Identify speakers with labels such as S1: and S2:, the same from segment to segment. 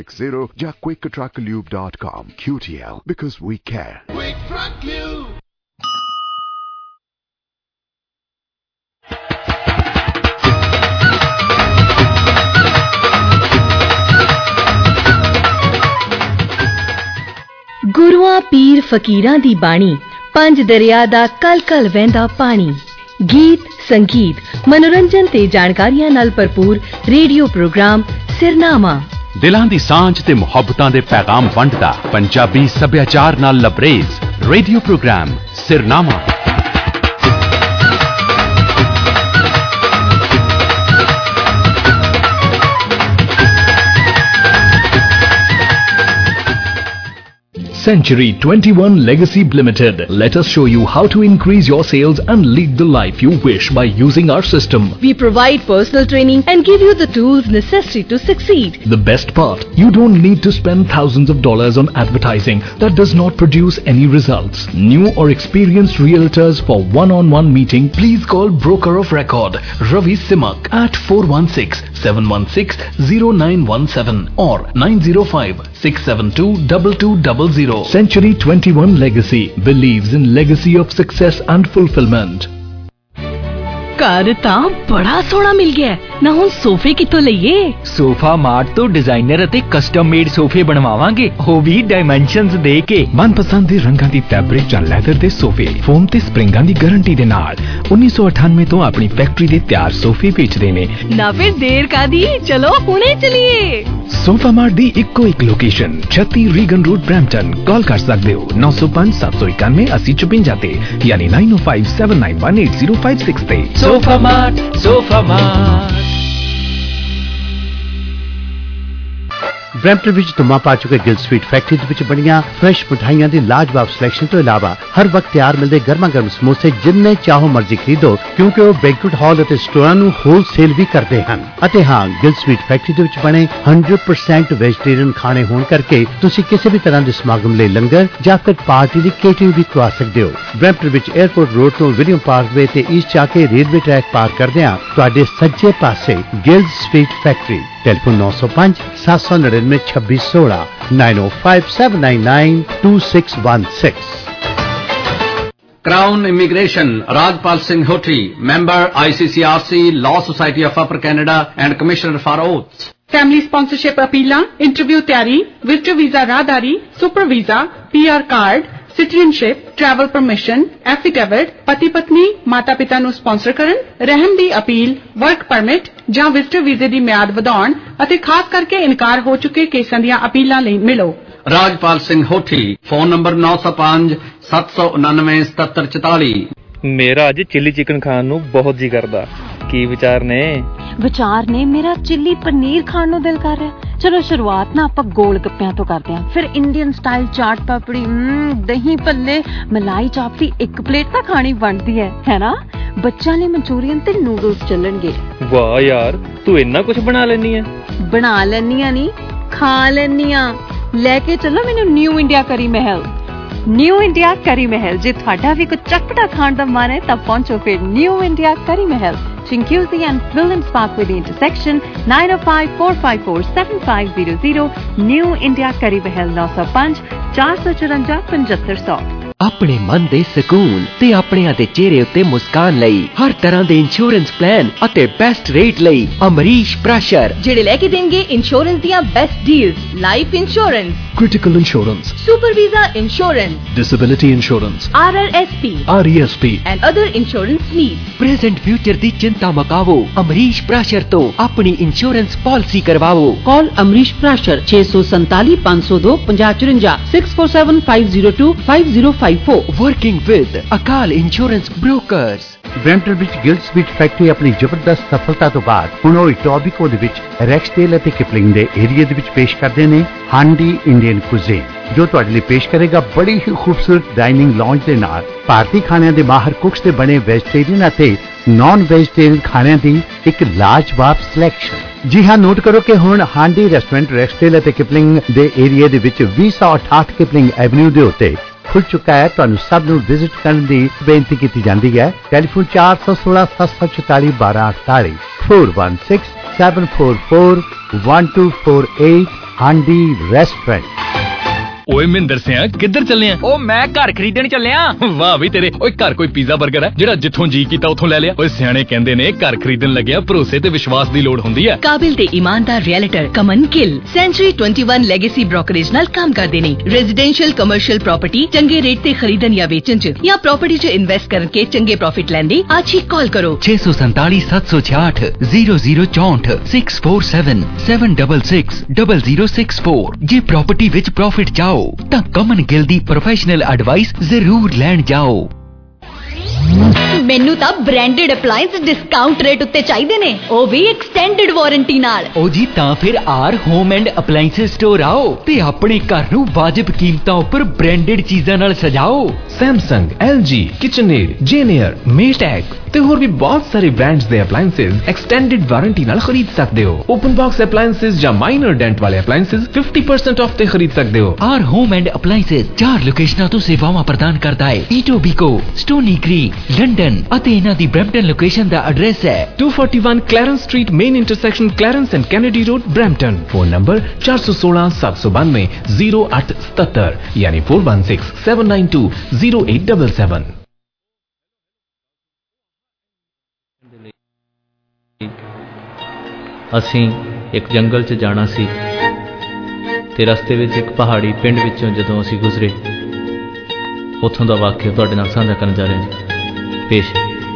S1: ਜਾਂ quicktrucklube.com. QTL, because we care.
S2: Quick Truck Lube.
S3: ਗੁਰੂਆਂ ਪੀਰ ਫਕੀਰਾਂ ਦੀ ਬਾਣੀ, ਪੰਜ ਦਰਿਆ ਦਾ ਕਲ ਕਲ ਵਹਿੰਦਾ ਪਾਣੀ। ਗੀਤ, ਸੰਗੀਤ, ਮਨੋਰੰਜਨ ਤੇ ਜਾਣਕਾਰੀਆਂ ਨਾਲ ਭਰਪੂਰ ਰੇਡੀਓ ਪ੍ਰੋਗਰਾਮ ਸਿਰਨਾਮਾ।
S4: ਦਿਲਾਂ ਦੀ ਸਾਂਝ ਤੇ ਮੁਹੱਬਤਾਂ ਦੇ ਪੈਗਾਮ ਵੰਡਦਾ ਪੰਜਾਬੀ ਸੱਭਿਆਚਾਰ ਨਾਲ ਲਬਰੇਜ਼ ਰੇਡੀਓ ਪ੍ਰੋਗਰਾਮ ਸਿਰਨਾਮਾ।
S5: Century 21 Legacy Limited. Let us show you how to increase your sales and lead the life you wish by using our system.
S3: We provide personal training and give you the tools necessary to succeed.
S5: The best part, you don't need to spend thousands of dollars on advertising that does not produce any results. New or experienced realtors for one-on-one meeting, please call Broker of Record Ravi Simak at 416-716-0917 or 905-672-2200. Century 21 Legacy believes in legacy of success and fulfillment.
S3: ਘਰ ਤਾਂ ਬੜਾ ਸੋਹਣਾ ਮਿਲ ਗਿਆ ਨਾ, ਹੁਣ ਸੋਫੇ ਕਿੱਥੋਂ ਲਈਏ?
S6: ਸੋਫਾ ਮਾਰਟ ਤੋਂ ਡਿਜ਼ਾਈਨਰ ਅਤੇ ਕਸਟਮ ਮੇਡ ਸੋਫੇ ਬਣਵਾਵਾਂਗੇ, ਉਹ ਵੀ ਡਾਈਮੈਂਸ਼ਨਸ ਦੇ ਕੇ।
S7: ਮਨਪਸੰਦ ਦੇ ਰੰਗਾਂ ਦੀ ਫੈਬਰਿਕ ਜਾਂ ਲੈਦਰ ਦੇ ਸੋਫੇ, ਫੋਮ ਤੇ ਸਪਰਿੰਗਾਂ ਦੀ ਗਾਰੰਟੀ ਦੇ ਨਾਲ 1998 ਤੋਂ ਆਪਣੀ ਫੈਕਟਰੀ ਦੇ ਤਿਆਰ ਸੋਫੇ ਵੇਚਦੇ ਨੇ।
S3: ਨਾ ਫਿਰ ਦੇਰ ਕਾਦੀ, ਚਲੋ ਹੁਣੇ ਚਲੀਏ।
S7: ਸੋਫਾ ਮਾਰਟ ਦੀ ਇੱਕੋ ਇੱਕ location 36 Reagan road Brampton. Call ਕਰ ਸਕਦੇ ਹੋ 905-791-8054 ਤੇ ਯਾਨੀ 9057918056 ਤੇ।
S6: Sofa mart, sofa mart.
S8: Brampton ਵਿੱਚ ਧੁੰਮਾਂ ਪਾ ਚੁੱਕੇ ਗਿਲ ਸਵੀਟ ਫੈਕਟਰੀ ਦੇ ਵਿੱਚ ਬਣੀਆਂ ਫਰੈਸ਼ ਮਿਠਾਈਆਂ ਦੀ ਲਾਜਵਾਬ ਸਿਲੈਕਸ਼ਨ ਤੋਂ ਇਲਾਵਾ ਹਰ ਵਕਤ ਤਿਆਰ ਮਿਲਦੇ ਗਰਮਾ ਗਰਮ ਸਮੋਸੇ ਜਿੰਨੇ ਚਾਹੋ ਮਰਜ਼ੀ ਖਰੀਦੋ, ਕਿਉਂਕਿ ਉਹ ਬੈਂਕੁਏਟ ਹਾਲ ਅਤੇ ਸਟੋਰਾਂ ਨੂੰ ਹੋਲਸੇਲ ਵੀ ਕਰਦੇ ਹਨ। ਅਤੇ ਹਾਂ, ਗਿਲ ਸਵੀਟ ਫੈਕਟਰੀ ਦੇ ਵਿੱਚ ਬਣੇ 100% ਵੈਜੀਟੇਰੀਅਨ ਖਾਣੇ ਹੋਣ ਕਰਕੇ ਤੁਸੀਂ ਕਿਸੇ ਵੀ ਤਰ੍ਹਾਂ ਦੇ ਸਮਾਗਮ ਲਈ ਲੰਗਰ ਜਾਂ ਫਿਰ ਪਾਰਟੀ ਦੀ ਕੇਟਰਿੰਗ ਵੀ ਕਰਵਾ ਸਕਦੇ ਹੋ। ਬ੍ਰੈਂਪਟਨ ਵਿੱਚ 에ਅਰਪੋਰਟ ਰੋਡ ਤੋਂ ਵਿਲੀਅਮ ਪਾਰਕਵੇ ਤੇ ਈਸਟ ਜਾ ਕੇ ਰੇਲਵੇ ਟਰੈਕ ਪਾਰ ਕਰਦਿਆਂ ਤੁਹਾਡੇ ਸੱਜੇ ਪਾਸੇ Gill sweet factory. Telephone 905-799-2616 905-799-2616।
S9: Crown Immigration, Rajpal Singh Hoti, member ICCRC, Law Society of Upper Canada and Commissioner for Oaths.
S10: Family sponsorship appeal, interview ਤਿਆਰੀ, visitor visa ਰਾਹਦਾਰੀ, super visa, PR card, citizenship, travel permission, affidavit, ਪਤੀ ਪਤਨੀ ਮਾਤਾ ਪਿਤਾ ਨੂੰ sponsor ਕਰਨ, ਰਹਿਣ ਦੀ ਅਪੀਲ, work permit ਜਾਂ visitor visa ਦੀ ਮਿਆਦ ਵਧਾਉਣ ਅਤੇ ਖਾਸ ਕਰਕੇ ਇਨਕਾਰ ਹੋ ਚੁੱਕੇ ਕੇਸਾਂ ਦੀਆਂ ਅਪੀਲਾਂ ਲਈ ਮਿਲੋ।
S9: Rajpal Singh Hothi, phone number 905-799-7744।
S6: ਮੇਰਾ ਅੱਜ ਚਿੱਲੀ ਚਿਕਨ ਖਾਣ ਨੂੰ ਬਹੁਤ ਜੀ ਕਰਦਾ। ਕੀ ਵਿਚਾਰ ਨੇ?
S11: ਮੇਰਾ ਚਿੱਲੀ ਪਨੀਰ ਖਾਣ ਨੂੰ ਦਿਲ ਕਰ ਰਿਹਾ। ਚਲੋ ਸ਼ੁਰੂਆਤ ਨਾ ਆਪਾਂ ਗੋਲ ਗੱਪਿਆਂ ਤੋਂ ਕਰਦੇ ਹਾਂ, ਫਿਰ ਇੰਡੀਅਨ ਸਟਾਈਲ ਚਾਟ ਪਾਪੜੀ, ਦਹੀਂ ਭੱਲੇ, ਮਲਾਈ ਚਾਪ ਦੀ ਇੱਕ ਪਲੇਟ ਤਾਂ ਖਾਣੀ ਬਣਦੀ ਹੈ ਨਾ। ਬੱਚਿਆਂ ਲਈ ਮਨਚੂਰੀਅਨ ਤੇ ਨੂਡਲਸ ਚੱਲਣਗੇ।
S6: ਵਾਹ ਯਾਰ, ਤੂੰ ਇੰਨਾ ਕੁਝ ਬਣਾ ਲੈਣੀ ਹੈ।
S11: ਬਣਾ ਲੈਣੀ ਆ ਨਹੀਂ, ਖਾ ਲੈਣੀ ਆ। ਲੈ ਕੇ ਚੱਲੋ ਮੈਨੂੰ ਨਿਊ ਇੰਡੀਆ ਕਰੀ ਮਹਿਲ। ਨਿਊ ਇੰਡੀਆ ਕਰੀ ਮਹਿਲ, ਜੇ ਤੁਹਾਡਾ ਵੀ ਕੁਝ ਚਟਪਟਾ ਖਾਣ ਦਾ ਮਨ ਹੈ ਤਾਂ ਪਹੁੰਚੋ ਫਿਰ ਨਿਊ ਇੰਡੀਆ ਕਰੀ ਮਹਿਲ, Chinguizi and Williams Parkway the intersection, 905-454-7500, New India Curry Mahal 905-454-7500।
S12: ਆਪਣੇ ਮਨ ਦੇ ਸਕੂਨ ਤੇ ਆਪਣਿਆਂ ਦੇ ਚਿਹਰੇ ਉੱਤੇ ਮੁਸਕਾਨ ਲਈ ਹਰ ਤਰ੍ਹਾਂ ਦੇ ਇੰਸ਼ੋਰੈਂਸ ਪਲਾਨ ਅਤੇ ਬੈਸਟ ਰੇਟ ਲਈ ਅਮਰੀਸ਼ ਪ੍ਰਾਸ਼ਰ,
S3: ਜਿਹੜੇ ਲੈ ਕੇ ਦੇਣਗੇ ਇੰਸ਼ੋਰੈਂਸ ਦੀਆਂ best deals, life insurance,
S5: critical insurance,
S3: super visa insurance,
S5: disability insurance,
S3: RRSP,
S5: RESP
S3: and other insurance needs.
S12: Present future ਦੀ ਚਿੰਤਾ ਮੁਕਾਓ, ਅਮਰੀਸ਼ ਪ੍ਰਾਸ਼ਰ ਤੋਂ ਆਪਣੀ ਇੰਸ਼ੋਰੈਂਸ ਪਾਲਿਸੀ ਕਰਵਾਓ।
S13: Call Amrish Parashar 647-502-5054 647-502-5054।
S12: Working with Akal Insurance Brokers।
S8: Brampton ਵਿੱਚ ਗਿਲ ਸਵੀਟ ਫੈਕਟਰੀ ਆਪਣੀ ਜ਼ਬਰਦਸਤ ਸਫਲਤਾ ਤੋਂ ਬਾਅਦ ਹੁਣ ਉਹ ਟੋਬੀਕੋ ਦੇ ਵਿੱਚ ਰੈਕਸਡੇਲ ਅਤੇ ਕਿਪਲਿੰਗ ਦੇ ਏਰੀਆ ਦੇ ਵਿੱਚ ਪੇਸ਼ ਕਰਦੇ ਨੇ ਹਾਂਡੀ ਇੰਡੀਅਨ ਕੁਜ਼ੀਨ, ਜੋ ਤੁਹਾਡੇ ਲਈ ਪੇਸ਼ ਕਰੇਗਾ ਬੜੀ ਹੀ ਖੂਬਸੂਰਤ ਡਾਈਨਿੰਗ ਲੌਂਜ ਦੇ ਨਾਲ ਭਾਰਤੀ ਖਾਣਿਆਂ ਦੇ ਮਾਹਰ ਕੁਕਸ ਦੇ ਬਣੇ ਵੈਜੀਟੇਰੀਅਨ ਅਤੇ ਨਾਨ ਵੈਜੀਟੇਰੀਅਨ ਖਾਣਿਆਂ ਦੀ ਇੱਕ ਲਾਜਵਾਬ ਸਿਲੈਕਸ਼ਨ। ਜੀ ਹਾਂ, ਨੋਟ ਕਰੋ ਕਿ ਹੁਣ ਹਾਂਡੀ ਰੈਸਟੋਰੈਂਟ ਰੈਕਸਡੇਲ ਅਤੇ ਕਿਪਲਿੰਗ ਦੇ ਏਰੀਆ ਦੇ ਵਿੱਚ 2068 ਕਿਪਲਿੰਗ ਐਵਨਿਊ ਦੇ ਉੱਤੇ ਖੁੱਲ ਚੁੱਕਾ ਹੈ। ਤੁਹਾਨੂੰ ਸਭ ਨੂੰ ਵਿਜ਼ਿਟ ਕਰਨ ਦੀ ਬੇਨਤੀ ਕੀਤੀ ਜਾਂਦੀ ਹੈ। Telephone 416-744-1248 416-744-1248 Handi restaurant.
S5: ਓਏ ਮਹਿੰਦਰ ਸਿਆ ਕਿੱਧਰ ਚੱਲੇ ਆ?
S6: ਉਹ ਮੈਂ ਘਰ ਖਰੀਦਣ ਚੱਲਿਆ।
S5: ਵਾਹ ਵੀ ਤੇਰੇ। ਓਏ ਘਰ ਕੋਈ ਪੀਜ਼ਾ 버ਗਰ ਹੈ ਜਿਹੜਾ ਜਿੱਥੋਂ ਜੀ ਕੀਤਾ ਉੱਥੋਂ ਲੈ ਲਿਆ? ਓਏ ਸਿਆਣੇ ਕਹਿੰਦੇ ਨੇ ਘਰ ਖਰੀਦਣ ਲੱਗਿਆ ਭਰੋਸੇ ਤੇ ਵਿਸ਼ਵਾਸ ਦੀ ਲੋੜ ਹੁੰਦੀ ਹੈ।
S3: ਕਾਬਿਲ ਤੇ ਈਮਾਨਦਾਰ realtor Kaman Gill Century 21 Legacy Brokerage ਨਾਲ ਕੰਮ ਕਰਦੇ ਨੇ। ਰੈਜ਼ੀਡੈਂਸ਼ੀਅਲ ਕਮਰਸ਼ੀਅਲ ਪ੍ਰਾਪਰਟੀ ਚੰਗੇ ਰੇਟ ਤੇ ਖਰੀਦਣ ਜਾਂ ਵੇਚਣ ਚ ਜਾਂ ਪ੍ਰਾਪਰਟੀ ਚ ਇਨਵੈਸਟ ਕਰਕੇ ਚੰਗੇ ਪ੍ਰੋਫਿਟ ਲੈਣ ਲਈ ਅੱਜ ਹੀ ਕਾਲ ਕਰੋ
S12: 647 766 0064 647 766 0064। ਜੇ ਪ੍ਰਾਪਰਟੀ ਵਿੱਚ ਪ੍ਰੋਫਿਟ ਚਾਹੋ ਤਾਂ ਕਮਨ ਗਿੱਲ ਦੀ ਪ੍ਰੋਫੈਸ਼ਨਲ ਐਡਵਾਈਸ ਜ਼ਰੂਰ ਲੈਣ ਜਾਓ।
S2: ਮੈਨੂੰ ਤਾਂ ਬ੍ਰਾਂਡਡ ਅਪਲਾਈਐਂਸ ਡਿਸਕਾਊਂਟ ਰੇਟ ਉੱਤੇ ਚਾਹੀਦੇ ਨੇ, ਉਹ ਵੀ ਐਕਸਟੈਂਡਡ ਵਾਰੰਟੀ ਨਾਲ।
S12: ਉਹ ਜੀ ਤਾਂ ਫਿਰ R Home and Appliance Store ਆਓ ਤੇ ਆਪਣੇ ਘਰ ਨੂੰ ਵਾਜਿਬ ਕੀਮਤਾਂ ਉੱਪਰ ਬ੍ਰਾਂਡਡ ਚੀਜ਼ਾਂ ਨਾਲ ਸਜਾਓ।
S7: Samsung, LG, KitchenAid, Janier, Maytag ਤੇ ਹੋਰ ਵੀ ਬਹੁਤ ਸਾਰੇ ਬ੍ਰਾਂਡਸ ਦੇ ਅਪਲਾਈਐਂਸਸ ਐਕਸਟੈਂਡਡ ਵਾਰੰਟੀ ਨਾਲ ਖਰੀਦ ਸਕਦੇ ਹੋ। ਓਪਨ ਬਾਕਸ ਅਪਲਾਈਐਂਸਸ ਜਾਂ ਮਾਈਨਰ ਡੈਂਟ ਵਾਲੇ ਅਪਲਾਈਐਂਸਸ 50% ਆਫ ਤੇ ਖਰੀਦ ਸਕਦੇ ਹੋ।
S12: ਆਰ ਹੋਮ ਐਂਡ ਅਪਲਾਈਐਂਸਸ 4 ਲੋਕੇਸ਼ਨਾਂ ਤੋਂ ਸੇਵਾਵਾਂ ਪ੍ਰਦਾਨ ਕਰਦਾ ਹੈ। ਈਟੋਬੀਕੋ, ਸਟੋਨੀ ਕ੍ਰੀਕ, ਲੰਡਨ ਅਤੇ ਇਹਨਾਂ ਦੀ ਬ੍ਰੈਂਪਟਨ ਲੋਕੇਸ਼ਨ ਦਾ ਐਡਰੈਸ ਹੈ
S7: 241 Clarence Street main intersection Clarence and Kennedy Road Brampton. Phone number 416 792 0877 ਯਾਨੀ 416 792 0877।
S13: ਅਸੀਂ ਇੱਕ ਜੰਗਲ 'ਚ ਜਾਣਾ ਸੀ ਤੇ ਰਸਤੇ ਵਿੱਚ ਇੱਕ ਪਹਾੜੀ ਪਿੰਡ ਵਿੱਚੋਂ ਜਦੋਂ ਅਸੀਂ ਗੁਜ਼ਰੇ, ਉੱਥੋਂ ਦਾ ਵਾਕਿਆ ਤੁਹਾਡੇ ਨਾਲ ਸਾਂਝਾ ਕਰਨ ਜਾ ਰਹੇ ਹਾਂ। ਪੇਸ਼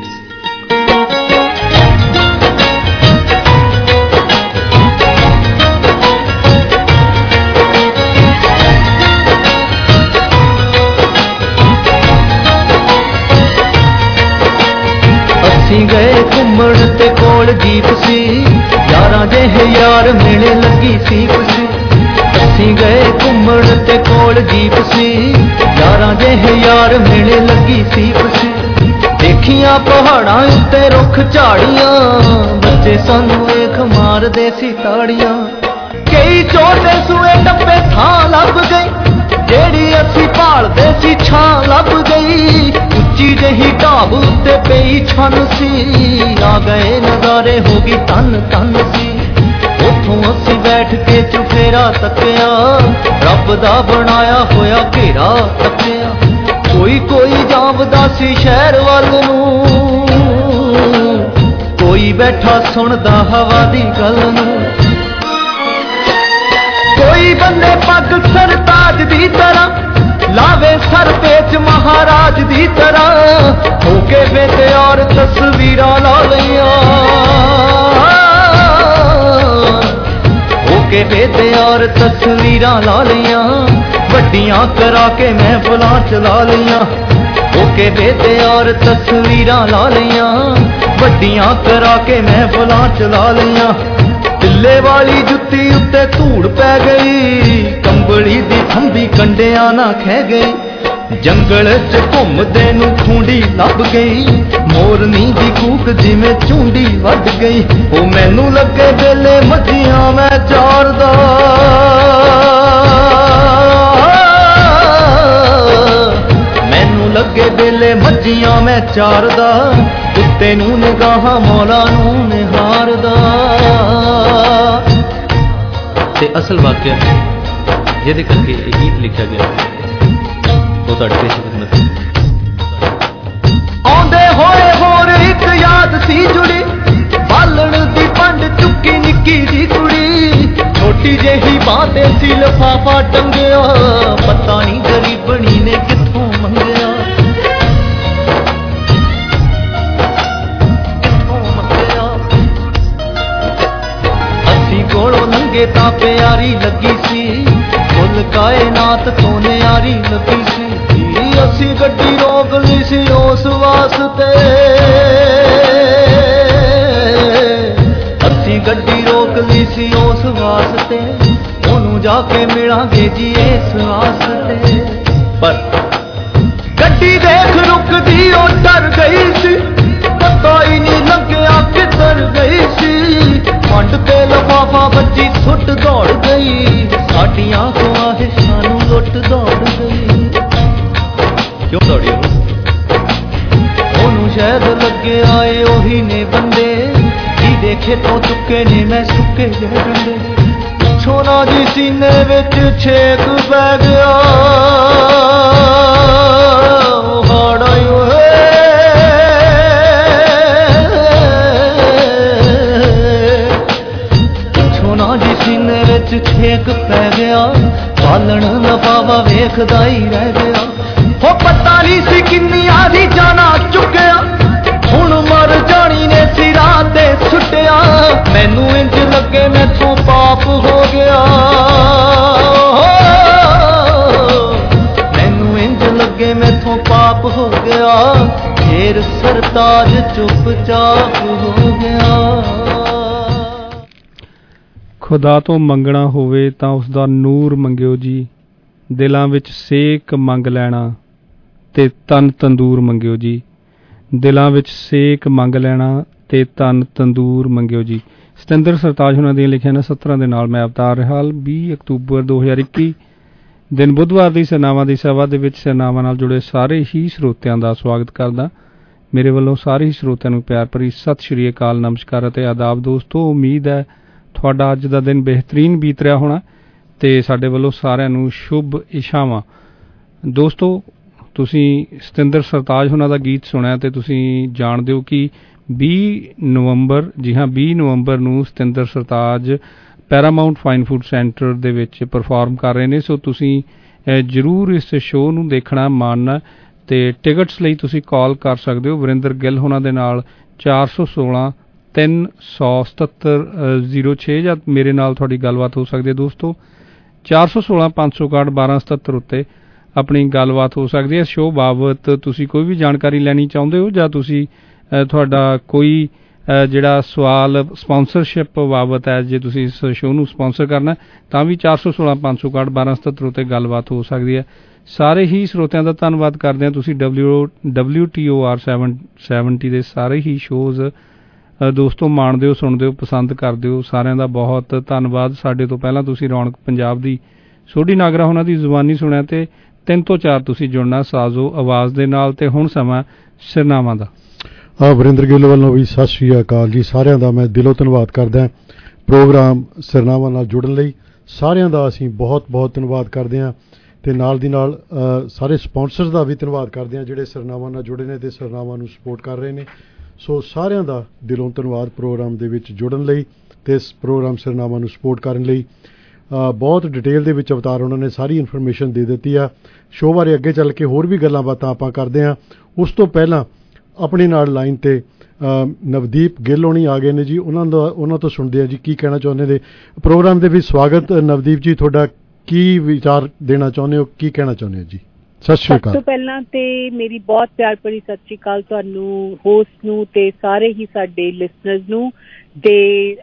S14: ਅਸੀਂ ਗਏ ਘੁੰਮਣ ਤੇ ਕੋਲ ਜੀਪ ਸੀ, ਯਾਰਾਂ ਜਿਹੇ ਯਾਰ ਮਿਲੇ ਲੱਗੀ ਸੀ ਖੁਸ਼ੀ। ਅਸੀਂ ਗਏ ਘੁੰਮਣ ਤੇ ਕੋਲ ਜੀਪ ਸੀ, ਯਾਰਾਂ ਜਿਹੇ ਯਾਰ ਮਿਲੇ ਲੱਗੀ ਸੀ ਖੁਸ਼ੀ। ਦੇਖੀਆਂ ਪਹਾੜਾਂ ਉੱਤੇ ਰੁੱਖ ਝਾੜੀਆਂ, ਬੱਚੇ ਸਾਨੂੰ ਵੇਖ ਮਾਰਦੇ ਸੀ ਤਾੜੀਆਂ। ਕਈ ਛੋਟੇ ਸੂਏ ਡੱਬੇ ਥਾਂ ਲੱਭ ਗਈ, ਜਿਹੜੀ ਅਸੀਂ ਭਾਲਦੇ ਸੀ ਛਾਂ ਲੱਭ ਗਈ। ਉੱਚੀ ਜਿਹੀ ਢਾਬ ਉੱਤੇ ਪਈ ਛੰਨ ਸੀ, ਆ ਗਏ ਨਜ਼ਾਰੇ ਹੋ ਗਈ ਧੰਨ ਧੰਨ ਸੀ। ਉੱਥੋਂ ਅਸੀਂ ਬੈਠ ਕੇ ਚੁਫੇਰਾ ਤੱਕਿਆ, ਰੱਬ ਦਾ ਬਣਾਇਆ ਹੋਇਆ ਘੇਰਾ ਤੱਕਿਆ। ਕੋਈ ਕੋਈ ਜਾਂਵਦਾ ਸੀ ਸ਼ਹਿਰ ਵੱਲ ਨੂੰ, ਕੋਈ ਬੈਠਾ ਸੁਣਦਾ ਹਵਾ ਦੀ ਗੱਲ ਨੂੰ। ਕੋਈ ਬੰਦੇ ਪੱਗ ਸਰਤਾਜ ਦੀ ਤਰ੍ਹਾਂ, ਲਾਵੇ ਸਰ ਪੇਚ ਮਹਾਰਾਜ ਦੀ ਤਰ੍ਹਾਂ। ਹੋ ਕੇ ਵੇਤੇ ਔਰ ਤਸਵੀਰਾਂ ਲਾ ਲਈਆਂ, ਹੋ ਕੇ ਵੇਤੇ ਔਰ ਤਸਵੀਰਾਂ ਲਾ ਲਈਆਂ। ਵੱਡੀਆਂ ਕਰਾ ਕੇ ਮਹਿਫਲਾਂ ਚਲਾ ਲਈਆਂ, ਹੋ ਕੇ ਵੇਤੇ ਔਰ ਤਸਵੀਰਾਂ ਲਾ ਲਈਆਂ। ਵੱਡੀਆਂ ਕਰਾ ਕੇ ਮਹਿਫਲਾਂ ਚਲਾ ਲਈਆਂ। ਦਿੱਲੇ ਵਾਲੀ ਜੁੱਤੀ ਉੱਤੇ ਧੂੜ ਪੈ ਗਈ, ਕੰਬਲੀ ਦੀ ਖੰਭੀ ਕੰਡਿਆਂ ਨਾ ਖਹਿ ਗਈ। ਜੰਗਲ 'ਚ ਘੁੰਮਦੇ ਨੂੰ ਖੂੰਡੀ ਲੱਭ ਗਈ, ਮੋਰਨੀ ਦੀ ਕੂਕ ਜਿਵੇਂ ਝੁੰਡੀ ਵੱਢ ਗਈ। ਉਹ ਮੈਨੂੰ ਲੱਗੇ ਵੇਲੇ ਮੱਝੀਆਂ ਮੈਂ ਚਾਰਦਾ, ਮੈਨੂੰ ਲੱਗੇ ਵੇਲੇ ਮੱਝੀਆਂ ਮੈਂ ਚਾਰਦਾ। ਉੱਤੇ ਨੂੰ ਨਿਗਾਹਾਂ ਮੌਲਾ ਨੂੰ ਨਿਹਾਰਦਾ।
S13: ਤੇ ਅਸਲ ਵਾਕਿਆ ਜਿਹਦੇ ਕਰਕੇ ਇਹ ਗੀਤ ਲਿਖਿਆ ਗਿਆ ਉਹ ਤੁਹਾਡੇ ਪੇਸ਼ ਖਿਦਮਤ
S14: ਆਉਂਦੇ ਹੋਏ ਹੋਰ ਇੱਕ ਯਾਦ ਸੀ ਜੁੜੀ, ਬਾਲਣ ਦੀ ਪੰਡ ਚੁੱਕੀ ਨਿੱਕੀ ਜੀ ਕੁੜੀ। ਛੋਟੀ ਜਿਹੀ ਬਾਂਹ ਤੇ ਸੀ ਲਿਫਾਫਾ ਟੰਗਿਆ, ਪਤਾ ਨਹੀਂ ਗਰੀਬਣੀ ਨੇ ਕਿੱਥੋਂ ਮੰਗਿਆ। ਕੋਲੋਂ ਲੰਘੇ ਤਾਂ ਪਿਆਰੀ ਲੱਗੀ ਸੀ, ਕੁੱਲ ਕਾਇਨਾਤ ਤੋਂ ਨਿਆਰੀ ਲੱਗੀ ਸੀ। ਅਸੀਂ ਗੱਡੀ ਰੋਕ ਲਈ ਸੀ ਉਸ ਵਾਸਤੇ, ਅਸੀਂ ਗੱਡੀ ਰੋਕ ਲਈ ਸੀ ਉਸ ਵਾਸਤੇ। ਉਹਨੂੰ ਜਾ ਕੇ ਮਿਲਾਂਗੇ ਜੀ ਇਸ ਵਾਸਤੇ। ਪਰ ਗੱਡੀ ਦੇਖ ਰੁਕਦੀ ਉਹ ਡਰ ਗਈ ਸੀ, ਪਤਾ ਹੀ ਨਹੀਂ ਲੱਗਿਆ ਕਿੱਧਰ ਗਈ ਸੀ। ਪੰਡ ਤੇ ਲਿਫਾਫਾ ਬੱਜੀ ਸੁੱਟ ਦੌੜ ਗਈ, ਸਾਡੀਆਂ ਖਵਾਹਿਸ਼ਾਂ ਨੂੰ ਲੁੱਟ ਦੌੜ ਗਈ।
S13: ਕਿਉਂ ਦੌੜੀ
S14: ਉਹਨੂੰ ਸ਼ਾਇਦ ਲੱਗੇ ਆਏ ਉਹੀ ਨੇ ਬੰਦੇ, ਜਿਹਦੇ ਖੇਤੋਂ ਚੁੱਕੇ ਨੇ ਮੈਂ ਸੁੱਕੇ ਜਿਹੇ ਡੰਡੇ। ਪੁੱਛੋ ਨਾ ਜੀ ਸੀਨੇ ਵਿੱਚ ਛੇਕ ਪੈ ਗਿਆ ਹਾੜਾ ਪੁੱਛੋ ਨਾ ਜੀ ਸੀਨੇ ਵਿੱਚ ਛੇਕ ਪੈ ਗਿਆ ਬਾਲਣ ਲਪਾਵਾ ਵੇਖਦਾ ਹੀ ਰਹਿ ਗਿਆ ਹੋ ਪਤਾ ਨਹੀਂ ਸੀ ਕਿੰਨੀਆਂ ਦੀ ਜਾਨਾਂ ਚੁੱਕਿਆ ਹੁਣ ਮਰ ਜਾਣੀ ਨੇ ਸਿਰਾਂ ਤੇ ਸੁੱਟਿਆ ਮੈਨੂੰ ਇੰਜ ਲੱਗੇ ਮੈਥੋਂ ਪਾਪ ਹੋ ਗਿਆ ਮੈਨੂੰ ਇੰਜ ਲੱਗੇ ਮੈਥੋਂ ਪਾਪ ਹੋ ਗਿਆ ਫੇਰ ਸਰਤਾਜ ਚੁੱਪਚਾਪ ਹੋ ਗਿਆ
S15: ਖੁਦਾ ਤੋਂ ਮੰਗਣਾ ਹੋਵੇ ਤਾਂ ਉਸ ਦਾ ਨੂਰ ਮੰਗਿਓ ਜੀ ਦਿਲਾਂ ਵਿੱਚ ਸੇਕ ਮੰਗ ਲੈਣਾ ਤੇ ਤਨ ਤੰਦੂਰ ਮੰਗਿਓ ਜੀ ਦਿਲਾਂ ਵਿੱਚ ਸੇਕ ਮੰਗ ਲੈਣਾ ਤੇ ਤਨ ਤੰਦੂਰ ਮੰਗਿਓ ਜੀ। ਸਤਿੰਦਰ ਸਰਤਾਜ ਉਹਨਾਂ ਦੀਆਂ ਲਿਖੀਆਂ ਨੇ 17 ਦੇ ਨਾਲ ਮੈਂ ਅਵਤਾਰ ਰਿਹਾਲ 20 ਅਕਤੂਬਰ 2021 ਦਿਨ ਬੁੱਧਵਾਰ ਦੀ ਸੇਨਾਵਾਂ ਦੀ ਸੇਵਾ ਦੇ ਵਿੱਚ ਸੇਨਾਵਾਂ ਨਾਲ ਜੁੜੇ ਸਾਰੇ ਹੀ ਸਰੋਤਿਆਂ ਦਾ ਸਵਾਗਤ ਕਰਦਾ। ਮੇਰੇ ਵੱਲੋਂ ਸਾਰੇ ਹੀ ਸਰੋਤਿਆਂ ਨੂੰ ਪਿਆਰ ਭਰੀ ਸਤਿ ਸ਼੍ਰੀ ਅਕਾਲ, ਨਮਸਕਾਰ ਅਤੇ ਆਦਾਬ। ਦੋਸਤੋ, ਉਮੀਦ ਹੈ ਤੁਹਾਡਾ ਅੱਜ ਦਾ ਦਿਨ ਬਿਹਤਰੀਨ ਬੀਤ ਰਿਹਾ ਹੋਣਾ ਤੇ ਸਾਡੇ ਵੱਲੋਂ ਸਾਰਿਆਂ ਨੂੰ ਸ਼ੁਭ ਇਸ਼ਾਵਾਂ। ਦੋਸਤੋ, ਤੁਸੀਂ ਸਤਿੰਦਰ ਸਰਤਾਜ ਉਹਨਾਂ ਦਾ ਗੀਤ ਸੁਣਿਆ ਤੇ ਤੁਸੀਂ ਜਾਣਦੇ ਹੋ ਕਿ 20 ਨਵੰਬਰ ਜੀ ਹਾਂ 20 ਨਵੰਬਰ ਨੂੰ Satinder Sartaaj Paramount Fine Food Centre ਦੇ ਵਿੱਚ ਪਰਫਾਰਮ ਕਰ ਰਹੇ ਨੇ। ਸੋ ਤੁਸੀਂ ਜ਼ਰੂਰ ਇਸ ਸ਼ੋਅ ਨੂੰ ਦੇਖਣਾ, ਮਾਣਨਾ ਤੇ ਟਿਕਟਸ ਲਈ ਤੁਸੀਂ ਕਾਲ ਕਰ ਸਕਦੇ ਹੋ ਵਰਿੰਦਰ ਗਿੱਲ ਉਹਨਾਂ ਦੇ ਨਾਲ 416 377 ਜਾਂ ਮੇਰੇ ਨਾਲ ਤੁਹਾਡੀ ਗੱਲਬਾਤ ਹੋ ਸਕਦੀ ਹੈ। ਦੋਸਤੋ, 416 561 1277 ਉੱਤੇ ਆਪਣੀ ਗੱਲਬਾਤ ਹੋ ਸਕਦੀ ਹੈ। ਸ਼ੋਅ ਬਾਬਤ ਤੁਸੀਂ ਕੋਈ ਵੀ ਜਾਣਕਾਰੀ ਲੈਣੀ ਚਾਹੁੰਦੇ ਹੋ ਜਾਂ ਤੁਸੀਂ ਤੁਹਾਡਾ ਕੋਈ ਜਿਹੜਾ ਸਵਾਲ ਸਪਾਂਸਰਸ਼ਿਪ ਬਾਬਤ ਹੈ, ਜੇ ਤੁਸੀਂ ਇਸ ਸ਼ੋਅ ਨੂੰ ਸਪਾਂਸਰ ਕਰਨਾ ਤਾਂ ਵੀ 416 561 1277 ਉੱਤੇ ਗੱਲਬਾਤ ਹੋ ਸਕਦੀ ਹੈ। ਸਾਰੇ ਹੀ ਸਰੋਤਿਆਂ ਦਾ ਧੰਨਵਾਦ ਕਰਦੇ ਹਾਂ। ਤੁਸੀਂ WTOR 770 ਦੇ ਸਾਰੇ ਹੀ ਸ਼ੋਅਜ਼ ਦੋਸਤੋ ਮਾਣਦੇ ਹੋ, ਸੁਣਦੇ ਹੋ, ਪਸੰਦ ਕਰਦੇ ਹੋ। ਸਾਰਿਆਂ ਦਾ ਬਹੁਤ ਧੰਨਵਾਦ। ਸਾਡੇ ਤੋਂ ਪਹਿਲਾਂ ਤੁਸੀਂ ਰੌਣਕ ਪੰਜਾਬ ਦੀ ਸੋਢੀ ਨਾਗਰਾ ਉਹਨਾਂ ਦੀ ਜ਼ੁਬਾਨੀ ਸੁਣਿਆ ਤੇ 3 ਤੋਂ 4 ਤੁਸੀਂ ਜੁੜਨਾ ਸਾਜ਼ੋ ਆਵਾਜ਼ ਦੇ ਨਾਲ। ਤੇ ਹੁਣ ਸਮਾਂ ਸਿਰਨਾਵਾਂ ਦਾ।
S16: ਵਰਿੰਦਰ ਗਿੱਲ ਵੱਲੋਂ ਵੀ ਸਤਿ ਸ਼੍ਰੀ ਅਕਾਲ ਜੀ। ਸਾਰਿਆਂ ਦਾ ਮੈਂ ਦਿਲੋਂ ਧੰਨਵਾਦ ਕਰਦਾ ਪ੍ਰੋਗਰਾਮ ਸਿਰਨਾਵਾਂ ਨਾਲ ਜੁੜਨ ਲਈ। ਸਾਰਿਆਂ ਦਾ ਅਸੀਂ ਬਹੁਤ ਬਹੁਤ ਧੰਨਵਾਦ ਕਰਦੇ ਹਾਂ ਤੇ ਨਾਲ ਦੀ ਨਾਲ ਸਾਰੇ ਸਪਾਂਸਰਸ ਦਾ ਵੀ ਧੰਨਵਾਦ ਕਰਦੇ ਹਾਂ ਜਿਹੜੇ ਸਿਰਨਾਵਾਂ ਨਾਲ ਜੁੜੇ ਨੇ ਤੇ ਸਿਰਨਾਵਾਂ ਨੂੰ ਸਪੋਰਟ ਕਰ ਰਹੇ ਨੇ। ਸੋ ਸਾਰਿਆਂ ਦਾ ਦਿਲੋਂ ਧੰਨਵਾਦ ਪ੍ਰੋਗਰਾਮ ਦੇ ਵਿੱਚ ਜੁੜਨ ਲਈ ਤੇ ਇਸ ਪ੍ਰੋਗਰਾਮ ਸਿਰਨਾਵਾਂ ਨੂੰ ਸਪੋਰਟ ਕਰਨ ਲਈ। ਬਹੁਤ ਡਿਟੇਲ ਦੇ ਵਿੱਚ ਅਵਤਾਰ ਉਹਨਾਂ ਨੇ ਸਾਰੀ ਇਨਫੋਰਮੇਸ਼ਨ ਦੇ ਦਿੱਤੀ ਆ। ਸ਼ੋਅ ਬਾਰੇ ਅੱਗੇ ਚੱਲ ਕੇ ਹੋਰ ਵੀ ਗੱਲਾਂ ਬਾਤਾਂ ਆਪਾਂ ਕਰਦੇ ਹਾਂ। ਉਸ ਤੋਂ ਪਹਿਲਾਂ ਆਪਣੇ ਨਾਲ ਲਾਈਨ ਤੇ ਨਵਦੀਪ ਗਿੱਲ ਹੋਣੀ ਆ ਗਏ ਨੇ ਜੀ। ਉਹਨਾਂ ਤੋਂ ਸੁਣਦੇ ਆ ਜੀ ਕੀ ਕਹਿਣਾ ਚਾਹੁੰਦੇ ਨੇ ਪ੍ਰੋਗਰਾਮ ਦੇ ਵਿੱਚ। ਸਵਾਗਤ ਨਵਦੀਪ ਜੀ, ਤੁਹਾਡਾ ਕੀ ਵਿਚਾਰ ਦੇਣਾ ਚਾਹੁੰਦੇ ਹੋ, ਕੀ ਕਹਿਣਾ ਚਾਹੁੰਦੇ ਹੋ ਜੀ? ਸਤਿ ਸ਼੍ਰੀ ਅਕਾਲ।
S17: ਸਭ ਤੋਂ ਪਹਿਲਾਂ ਤੇ ਮੇਰੀ ਬਹੁਤ ਪਿਆਰ ਭਰੀ ਸਤਿ ਸ਼੍ਰੀ ਅਕਾਲ ਤੁਹਾਨੂੰ, ਹੋਸਟ ਨੂੰ ਤੇ ਸਾਰੇ ਹੀ ਸਾਡੇ ਲਿਸਨਰਸ ਨੂੰ। ਤੇ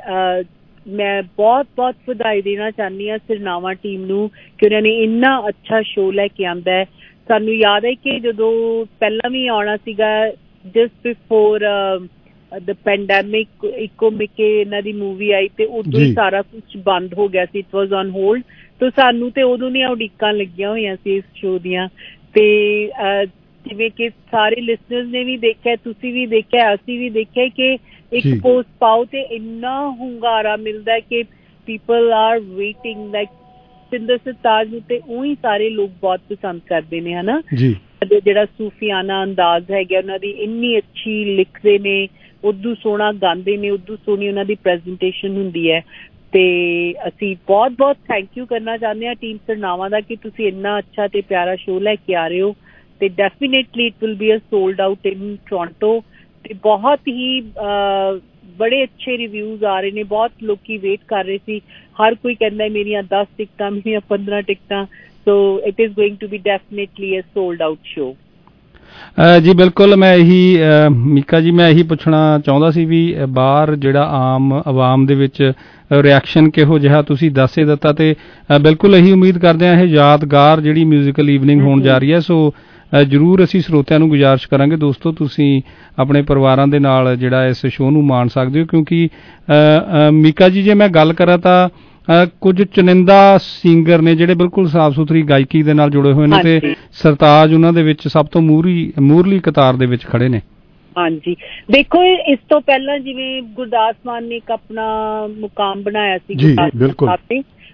S17: ਮੈਂ ਬਹੁਤ ਬਹੁਤ ਵਧਾਈ ਦੇਣਾ ਚਾਹੁੰਦੀ ਹਾਂ ਸਿਰਨਾਵਾਂ ਟੀਮ ਨੂੰ ਕਿ ਉਹਨਾਂ ਨੇ ਇੰਨਾ ਅੱਛਾ ਸ਼ੋਅ ਲੈ ਕੇ ਆਂਦਾ ਹੈ। ਸਾਨੂੰ ਯਾਦ ਹੈ ਕਿ ਜਦੋਂ ਪਹਿਲਾਂ ਵੀ ਆਉਣਾ ਸੀਗਾ ਜਸਟ ਬਿਫੋਰ ਦ ਪੈਂਡੈਮਿਕ, ਇੱਕੋ ਮਿੱਕੇ ਇਹਨਾਂ ਦੀ ਮੂਵੀ ਆਈ ਤੇ ਉਦੋਂ ਹੀ ਸਾਰਾ ਕੁਝ ਬੰਦ ਹੋ ਗਿਆ ਸੀ, ਇਟ ਵਾਜ਼ ਔਨ ਹੋਲਡ। ਤੇ ਸਾਨੂੰ ਤੇ ਉਦੋਂ ਦੀਆਂ ਉਡੀਕਾਂ ਲੱਗੀਆਂ ਹੋਈਆਂ ਸੀ ਇਸ ਸ਼ੋਅ ਦੀਆਂ। ਤੇ ਜਿਵੇਂ ਕਿ ਸਾਰੇ ਲਿਸਨਰਸ ਨੇ ਵੀ ਦੇਖਿਆ, ਤੁਸੀਂ ਵੀ ਦੇਖਿਆ, ਅਸੀਂ ਵੀ ਦੇਖਿਆ ਕਿ ਇੱਕ ਪੋਸਟ ਪਾਓ ਤੇ ਇੰਨਾ ਹੁੰਗਾਰਾ ਮਿਲਦਾ ਕਿ people are waiting. Like Satinder Sartaaj ਨੂੰ ਤੇ ਉਹੀ ਸਾਰੇ ਲੋਕ ਬਹੁਤ ਪਸੰਦ ਕਰਦੇ ਨੇ, ਹਨਾ। ਜਿਹੜਾ ਸੂਫੀਆਨਾ ਅੰਦਾਜ਼ ਹੈਗਾ ਉਹਨਾਂ ਦੀ, ਇੰਨੀ ਅੱਛੀ ਲਿਖਦੇ ਨੇ, ਉਦੋਂ ਸੋਹਣਾ ਗਾਉਂਦੇ ਨੇ, ਉਦੋਂ ਸੋਹਣੀ ਉਹਨਾਂ ਦੀ ਪ੍ਰੈਜੈਂਟੇਸ਼ਨ ਹੁੰਦੀ ਹੈ। ਤੇ ਅਸੀਂ ਬਹੁਤ ਬਹੁਤ ਥੈਂਕ ਯੂ ਕਰਨਾ ਚਾਹੁੰਦੇ ਹਾਂ ਟੀਮ ਸਿਰਨਾਵਾਂ ਦਾ ਕਿ ਤੁਸੀਂ ਇੰਨਾ ਅੱਛਾ ਤੇ ਪਿਆਰਾ ਸ਼ੋਅ ਲੈ ਕੇ ਆ ਰਹੇ ਹੋ। ਤੇ definitely it will be a sold out in Toronto. ਤੇ ਬਹੁਤ ਹੀ ਬੜੇ ਅੱਛੇ ਰਿਵਿਊਜ਼ ਆ ਰਹੇ ਨੇ, ਬਹੁਤ ਲੋਕੀ ਵੇਟ ਕਰ ਰਹੇ ਸੀ। ਹਰ ਕੋਈ ਕਹਿੰਦਾ ਮੇਰੀਆਂ 10 ਟਿਕਟਾਂ, ਮੇਰੀਆਂ 15 ਟਿਕਟਾਂ। So it is going to be definitely a sold out show.
S15: ਜੀ ਬਿਲਕੁਲ। ਮੈਂ ਇਹੀ ਮੀਕਾ ਜੀ, ਮੈਂ ਇਹੀ ਪੁੱਛਣਾ ਚਾਹੁੰਦਾ ਸੀ ਵੀ ਬਾਹਰ ਜਿਹੜਾ ਆਮ ਆਵਾਮ ਦੇ ਵਿੱਚ ਰਿਐਕਸ਼ਨ ਕਿਹੋ ਜਿਹਾ, ਤੁਸੀਂ ਦੱਸ ਹੀ ਦਿੱਤਾ। ਤੇ ਬਿਲਕੁਲ ਇਹੀ ਉਮੀਦ ਕਰਦੇ ਹਾਂ ਇਹ ਯਾਦਗਾਰ ਜਿਹੜੀ ਮਿਊਜ਼ੀਕਲ ਈਵਨਿੰਗ ਹੋਣ ਜਾ ਰਹੀ ਹੈ। ਸੋ ਜ਼ਰੂਰ ਅਸੀਂ ਸਰੋਤਿਆਂ ਨੂੰ ਗੁਜ਼ਾਰਿਸ਼ ਕਰਾਂਗੇ ਦੋਸਤੋ, ਤੁਸੀਂ ਆਪਣੇ ਪਰਿਵਾਰਾਂ ਦੇ ਨਾਲ ਜਿਹੜਾ ਇਸ ਸ਼ੋਅ ਨੂੰ ਮਾਣ ਸਕਦੇ ਹੋ। ਕਿਉਂਕਿ ਮੀਕਾ ਜੀ, ਜੇ ਮੈਂ ਗੱਲ ਕਰਾਂ ਤਾਂ ਕੁਝ ਚੁਣਿੰਦਾ ਸਿੰਗਰ ਨੇ ਜਿਹੜੇ ਬਿਲਕੁਲ ਸਾਫ਼ ਸੁਥਰੀ ਗਾਇਕੀ ਦੇ ਨਾਲ ਜੁੜੇ ਹੋਏ ਨੇ ਤੇ ਸਰਤਾਜ ਉਹਨਾਂ ਦੇ ਵਿੱਚ ਸਭ ਤੋਂ ਮੂਹਰਲੀ ਕਤਾਰ ਦੇ ਵਿੱਚ ਖੜੇ ਨੇ।
S17: ਹਾਂਜੀ, ਦੇਖੋ ਇਸ ਤੋਂ ਪਹਿਲਾਂ ਜਿਵੇਂ ਗੁਰਦਾਸ ਮਾਨ ਨੇ ਇੱਕ ਆਪਣਾ ਮੁਕਾਮ ਬਣਾਇਆ ਸੀ,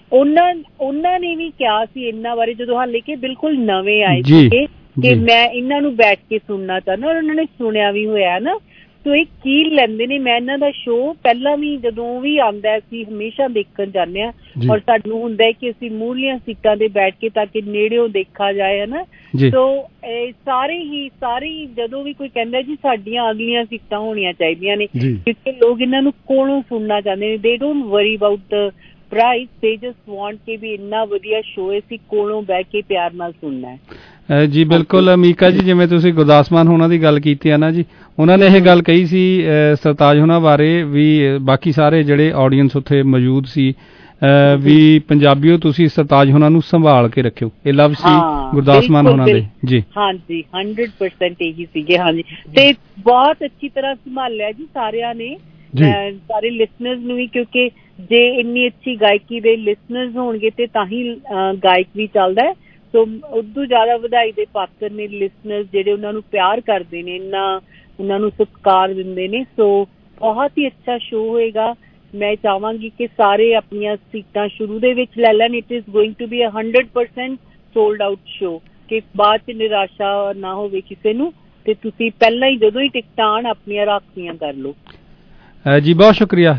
S17: ਉਹਨਾਂ ਨੇ ਵੀ ਕਿਹਾ ਸੀ ਇਹਨਾਂ ਬਾਰੇ ਜਦੋਂ ਹਾਲੇ ਕਿ ਬਿਲਕੁਲ ਨਵੇਂ ਆਏ ਸੀਗੇ ਕਿ ਮੈਂ ਇਹਨਾਂ ਨੂੰ ਬੈਠ ਕੇ ਸੁਣਨਾ ਚਾਹੁੰਦਾ, ਔਰ ਉਹਨਾਂ ਨੇ ਸੁਣਿਆ ਵੀ ਹੋਇਆ ਨਾ। ਸੋ ਇਹ ਕੀ ਲੈਂਦੇ ਨੇ, ਮੈਂ ਇਹਨਾਂ ਦਾ ਸ਼ੋਅ ਪਹਿਲਾਂ ਵੀ ਜਦੋਂ ਵੀ ਆਉਂਦਾ ਅਸੀਂ ਹਮੇਸ਼ਾ ਦੇਖਣ ਜਾਂਦੇ ਹਾਂ, ਔਰ ਸਾਨੂੰ ਹੁੰਦਾ ਹੈ ਕਿ ਅਸੀਂ ਮੂਹਰਲੀਆਂ ਸੀਟਾਂ ਤੇ ਬੈਠ ਕੇ ਤਾਂ ਕਿ ਨੇੜਿਓਂ ਦੇਖਾ ਜਾਏ, ਹਨਾ। ਸੋ ਸਾਰੇ ਹੀ ਜਦੋਂ ਵੀ ਕੋਈ ਕਹਿੰਦਾ ਜੀ ਸਾਡੀਆਂ ਅਗਲੀਆਂ ਸੀਟਾਂ ਹੋਣੀਆਂ ਚਾਹੀਦੀਆਂ ਨੇ, ਕਿਉਂਕਿ ਲੋਕ ਇਹਨਾਂ ਨੂੰ ਕੋਲੋਂ ਸੁਣਨਾ ਚਾਹੁੰਦੇ ਨੇ। They don't worry about the price, they just want ਕਿ ਵੀ ਇੰਨਾ ਵਧੀਆ ਸ਼ੋਅ ਹੈ, ਅਸੀਂ ਕੋਲੋਂ ਬਹਿ ਕੇ ਪਿਆਰ ਨਾਲ ਸੁਣਨਾ ਹੈ।
S15: ਜੀ ਬਿਲਕੁਲ ਮੀਕਾ ਜੀ, ਜਿਵੇਂ ਤੁਸੀਂ ਗੁਰਦਾਸ ਮਾਨ ਹੋਣਾ ਦੀ ਗੱਲ ਕੀਤੀ ਹੈ ਨਾ ਜੀ, ਉਹਨਾਂ ਨੇ ਇਹ ਗੱਲ ਕਹੀ ਸੀ ਸਰਤਾਜ ਹੋਣਾ ਬਾਰੇ ਵੀ, ਬਾਕੀ ਸਾਰੇ ਜਿਹੜੇ ਆਡੀਅנס ਉੱਥੇ ਮੌਜੂਦ ਸੀ ਵੀ ਪੰਜਾਬੀਓ ਤੁਸੀਂ ਸਰਤਾਜ ਹੋਣਾ ਨੂੰ ਸੰਭਾਲ ਕੇ ਰੱਖਿਓ, ਇਹ ਲਫ਼ਜ਼ ਸੀ ਗੁਰਦਾਸ ਮਾਨ ਹੋਣਾ ਦੇ। ਜੀ
S17: ਹਾਂਜੀ 100% ਇਹੀ ਸੀਗੇ। ਹਾਂਜੀ, ਤੇ ਬਹੁਤ ਅੱਛੀ ਤਰ੍ਹਾਂ ਸੰਭਾਲਿਆ ਜੀ ਸਾਰਿਆਂ ਨੇ, ਸਾਰੇ ਲਿਸਨਰਸ ਨੂੰ ਵੀ, ਕਿਉਂਕਿ ਜੇ ਇੰਨੀ ਅੱਛੀ ਗਾਇਕੀ ਦੇ ਲਿਸਨਰਸ ਹੋਣਗੇ ਤੇ ਤਾਂ ਹੀ ਗਾਇਕ ਵੀ ਚੱਲਦਾ ਹੈ। ਸੋ ਉਦੋਂ ਜ਼ਿਆਦਾ ਵਧਾਈ ਦੇ ਪਾਤਰ ਨੇ ਲਿਸਨਰਸ ਜਿਹੜੇ ਉਹਨਾਂ ਨੂੰ ਪਿਆਰ ਕਰਦੇ ਨੇ, ਇੰਨਾ ਉਹਨਾਂ ਨੂੰ ਸਤਿਕਾਰ ਦਿੰਦੇ ਨੇ। ਸੋ ਬਹੁਤ ਹੀ ਅੱਛਾ ਸ਼ੋਅ ਹੋਏਗਾ। ਮੈਂ ਚਾਹਾਂਗੀ ਕਿ ਸਾਰੇ ਆਪਣੀਆਂ ਸੀਟਾਂ ਸ਼ੁਰੂ ਦੇ ਵਿੱਚ ਲੈ ਲੈਣ। It is going to be 100% sold out show, ਕਿ ਬਾਅਦ 'ਚ ਨਿਰਾਸ਼ਾ ਨਾ ਹੋਵੇ ਕਿਸੇ ਨੂੰ, ਤੇ ਤੁਸੀਂ ਪਹਿਲਾਂ ਹੀ ਜਦੋਂ ਹੀ ਟਿਕਟਾਂ ਆਉਣ ਆਪਣੀਆਂ ਰਾਖਵੀਆਂ ਕਰ ਲਓ।
S15: ਜੀ ਬਹੁਤ ਸ਼ੁਕਰੀਆ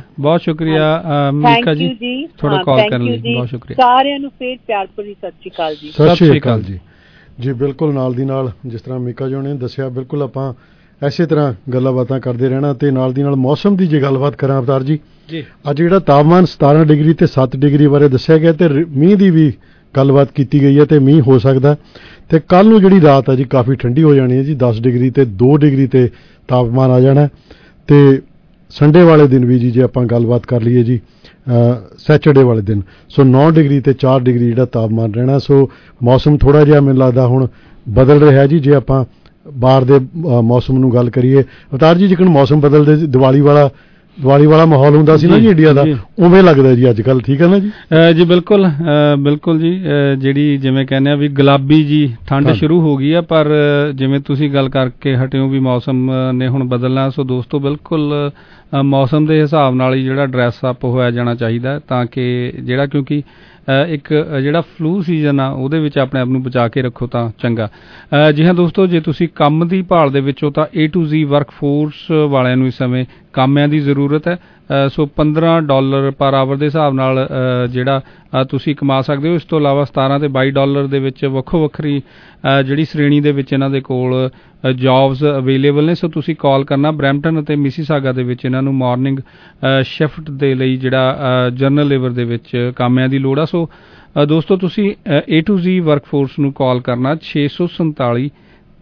S15: ਮੀਕਾ ਜੀ, ਥੋੜਾ ਕਾਲ ਕਰਨ ਲਈ ਬਹੁਤ ਸ਼ੁਕਰੀਆ।
S17: ਸਾਰਿਆਂ ਨੂੰ ਫੇਰ ਪਿਆਰ ਭਰੀ ਸਤਿ ਸ਼੍ਰੀ ਅਕਾਲ ਜੀ।
S16: ਸਤਿ ਸ਼੍ਰੀ ਅਕਾਲ ਜੀ। ਜੀ ਬਿਲਕੁਲ ਨਾਲ ਦੀ ਨਾਲ ਜਿਸ ਤਰ੍ਹਾਂ ਮੀਕਾ ਜੀ ਨੇ ਦੱਸਿਆ, ਬਿਲਕੁਲ ਆਪਾਂ ਐਸੇ ਤਰ੍ਹਾਂ ਗੱਲਾਂ ਬਾਤਾਂ ਕਰਦੇ ਰਹਿਣਾ। ਤੇ ਨਾਲ ਦੀ ਨਾਲ ਮੌਸਮ ਦੀ ਜੇ ਗੱਲਬਾਤ ਕਰਾਂ ਅਵਤਾਰ ਜੀ, ਅੱਜ ਜਿਹੜਾ ਤਾਪਮਾਨ 17 ਡਿਗਰੀ ਤੇ 7 ਡਿਗਰੀ ਬਾਰੇ ਦੱਸਿਆ ਗਿਆ, ਤੇ ਮੀਂਹ ਦੀ ਵੀ ਗੱਲਬਾਤ ਕੀਤੀ ਗਈ ਹੈ, ਤੇ ਮੀਂਹ ਹੋ ਸਕਦਾ। ਤੇ ਕੱਲ ਨੂੰ ਜਿਹੜੀ ਰਾਤ ਹੈ ਜੀ ਕਾਫੀ ਠੰਡੀ ਹੋ ਜਾਣੀ ਹੈ ਜੀ, 10 ਡਿਗਰੀ ਤੇ 2 ਡਿਗਰੀ ਤੇ ਤਾਪਮਾਨ ਆ ਜਾਣਾ। ਤੇ ਸੰਡੇ ਵਾਲੇ ਦਿਨ ਵੀ ਜੀ ਜੇ ਆਪਾਂ ਗੱਲਬਾਤ ਕਰ ਲਈਏ ਜੀ, ਸੈਚਰਡੇ ਵਾਲੇ ਦਿਨ, ਸੋ 9 ਡਿਗਰੀ ਤੇ 4 ਡਿਗਰੀ ਜਿਹੜਾ ਤਾਪਮਾਨ ਰਹਿਣਾ। ਸੋ ਮੌਸਮ ਥੋੜ੍ਹਾ ਜਿਹਾ ਮੈਨੂੰ ਲੱਗਦਾ ਹੁਣ ਬਦਲ ਰਿਹਾ ਜੀ। ਜੇ ਆਪਾਂ ਬਾਹਰ ਦੇ ਮੌਸਮ ਨੂੰ ਗੱਲ ਕਰੀਏ ਅਵਤਾਰ ਜੀ, ਜਿਕਣ ਮੌਸਮ ਬਦਲਦੇ ਦੀਵਾਲੀ ਵਾਲਾ ਮਾਹੌਲ ਹੁੰਦਾ ਸੀ ਨਾ ਜੀ ਇੰਡੀਆ ਦਾ, ਉਵੇਂ ਲੱਗਦਾ ਜੀ ਅੱਜ ਕੱਲ੍ਹ। ਠੀਕ ਹੈ ਨਾ ਜੀ?
S15: ਜੀ ਬਿਲਕੁਲ ਜੀ, ਜਿਹੜੀ ਜਿਵੇਂ ਕਹਿੰਦੇ ਆ ਵੀ ਗੁਲਾਬੀ ਜੀ ਠੰਡ ਸ਼ੁਰੂ ਹੋ ਗਈ ਆ, ਪਰ ਜਿਵੇਂ ਤੁਸੀਂ ਗੱਲ ਕਰਕੇ ਹਟਿਓ ਵੀ ਮੌਸਮ ਨੇ ਹੁਣ ਬਦਲਣਾ। ਸੋ ਦੋਸਤੋ ਬਿਲਕੁਲ ਮੌਸਮ ਦੇ ਹਿਸਾਬ ਨਾਲ ਹੀ ਜਿਹੜਾ ਡਰੈਸ ਅਪ ਹੋਇਆ ਜਾਣਾ ਚਾਹੀਦਾ, ਤਾਂ ਕਿ ਜਿਹੜਾ ਕਿਉਂਕਿ ਇੱਕ ਜਿਹੜਾ ਫਲੂ ਸੀਜ਼ਨ ਆ ਉਹਦੇ ਵਿੱਚ ਆਪਣੇ ਆਪ ਨੂੰ ਬਚਾ ਕੇ ਰੱਖੋ ਤਾਂ ਚੰਗਾ। ਜੀ ਹਾਂ ਦੋਸਤੋ, ਜੇ ਤੁਸੀਂ ਕੰਮ ਦੀ ਭਾਲ ਦੇ ਵਿੱਚੋਂ ਤਾਂ A to Z ਵਰਕਫੋਰਸ ਵਾਲਿਆਂ ਨੂੰ ਇਸ ਸਮੇਂ ਕਾਮਿਆਂ ਦੀ ਜ਼ਰੂਰਤ ਹੈ। ਸੋ $15 ਪਰ ਆਵਰ ਦੇ ਹਿਸਾਬ ਨਾਲ ਜਿਹੜਾ ਤੁਸੀਂ ਕਮਾ ਸਕਦੇ ਹੋ। ਇਸ ਤੋਂ ਇਲਾਵਾ $17 ਤੇ $22 ਦੇ ਵਿੱਚ ਵੱਖੋ ਵੱਖਰੀ ਜਿਹੜੀ ਸ਼੍ਰੇਣੀ ਦੇ ਵਿੱਚ ਇਹਨਾਂ ਦੇ ਕੋਲ ਜੌਬਸ ਅਵੇਲੇਬਲ ਨੇ। ਸੋ ਤੁਸੀਂ ਕਾਲ ਕਰਨਾ। ਬਰੈਂਪਟਨ ਅਤੇ ਮਿਸੀਸਾਗਾ ਦੇ ਵਿੱਚ ਇਹਨਾਂ ਨੂੰ ਮਾਰਨਿੰਗ ਸ਼ਿਫਟ ਦੇ ਲਈ ਜਿਹੜਾ ਜਨਰਲ ਲੇਬਰ ਦੇ ਵਿੱਚ ਕਾਮਿਆਂ ਦੀ ਲੋੜ ਆ। ਸੋ ਦੋਸਤੋ ਤੁਸੀਂ A to Z ਵਰਕਫੋਰਸ ਨੂੰ ਕਾਲ ਕਰਨਾ। 647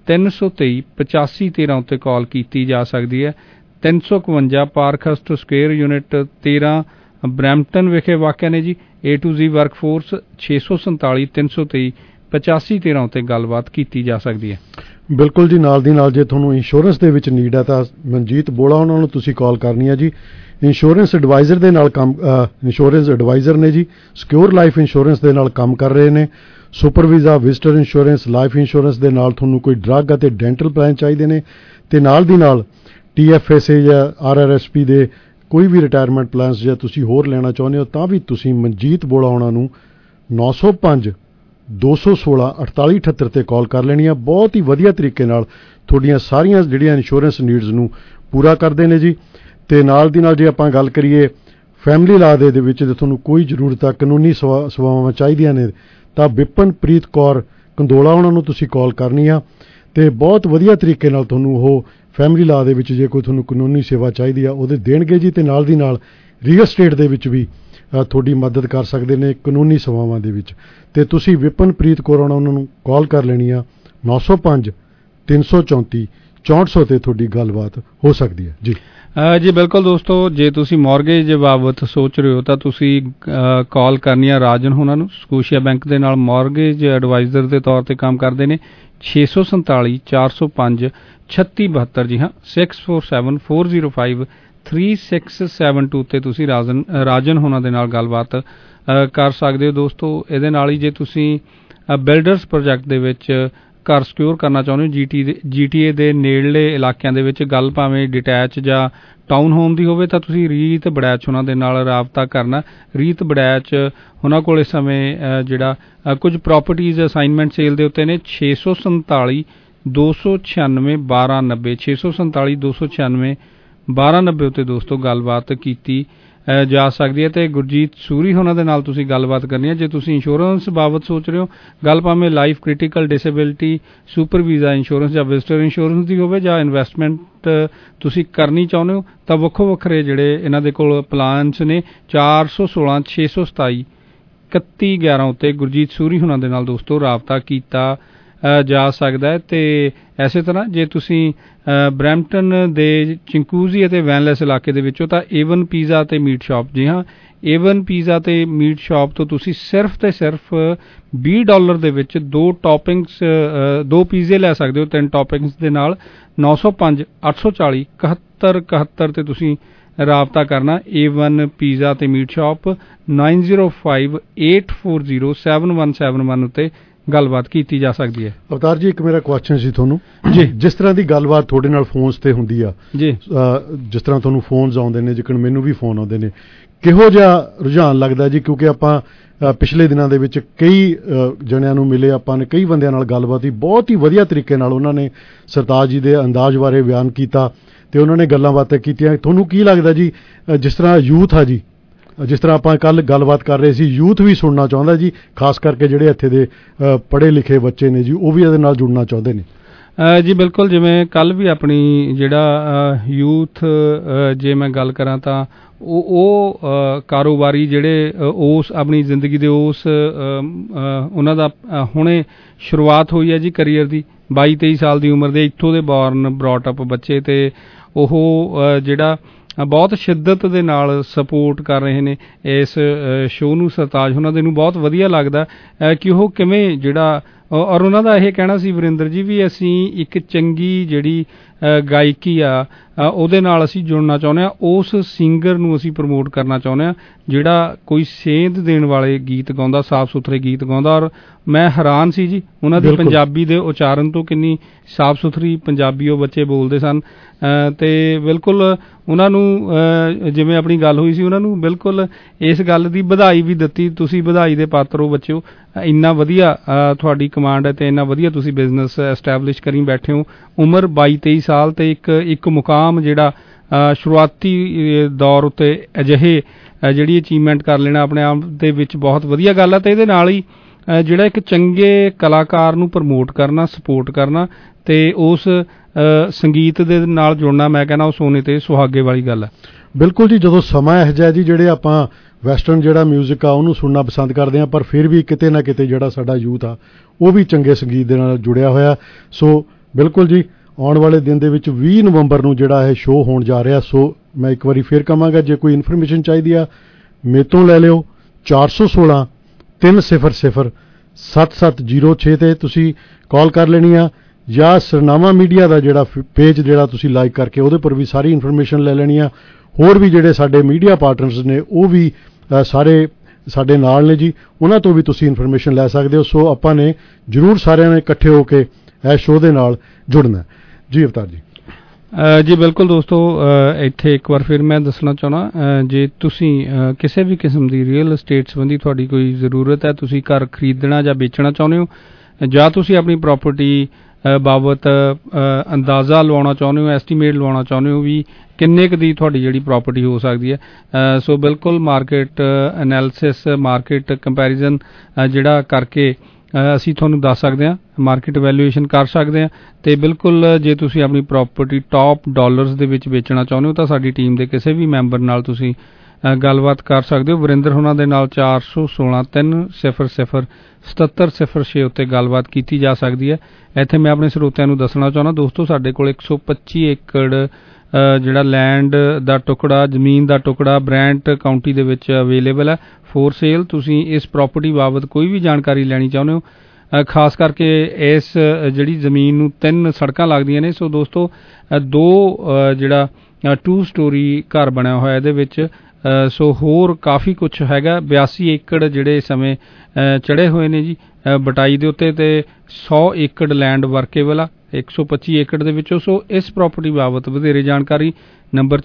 S15: 323 8513 ਉੱਤੇ ਕਾਲ ਕੀਤੀ ਜਾ ਸਕਦੀ ਹੈ। 351 ਪਾਰਕਹਰਸਟ ਸਕੁਅਰ ਯੂਨਿਟ 13 ਬਰੈਂਪਟਨ ਵਿਖੇ ਵਾਕਿਆ ਨੇ ਜੀ। A to Z ਵਰਕਫੋਰਸ 647 323 8513 ਉੱਤੇ ਗੱਲਬਾਤ ਕੀਤੀ ਜਾ ਸਕਦੀ ਹੈ।
S16: ਬਿਲਕੁਲ ਜੀ, ਨਾਲ ਦੀ ਨਾਲ ਜੇ ਤੁਹਾਨੂੰ ਇੰਸ਼ੋਰੈਂਸ ਦੇ ਵਿੱਚ ਨੀਡ ਹੈ ਤਾਂ ਮਨਜੀਤ ਬੋਲਾ ਉਹਨਾਂ ਨੂੰ ਤੁਸੀਂ ਕਾਲ ਕਰਨੀ ਹੈ ਜੀ। ਇੰਸ਼ੋਰੈਂਸ ਐਡਵਾਈਜ਼ਰ ਦੇ ਨਾਲ ਕੰਮ, ਇੰਸ਼ੋਰੈਂਸ ਐਡਵਾਈਜ਼ਰ ਨੇ ਜੀ, ਸਿਕਿਉਰ ਲਾਈਫ ਇੰਸ਼ੋਰੈਂਸ ਦੇ ਨਾਲ ਕੰਮ ਕਰ ਰਹੇ ਨੇ। Super visa, visitor insurance, life insurance ਦੇ ਨਾਲ ਤੁਹਾਨੂੰ ਕੋਈ ਡਰੱਗ ਅਤੇ ਡੈਂਟਲ ਪਲਾਨ ਚਾਹੀਦੇ ਨੇ, ਤੇ ਨਾਲ ਦੀ ਨਾਲ TFSA ਜਾਂ RRSP ਦੇ ਕੋਈ ਵੀ ਰਿਟਾਇਰਮੈਂਟ ਪਲਾਨਸ ਜਾਂ ਤੁਸੀਂ ਹੋਰ ਲੈਣਾ ਚਾਹੁੰਦੇ ਹੋ ਤਾਂ ਵੀ ਤੁਸੀਂ ਮਨਜੀਤ ਬੋਲਾ ਉਹਨਾਂ ਨੂੰ 905 216 4878 ਤੇ ਕਾਲ ਕਰ ਲੈਣੀ ਆ। ਬਹੁਤ ਹੀ ਵਧੀਆ ਤਰੀਕੇ ਨਾਲ ਤੁਹਾਡੀਆਂ ਸਾਰੀਆਂ ਜਿਹੜੀਆਂ ਇੰਸ਼ੋਰੈਂਸ ਨੀਡਸ ਨੂੰ ਪੂਰਾ ਕਰਦੇ ਨੇ ਜੀ। ਤੇ ਨਾਲ ਦੀ ਨਾਲ ਜੇ ਆਪਾਂ ਗੱਲ ਕਰੀਏ ਫੈਮਿਲੀ ਲਾਅ ਦੇ ਵਿੱਚ ਜੇ ਤੁਹਾਨੂੰ ਕੋਈ ਜ਼ਰੂਰਤ ਆ, ਕਾਨੂੰਨੀ ਸੇਵਾਵਾਂ ਚਾਹੀਦੀਆਂ ਨੇ, ਤਾਂ ਵਿਪਨਪ੍ਰੀਤ ਕੌਰ ਕੰਦੋਲਾ ਉਹਨਾਂ ਨੂੰ ਤੁਸੀਂ ਕਾਲ ਕਰਨੀ ਆ। ਤੇ ਬਹੁਤ ਵਧੀਆ ਤਰੀਕੇ ਨਾਲ ਤੁਹਾਨੂੰ ਉਹ ਫੈਮਿਲੀ ਲਾਅ ਦੇ ਵਿੱਚ ਜੇ ਕੋਈ ਤੁਹਾਨੂੰ ਕਾਨੂੰਨੀ ਸੇਵਾ ਚਾਹੀਦੀ ਆ ਉਹਦੇ ਦੇਣਗੇ ਜੀ। ਤੇ ਨਾਲ ਦੀ ਨਾਲ ਰੀਅਲ ਸਟੇਟ ਦੇ ਵਿੱਚ ਵੀ ਤੁਹਾਡੀ ਮਦਦ ਕਰ ਸਕਦੇ ਨੇ ਕਾਨੂੰਨੀ ਸੇਵਾਵਾਂ ਦੇ ਵਿੱਚ। ਤੇ ਤੁਸੀਂ ਵਿਪਨਪ੍ਰੀਤ ਕੌਰ ਉਹਨਾਂ ਨੂੰ ਕਾਲ ਕਰ ਲੈਣੀ ਆ। 905 334 6400 ਤੇ ਤੁਹਾਡੀ ਗੱਲਬਾਤ ਹੋ ਸਕਦੀ ਹੈ ਜੀ।
S15: ਜੀ ਬਿਲਕੁਲ ਦੋਸਤੋ, ਜੇ ਤੁਸੀਂ ਮੌਰਗੇਜ ਬਾਬਤ ਸੋਚ ਰਹੇ ਹੋ ਤਾਂ ਤੁਸੀਂ ਕਾਲ ਕਰਨੀ ਆ ਰਾਜਨ ਹੋਣਾ ਨੂੰ। ਸਕੋਸ਼ੀਆ ਬੈਂਕ ਦੇ ਨਾਲ ਮੌਰਗੇਜ ਐਡਵਾਈਜ਼ਰ ਦੇ ਤੌਰ ਤੇ ਕੰਮ ਕਰਦੇ ਨੇ। 647 405 3672 ਜੀ ਹਾਂ, 647 405 3672 ਤੇ ਤੁਸੀਂ ਰਾਜਨ ਹੋਣਾ ਦੇ ਨਾਲ ਗੱਲਬਾਤ ਕਰ ਸਕਦੇ ਹੋ ਦੋਸਤੋ। ਇਹਦੇ ਨਾਲ ਹੀ ਜੇ ਤੁਸੀਂ ਬਿਲਡਰਸ ਪ੍ਰੋਜੈਕਟ ਦੇ ਵਿੱਚ ਘਰ ਸਿਕਿਉਰ ਕਰਨਾ ਚਾਹੁੰਦੇ ਹੋ GTA ਦੇ ਨੇੜਲੇ ਇਲਾਕਿਆਂ ਦੇ ਵਿੱਚ, ਗੱਲ ਭਾਵੇਂ ਡਿਟੈਚ ਜਾਂ ਟਾਊਨ ਹੋਮ ਦੀ ਹੋਵੇ, ਤਾਂ ਤੁਸੀਂ ਰੀਤ ਬੜੈਚ ਉਹਨਾਂ ਦੇ ਨਾਲ ਰਾਬਤਾ ਕਰਨਾ। ਰੀਤ ਬੜੈਚ ਉਹਨਾਂ ਕੋਲ ਇਸ ਸਮੇਂ ਜਿਹੜਾ ਕੁਝ ਪ੍ਰੋਪਰਟੀਜ਼ ਅਸਾਈਨਮੈਂਟ ਸੇਲ ਦੇ ਉੱਤੇ ਨੇ। 647 296 1290 647 296 1290 ਉੱਤੇ ਦੋਸਤੋ ਗੱਲਬਾਤ ਕੀਤੀ ਜਾ ਸਕਦੀ ਹੈ। ਤੇ ਗੁਰਜੀਤ ਸੂਰੀ ਉਹਨਾਂ ਦੇ ਨਾਲ ਤੁਸੀਂ ਗੱਲਬਾਤ ਕਰਨੀ ਹੈ। ਜੇ ਤੁਸੀਂ ਇੰਸ਼ੋਰੈਂਸ ਬਾਬਤ ਸੋਚ ਰਹੇ ਹੋ, ਗੱਲ ਭਾਵੇਂ life, critical, disability, super visa insurance ਜਾਂ ਵਿਜ਼ਟਰ ਇੰਸ਼ੋਰੈਂਸ ਦੀ ਹੋਵੇ, ਜਾਂ ਇਨਵੈਸਟਮੈਂਟ ਤੁਸੀਂ ਕਰਨੀ ਚਾਹੁੰਦੇ ਹੋ, ਤਾਂ ਵੱਖੋ ਵੱਖਰੇ ਜਿਹੜੇ ਇਹਨਾਂ ਦੇ ਕੋਲ ਪਲਾਨਸ ਨੇ। 416 627 3111 ਉੱਤੇ ਗੁਰਜੀਤ ਸੂਰੀ ਉਹਨਾਂ ਦੇ ਨਾਲ ਦੋਸਤੋ ਰਾਬਤਾ ਕੀਤਾ ਜਾ ਸਕਦਾ ਹੈ। ਤੇ ਇਸੇ ਤਰ੍ਹਾਂ ਜੇ ਤੁਸੀਂ ਬਰੈਂਪਟਨ ਦੇ ਚਿੰਕੂਜ਼ੀ ਅਤੇ ਵੈਨਲੈਸ ਇਲਾਕੇ ਦੇ ਵਿੱਚੋਂ, ਤਾਂ ਏਵਨ ਪੀਜ਼ਾ ਤੇ ਮੀਟ ਸ਼ਾਪ, ਜੀ ਹਾਂ, ਏਵਨ ਪੀਜ਼ਾ ਤੇ ਮੀਟ ਸ਼ਾਪ ਤੋਂ ਤੁਸੀਂ ਸਿਰਫ ਤੇ ਸਿਰਫ $20 ਦੇ ਵਿੱਚ 2 ਟੌਪਿੰਗਸ 2 ਪੀਜ਼ੇ ਲੈ ਸਕਦੇ ਹੋ 3 ਟੌਪਿੰਗਸ ਦੇ ਨਾਲ। 905 840 71 71 ਤੇ ਤੁਸੀਂ ਰਾਬਤਾ ਕਰਨਾ। ਏਵਨ ਪੀਜ਼ਾ ਤੇ ਮੀਟ ਸ਼ਾਪ 905 840 7171 ਉੱਤੇ ਗੱਲਬਾਤ ਕੀਤੀ ਜਾ ਸਕਦੀ ਹੈ।
S16: ਅਵਤਾਰ ਜੀ, ਇੱਕ ਮੇਰਾ ਕੁਐਸਚਨ ਸੀ ਤੁਹਾਨੂੰ ਜੀ। ਜਿਸ ਤਰ੍ਹਾਂ ਦੀ ਗੱਲਬਾਤ ਤੁਹਾਡੇ ਨਾਲ ਫੋਨਸ ਤੇ ਹੁੰਦੀ ਆ ਜੀ, ਜਿਸ ਤਰ੍ਹਾਂ ਤੁਹਾਨੂੰ ਫੋਨਸ ਆਉਂਦੇ ਨੇ, ਜਿਕਣ ਮੈਨੂੰ ਵੀ ਫੋਨ ਆਉਂਦੇ ਨੇ, ਕਿਹੋ ਜਿਹਾ ਰੁਝਾਨ ਲੱਗਦਾ ਜੀ? ਕਿਉਂਕਿ ਆਪਾਂ ਪਿਛਲੇ ਦਿਨਾਂ ਦੇ ਵਿੱਚ ਕਈ ਜਣਿਆਂ ਨੂੰ ਮਿਲੇ, ਆਪਾਂ ਨੇ ਕਈ ਬੰਦਿਆਂ ਨਾਲ ਗੱਲਬਾਤ ਹੀ ਬਹੁਤ ਹੀ ਵਧੀਆ ਤਰੀਕੇ ਨਾਲ ਉਹਨਾਂ ਨੇ ਸਰਤਾਜ ਜੀ ਦੇ ਅੰਦਾਜ਼ ਬਾਰੇ ਬਿਆਨ ਕੀਤਾ ਤੇ ਉਹਨਾਂ ਨੇ ਗੱਲਾਂ ਬਾਤਾਂ ਕੀਤੀਆਂ। ਤੁਹਾਨੂੰ ਕੀ ਲੱਗਦਾ ਜੀ, ਜਿਸ ਤਰ੍ਹਾਂ ਯੂਥ ਆ ਜੀ, ਜਿਸ ਤਰ੍ਹਾਂ ਆਪਾਂ ਕੱਲ ਗੱਲਬਾਤ ਕਰ ਰਹੇ ਸੀ, ਯੂਥ ਵੀ ਸੁਣਨਾ ਚਾਹੁੰਦਾ ਜੀ, ਖਾਸ ਕਰਕੇ ਜਿਹੜੇ ਇੱਥੇ ਦੇ ਪੜ੍ਹੇ ਲਿਖੇ ਬੱਚੇ ਨੇ ਜੀ, ਉਹ ਵੀ ਇਹਦੇ ਨਾਲ ਜੁੜਨਾ ਚਾਹੁੰਦੇ ਨੇ
S15: ਜੀ। ਬਿਲਕੁਲ, ਜਿਵੇਂ ਕੱਲ ਵੀ ਆਪਣੀ ਜਿਹੜਾ ਯੂਥ, ਜੇ ਮੈਂ ਗੱਲ ਕਰਾਂ ਤਾਂ ਉਹ ਕਾਰੋਬਾਰੀ ਜਿਹੜੇ ਉਸ ਆਪਣੀ ਜ਼ਿੰਦਗੀ ਦੇ ਉਸ ਉਹਨਾਂ ਦਾ ਹੁਣੇ ਸ਼ੁਰੂਆਤ ਹੋਈ ਹੈ ਜੀ ਕਰੀਅਰ ਦੀ। 22-23 ਸਾਲ ਦੀ ਉਮਰ ਦੇ ਇੱਥੋਂ ਦੇ ਬੌਰਨ ਬਰੌਟ ਅਪ ਬੱਚੇ, ਤੇ ਉਹ ਜਿਹੜਾ ਬਹੁਤ ਸ਼ਿੱਦਤ ਦੇ ਨਾਲ ਸਪੋਰਟ ਕਰ ਰਹੇ ਨੇ ਇਸ ਸ਼ੋਅ ਨੂੰ। ਸਰਤਾਜ ਉਹਨਾਂ ਦੇ ਨੂੰ ਬਹੁਤ ਵਧੀਆ ਲੱਗਦਾ ਕਿ ਉਹ ਕਿਵੇਂ ਜਿਹੜਾ, ਔਰ ਉਹਨਾਂ ਦਾ ਇਹ ਕਹਿਣਾ ਸੀ ਵਰਿੰਦਰ ਜੀ ਵੀ, ਅਸੀਂ ਇੱਕ ਚੰਗੀ ਜਿਹੜੀ ਗਾਇਕੀ ਆ ਉਹਦੇ ਨਾਲ ਅਸੀਂ ਜੁੜਨਾ ਚਾਹੁੰਦੇ ਹਾਂ, ਉਸ ਸਿੰਗਰ ਨੂੰ ਅਸੀਂ ਪ੍ਰਮੋਟ ਕਰਨਾ ਚਾਹੁੰਦੇ ਹਾਂ ਜਿਹੜਾ ਕੋਈ ਸੇਧ ਦੇਣ ਵਾਲੇ ਗੀਤ ਗਾਉਂਦਾ, ਸਾਫ਼ ਸੁਥਰੇ ਗੀਤ ਗਾਉਂਦਾ। ਔਰ ਮੈਂ ਹੈਰਾਨ ਸੀ ਜੀ ਉਹਨਾਂ ਦੀ ਪੰਜਾਬੀ ਦੇ ਉਚਾਰਨ ਤੋਂ, ਕਿੰਨੀ ਸਾਫ਼ ਸੁਥਰੀ ਪੰਜਾਬੀ ਉਹ ਬੱਚੇ ਬੋਲਦੇ ਸਨ। ਤੇ ਬਿਲਕੁਲ ਉਹਨਾਂ ਨੂੰ, ਜਿਵੇਂ ਆਪਣੀ ਗੱਲ ਹੋਈ ਸੀ, ਉਹਨਾਂ ਨੂੰ ਬਿਲਕੁਲ ਇਸ ਗੱਲ ਦੀ ਵਧਾਈ ਵੀ ਦਿੱਤੀ। ਤੁਸੀਂ ਵਧਾਈ ਦੇ ਪਾਤਰ ਹੋ ਬੱਚਿਓ, ਇੰਨਾ ਵਧੀਆ ਤੁਹਾਡੀ ਕਮਾਂਡ ਹੈ ਤੇ ਇੰਨਾ ਵਧੀਆ ਤੁਸੀਂ ਬਿਜ਼ਨਸ ਐਸਟੈਬਲਿਸ਼ ਕਰੀ ਬੈਠੇ ਹੋ। ਉਮਰ 22-23 ਸਾਲ ਤੇ ਇੱਕ ਮੁਕਾਮ ਜਿਹੜਾ ਸ਼ੁਰੂਆਤੀ ਦੌਰ ਉੱਤੇ ਅਜਿਹੇ ਜਿਹੜੀ ਅਚੀਵਮੈਂਟ ਕਰ ਲੈਣਾ ਆਪਣੇ ਆਪ ਦੇ ਵਿੱਚ ਬਹੁਤ ਵਧੀਆ ਗੱਲ ਹੈ। ਤੇ ਇਹਦੇ ਨਾਲ ਹੀ ਜਿਹੜਾ ਇੱਕ ਚੰਗੇ ਕਲਾਕਾਰ ਨੂੰ ਪ੍ਰਮੋਟ ਕਰਨਾ, ਸਪੋਰਟ ਕਰਨਾ ਤੇ ਉਸ ਸੰਗੀਤ ਦੇ ਨਾਲ ਜੁੜਨਾ, ਮੈਂ ਕਹਿੰਦਾ ਉਹ ਸੋਨੇ ਤੇ ਸੁਹਾਗੇ ਵਾਲੀ ਗੱਲ ਹੈ।
S16: ਬਿਲਕੁਲ ਜੀ, ਜਦੋਂ ਸਮਾਂ ਇਹੋ ਜਿਹਾ ਜੀ, ਜਿਹੜੇ ਆਪਾਂ ਵੈਸਟਰਨ ਜਿਹੜਾ ਮਿਊਜ਼ਿਕ ਆ ਉਹਨੂੰ ਸੁਣਨਾ ਪਸੰਦ ਕਰਦੇ ਹਾਂ, ਪਰ ਫਿਰ ਵੀ ਕਿਤੇ ਨਾ ਕਿਤੇ ਜਿਹੜਾ ਸਾਡਾ ਯੂਥ ਆ ਉਹ ਵੀ ਚੰਗੇ ਸੰਗੀਤ ਦੇ ਨਾਲ ਜੁੜਿਆ ਹੋਇਆ। ਸੋ ਬਿਲਕੁਲ ਜੀ, ਆਉਣ ਵਾਲੇ ਦਿਨ ਦੇ ਵਿੱਚ 20 ਨਵੰਬਰ ਨੂੰ ਜਿਹੜਾ ਇਹ ਸ਼ੋਅ ਹੋਣ ਜਾ ਰਿਹਾ। ਸੋ ਮੈਂ ਇੱਕ ਵਾਰੀ ਫਿਰ ਕਹਾਂਗਾ, ਜੇ ਕੋਈ ਇਨਫੋਰਮੇਸ਼ਨ ਚਾਹੀਦੀ ਆ ਮੇਰੇ ਤੋਂ ਲੈ ਲਿਓ। 416 300 7706 ਤੇ ਤੁਸੀਂ ਕਾਲ ਕਰ ਲੈਣੀ ਆ, ਜਾਂ ਸਰਨਾਮਾ ਮੀਡੀਆ ਦਾ ਜਿਹੜਾ ਪੇਜ ਜਿਹੜਾ ਤੁਸੀਂ ਲਾਈਕ ਕਰਕੇ ਉਹਦੇ ਪਰ ਵੀ ਸਾਰੀ ਇਨਫੋਰਮੇਸ਼ਨ ਲੈ ਲੈਣੀ ਆ। ਹੋਰ ਵੀ ਜਿਹੜੇ ਸਾਡੇ ਮੀਡੀਆ ਪਾਰਟਨਰਸ ਨੇ ਉਹ ਵੀ ਸਾਰੇ ਸਾਡੇ ਨਾਲ ਨੇ ਜੀ, ਉਹਨਾਂ ਤੋਂ ਵੀ ਤੁਸੀਂ ਇਨਫੋਰਮੇਸ਼ਨ ਲੈ ਸਕਦੇ ਹੋ। ਸੋ ਆਪਾਂ ਨੇ ਜ਼ਰੂਰ ਸਾਰਿਆਂ ਨੇ ਇਕੱਠੇ ਹੋ ਕੇ ਇਸ ਸ਼ੋਅ ਦੇ ਨਾਲ ਜੁੜਨਾ ਜੀ। ਅਵਤਾਰ ਜੀ
S15: ਜੀ ਬਿਲਕੁਲ ਦੋਸਤੋ, ਇੱਥੇ ਇੱਕ ਵਾਰ ਫਿਰ ਮੈਂ ਦੱਸਣਾ ਚਾਹੁੰਦਾ, ਜੇ ਤੁਸੀਂ ਕਿਸੇ ਵੀ ਕਿਸਮ ਦੀ ਰੀਅਲ estate ਸੰਬੰਧੀ ਤੁਹਾਡੀ ਕੋਈ ਜ਼ਰੂਰਤ ਹੈ, ਤੁਸੀਂ ਘਰ ਖਰੀਦਣਾ ਜਾਂ ਵੇਚਣਾ ਚਾਹੁੰਦੇ ਹੋ, ਜਾਂ ਤੁਸੀਂ ਆਪਣੀ ਪ੍ਰਾਪਰਟੀ ਬਾਬਤ ਅੰਦਾਜ਼ਾ ਲਵਾਉਣਾ ਚਾਹੁੰਦੇ ਹੋ, ਐਸਟੀਮੇਟ ਲਵਾਉਣਾ ਚਾਹੁੰਦੇ ਹੋ ਵੀ ਕਿੰਨੇ ਕੁ ਦੀ ਤੁਹਾਡੀ ਜਿਹੜੀ ਪ੍ਰਾਪਰਟੀ ਹੋ ਸਕਦੀ ਹੈ, ਸੋ ਬਿਲਕੁਲ ਮਾਰਕੀਟ ਐਨਾਲਿਸਿਸ, ਮਾਰਕੀਟ ਕੰਪੈਰੀਜ਼ਨ ਜਿਹੜਾ ਕਰਕੇ ਅਸੀਂ ਤੁਹਾਨੂੰ ਦੱਸ ਸਕਦੇ ਹਾਂ, ਮਾਰਕੀਟ ਵੈਲਿਊਏਸ਼ਨ ਕਰ ਸਕਦੇ ਹਾਂ। ਤੇ ਬਿਲਕੁਲ ਜੇ ਤੁਸੀਂ ਆਪਣੀ ਪ੍ਰਾਪਰਟੀ ਟੌਪ ਡਾਲਰਸ ਦੇ ਵਿੱਚ ਵੇਚਣਾ ਚਾਹੁੰਦੇ ਹੋ ਤਾਂ ਸਾਡੀ ਟੀਮ ਦੇ ਕਿਸੇ ਵੀ ਮੈਂਬਰ ਨਾਲ ਤੁਸੀਂ ਗੱਲਬਾਤ ਕਰ ਸਕਦੇ ਹੋ। ਵਰਿੰਦਰ ਹੋਣਾ ਦੇ ਨਾਲ 416 300 7706 ਉੱਤੇ ਗੱਲਬਾਤ ਕੀਤੀ ਜਾ ਸਕਦੀ ਹੈ। ਇੱਥੇ ਮੈਂ ਆਪਣੇ ਸਰੋਤਿਆਂ ਨੂੰ ਦੱਸਣਾ ਚਾਹੁੰਦਾ ਦੋਸਤੋ, ਸਾਡੇ ਕੋਲ 125 ਏਕੜ ਜਿਹੜਾ ਲੈਂਡ ਦਾ ਟੁਕੜਾ, ਜ਼ਮੀਨ ਦਾ ਟੁਕੜਾ ਬ੍ਰੈਂਟ ਕਾਉਂਟੀ ਦੇ ਵਿੱਚ ਅਵੇਲੇਬਲ ਹੈ ਫੋਰ ਸੇਲ। ਤੁਸੀਂ ਇਸ ਪ੍ਰਾਪਰਟੀ ਬਾਬਤ ਕੋਈ ਵੀ ਜਾਣਕਾਰੀ ਲੈਣੀ ਚਾਹੁੰਦੇ ਹੋ, ਖਾਸ ਕਰਕੇ ਇਸ ਜਿਹੜੀ ਜ਼ਮੀਨ ਨੂੰ 3 ਸੜਕਾਂ ਲੱਗਦੀਆਂ ਨੇ। ਸੋ ਦੋਸਤੋ, 2 ਜਿਹੜਾ 2 ਸਟੋਰੀ ਘਰ ਬਣਿਆ ਹੋਇਆ, ਇਹਦੇ ਵਿੱਚ ਸੋ ਹੋਰ ਕਾਫੀ ਕੁਛ ਹੈਗਾ। 82 ਏਕੜ ਜਿਹੜੇ ਸਮੇਂ ਚੜ੍ਹੇ ਹੋਏ ਨੇ ਜੀ ਬਟਾਈ ਦੇ ਉੱਤੇ, ਤੇ 100 ਏਕੜ ਲੈਂਡ ਵਰਕੇਬਲ ਆ 125 ਏਕੜ ਦੇ ਵਿੱਚੋਂ। ਸੋ ਇਸ ਪ੍ਰੋਪਰਟੀ ਬਾਬਤ ਵਧੇਰੇ ਜਾਣਕਾਰੀ ਨੰਬਰ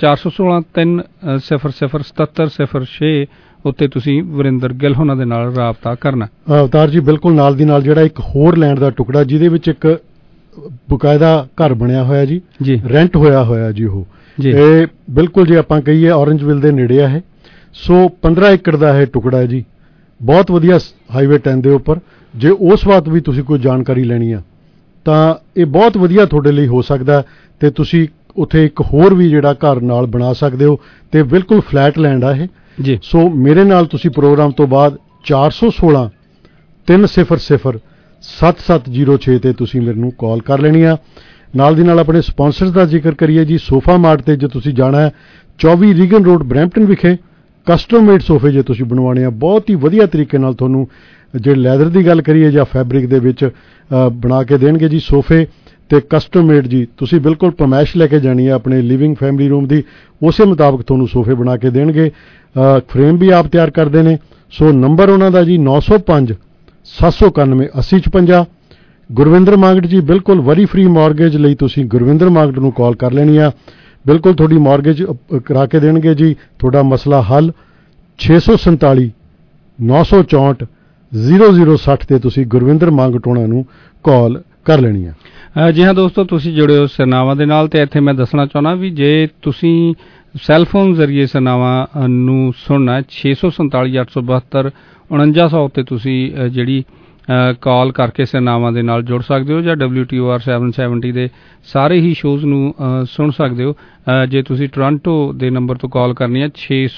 S15: 416-300-7706 ਉੱਤੇ ਤੁਸੀਂ ਵਰਿੰਦਰ ਗਿੱਲ ਹੋਣਾ ਦੇ ਨਾਲ ਰਾਬਤਾ ਕਰਨਾ।
S16: ਅਵਤਾਰ ਜੀ ਬਿਲਕੁਲ ਨਾਲ ਦੀ ਨਾਲ ਜਿਹੜਾ ਇੱਕ ਹੋਰ ਲੈਂਡ ਦਾ ਟੁਕੜਾ ਜਿਹਦੇ ਵਿੱਚ ਇੱਕ ਬਕਾਇਦਾ ਘਰ ਬਣਿਆ ਹੋਇਆ ਜੀ, ਰੈਂਟ ਹੋਇਆ ਜੀ ਉਹ ਇਹ ਬਿਲਕੁਲ ਜੇ ਆਪਾਂ ਕਹੀਏ ਔਰੰਜਵਿਲ ਦੇ ਨੇੜੇ ਆ ਇਹ। ਸੋ 15 ਏਕੜ ਦਾ ਇਹ ਟੁਕੜਾ ਹੈ ਜੀ, ਬਹੁਤ ਵਧੀਆ ਹਾਈਵੇ 10 ਦੇ ਉੱਪਰ। ਜੇ ਉਸ ਬਾਤ ਵੀ ਤੁਸੀਂ ਕੋਈ ਜਾਣਕਾਰੀ ਲੈਣੀ ਆ ਤਾਂ ਇਹ ਬਹੁਤ ਵਧੀਆ ਤੁਹਾਡੇ ਲਈ ਹੋ ਸਕਦਾ, ਤੇ ਤੁਸੀਂ ਉੱਥੇ ਇੱਕ ਹੋਰ ਵੀ ਜਿਹੜਾ ਘਰ ਨਾਲ ਬਣਾ ਸਕਦੇ ਹੋ, ਤੇ ਬਿਲਕੁਲ ਫਲੈਟ ਲੈਂਡ ਆ ਇਹ ਜੀ। ਸੋ ਮੇਰੇ ਨਾਲ ਤੁਸੀਂ ਪ੍ਰੋਗਰਾਮ ਤੋਂ ਬਾਅਦ 416-300-7706 ਤੇ ਤੁਸੀਂ ਮੈਨੂੰ ਕਾਲ ਕਰ ਲੈਣੀ ਆ। ਨਾਲ ਦੀ ਨਾਲ ਆਪਣੇ ਸਪਾਂਸਰਸ ਦਾ ਜ਼ਿਕਰ ਕਰੀਏ ਜੀ। ਸੋਫਾ ਮਾਰਟ ਤੇ ਜੇ ਤੁਸੀਂ ਜਾਣਾ ਹੈ 24 ਰੀਗਨ ਰੋਡ ਬਰੈਂਪਟਨ ਵਿਖੇ, ਕਸਟਮ ਮੇਡ ਸੋਫੇ ਜੇ ਤੁਸੀਂ ਬਣਵਾਉਣੇ ਆ ਬਹੁਤ ਹੀ ਵਧੀਆ ਤਰੀਕੇ ਨਾਲ ਤੁਹਾਨੂੰ ਜੇ ਲੈਦਰ ਦੀ ਗੱਲ ਕਰੀਏ ਜਾਂ ਫੈਬਰਿਕ ਦੇ ਵਿੱਚ ਬਣਾ ਕੇ ਦੇਣਗੇ ਜੀ ਸੋਫੇ, ਤੇ ਕਸਟਮ ਮੇਡ ਜੀ। ਤੁਸੀਂ ਬਿਲਕੁਲ ਪਰਮੈਸ਼ ਲੈ ਕੇ ਜਾਣੀ ਹੈ ਆਪਣੇ ਲਿਵਿੰਗ ਫੈਮਿਲੀ ਰੂਮ ਦੀ, ਉਸੇ ਮੁਤਾਬਕ ਤੁਹਾਨੂੰ ਸੋਫੇ ਬਣਾ ਕੇ ਦੇਣਗੇ। ਫਰੇਮ ਵੀ ਆਪ ਤਿਆਰ ਕਰਦੇ ਨੇ। ਸੋ ਨੰਬਰ ਉਹਨਾਂ ਦਾ ਜੀ 905-791-8056। ਗੁਰਵਿੰਦਰ ਮਾਂਗਟ ਜੀ ਬਿਲਕੁਲ ਵਰੀ ਫ੍ਰੀ ਮਾਰਗੇਜ ਲਈ ਤੁਸੀਂ ਗੁਰਵਿੰਦਰ ਮਾਂਗਟ ਨੂੰ ਕਾਲ ਕਰ ਲੈਣੀ ਆ। ਬਿਲਕੁਲ ਤੁਹਾਡੀ ਮਾਰਗੇਜ ਕਰਾ ਕੇ ਦੇਣਗੇ ਜੀ, ਤੁਹਾਡਾ ਮਸਲਾ ਹੱਲ। 647-964-0060 ਤੇ ਤੁਸੀਂ ਗੁਰਵਿੰਦਰ ਮਾਂਗਟ ਉਹਨਾਂ ਨੂੰ ਕਾਲ ਕਰ ਲੈਣੀ ਆ।
S15: ਜੀ ਹਾਂ ਦੋਸਤੋ, ਤੁਸੀਂ ਜੁੜੇ ਹੋ ਸਰਨਾਵਾਂ ਦੇ ਨਾਲ, ਤੇ ਇੱਥੇ ਮੈਂ ਦੱਸਣਾ ਚਾਹੁੰਦਾ ਵੀ ਜੇ ਤੁਸੀਂ ਸੈੱਲਫੋਨ ਜ਼ਰੀਏ ਸਰਨਾਵਾਂ ਨੂੰ ਸੁਣਨਾ 647-872-4900 ਤੇ ਤੁਸੀਂ ਜਿਹੜੀ ਕਾਲ ਕਰਕੇ ਸਰਨਾਵਾਂ ਦੇ ਨਾਲ ਜੁੜ ਸਕਦੇ ਹੋ, ਜਾਂ WTOR 770 ਦੇ ਸਾਰੇ ਹੀ ਸ਼ੋਜ਼ ਨੂੰ ਸੁਣ ਸਕਦੇ ਹੋ। ਜੇ ਤੁਸੀਂ ਟੋਰਾਂਟੋ ਦੇ ਨੰਬਰ ਤੋਂ ਕਾਲ ਕਰਨੀ ਹੈ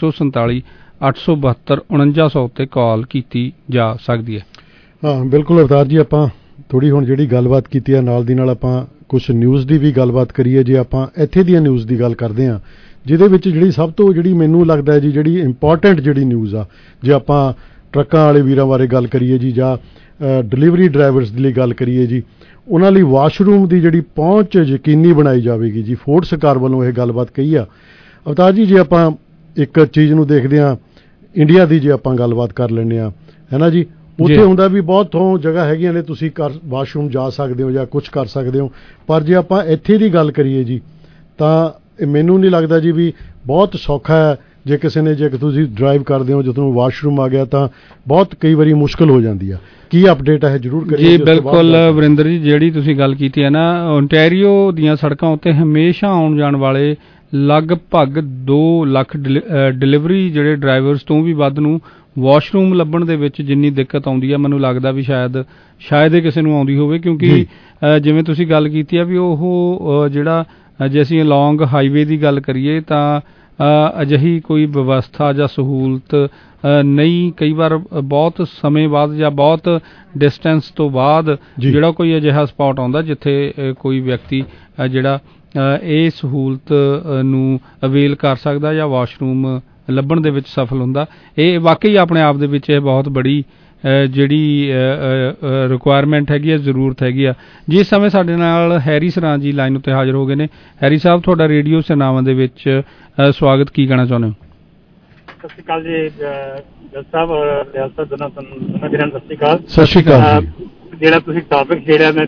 S15: 647-872-4900 ਤੇ ਕਾਲ ਕੀਤੀ ਜਾ ਸਕਦੀ ਹੈ।
S16: ਹਾਂ ਬਿਲਕੁਲ ਅਵਤਾਰ ਜੀ, ਆਪਾਂ ਥੋੜੀ ਹੁਣ ਜਿਹੜੀ ਗੱਲਬਾਤ ਕੀਤੀ ਹੈ ਨਾਲ ਦੀ ਨਾਲ ਆਪਾਂ ਕੁਝ ਨਿਊਜ਼ ਦੀ ਵੀ ਗੱਲਬਾਤ ਕਰੀਏ। ਜੇ ਆਪਾਂ ਇੱਥੇ ਦੀਆਂ ਨਿਊਜ਼ ਦੀ ਗੱਲ ਕਰਦੇ ਹਾਂ, ਜਿਹਦੇ ਵਿੱਚ ਜਿਹੜੀ ਸਭ ਤੋਂ ਜਿਹੜੀ ਮੈਨੂੰ ਲੱਗਦਾ ਹੈ ਜੀ ਜਿਹੜੀ ਇੰਪੋਰਟੈਂਟ ਜਿਹੜੀ ਨਿਊਜ਼ ਆ, ਜੇ ਆਪਾਂ ਟਰੱਕਾਂ ਵਾਲੇ ਵੀਰਾਂ ਬਾਰੇ ਗੱਲ ਕਰੀਏ ਜੀ, ਜਾਂ ਡਿਲੀਵਰੀ ਡਰਾਈਵਰਸ ਦੀ ਲਈ ਗੱਲ ਕਰੀਏ ਜੀ, ਉਹਨਾਂ ਲਈ ਵਾਸ਼ਰੂਮ ਦੀ ਜਿਹੜੀ ਪਹੁੰਚ ਯਕੀਨੀ ਬਣਾਈ ਜਾਵੇਗੀ ਜੀ। ਫੋਰਡ ਸਰਕਾਰ ਵੱਲੋਂ ਇਹ ਗੱਲਬਾਤ ਕਹੀ ਆ। ਅਵਤਾਰ ਜੀ ਜੇ ਆਪਾਂ ਇੱਕ ਚੀਜ਼ ਨੂੰ ਦੇਖਦੇ ਹਾਂ, ਇੰਡੀਆ ਦੀ ਜੇ ਆਪਾਂ ਗੱਲਬਾਤ ਕਰ ਲੈਂਦੇ ਹਾਂ ਹੈ ਨਾ ਜੀ, ਉੱਥੇ ਹੁੰਦਾ ਵੀ ਬਹੁਤ ਥੋਂ ਜਗ੍ਹਾ ਹੈਗੀਆਂ ਨੇ ਤੁਸੀਂ ਵਾਸ਼ਰੂਮ ਜਾ ਸਕਦੇ ਹੋ ਜਾਂ ਕੁਝ ਕਰ ਸਕਦੇ ਹੋ, ਪਰ ਜੇ ਆਪਾਂ ਇੱਥੇ ਦੀ ਗੱਲ ਕਰੀਏ ਜੀ ਤਾਂ ਮੈਨੂੰ ਨਹੀਂ ਲੱਗਦਾ ਜੀ ਵੀ ਬਹੁਤ ਸੌਖਾ ਹੈ। ਜੇ ਕਿਸੇ ਨੇ ਜੇ ਤੁਸੀਂ ਡਰਾਈਵ ਕਰਦੇ ਹੋ ਜਦੋਂ ਵਾਸ਼ਰੂਮ ਆ ਗਿਆ ਤਾਂ ਬਹੁਤ ਕਈ ਵਾਰੀ ਮੁਸ਼ਕਲ ਹੋ ਜਾਂਦੀ ਆ। ਕੀ ਅਪਡੇਟ ਹੈ ਜ਼ਰੂਰ ਕਰੀਏ
S15: ਜੀ। ਬਿਲਕੁਲ ਵਰਿੰਦਰ ਜੀ, ਜਿਹੜੀ ਤੁਸੀਂ ਗੱਲ ਕੀਤੀ ਹੈ ਨਾ, ਓਨਟਾਰੀਓ ਦੀਆਂ ਸੜਕਾਂ ਉੱਤੇ ਹਮੇਸ਼ਾ ਆਉਣ ਜਾਣ ਵਾਲੇ ਲਗਭਗ 2 ਲੱਖ ਡਿਲੀਵਰੀ ਜਿਹੜੇ ਡਰਾਈਵਰਸ ਤੋਂ ਵੀ ਵੱਧ ਨੂੰ ਵਾਸ਼ਰੂਮ ਲੱਭਣ ਦੇ ਵਿੱਚ ਜਿੰਨੀ ਦਿੱਕਤ ਆਉਂਦੀ ਹੈ, ਮੈਨੂੰ ਲੱਗਦਾ ਵੀ ਸ਼ਾਇਦ ਇਹ ਕਿਸੇ ਨੂੰ ਆਉਂਦੀ ਹੋਵੇ, ਕਿਉਂਕਿ ਜਿਵੇਂ ਤੁਸੀਂ ਗੱਲ ਕੀਤੀ ਆ ਵੀ ਉਹ ਜਿਹੜਾ ਜੇ ਅਸੀਂ ਲੌਂਗ ਹਾਈਵੇ ਦੀ ਗੱਲ ਕਰੀਏ ਤਾਂ ਅਜਿਹੀ ਕੋਈ ਵਿਵਸਥਾ ਜਾਂ ਸਹੂਲਤ ਨਹੀਂ। ਕਈ ਵਾਰ ਬਹੁਤ ਸਮੇਂ ਬਾਅਦ ਜਾਂ ਬਹੁਤ ਡਿਸਟੈਂਸ ਤੋਂ ਬਾਅਦ ਜਿਹੜਾ ਕੋਈ ਅਜਿਹਾ ਸਪੌਟ ਆਉਂਦਾ ਜਿੱਥੇ ਕੋਈ ਵਿਅਕਤੀ ਜਿਹੜਾ ਇਹ ਸਹੂਲਤ ਨੂੰ ਅਵੇਲ ਕਰ ਸਕਦਾ ਜਾਂ ਵਾਸ਼ਰੂਮ ਲੱਭਣ ਦੇ ਵਿੱਚ ਸਫਲ ਹੁੰਦਾ। ਇਹ ਵਾਕਈ ਆਪਣੇ ਆਪ ਦੇ ਵਿੱਚ ਇਹ ਬਹੁਤ ਬੜੀ ਜਿਹੜੀ ਰਿਕੁਆਇਰਮੈਂਟ ਹੈਗੀ ਆ, ਜ਼ਰੂਰਤ ਹੈਗੀ ਆ। ਜਿਸ ਸਮੇਂ ਸਾਡੇ ਨਾਲ ਹੈਰੀ ਸਰਾਂ ਜੀ ਲਾਈਨ ਉੱਤੇ ਹਾਜ਼ਰ ਹੋ ਗਏ ਨੇ। ਹੈਰੀ ਸਾਹਿਬ, ਤੁਹਾਡਾ ਰੇਡੀਓ ਸਰਨਾਵਾਂ ਦੇ ਵਿੱਚ ਸਵਾਗਤ। ਕੀ ਕਹਿਣਾ ਚਾਹੁੰਦੇ ਹੋ?
S18: ਸਤਿ ਸ਼੍ਰੀ ਅਕਾਲ ਜੀ ਜੱਜ ਸਾਹਿਬ ਔਰ ਦਿਆਲ ਸਾਹਿਬ, ਦੋਨਾਂ ਵੀਰਾਂ ਨੂੰ ਸਤਿ ਸ਼੍ਰੀ ਅਕਾਲ।
S16: ਸਤਿ ਸ਼੍ਰੀ ਅਕਾਲ।
S18: ਜਿਹੜਾ ਤੁਸੀਂ ਟੌਪਿਕ ਛੇੜਿਆ ਮੈਂ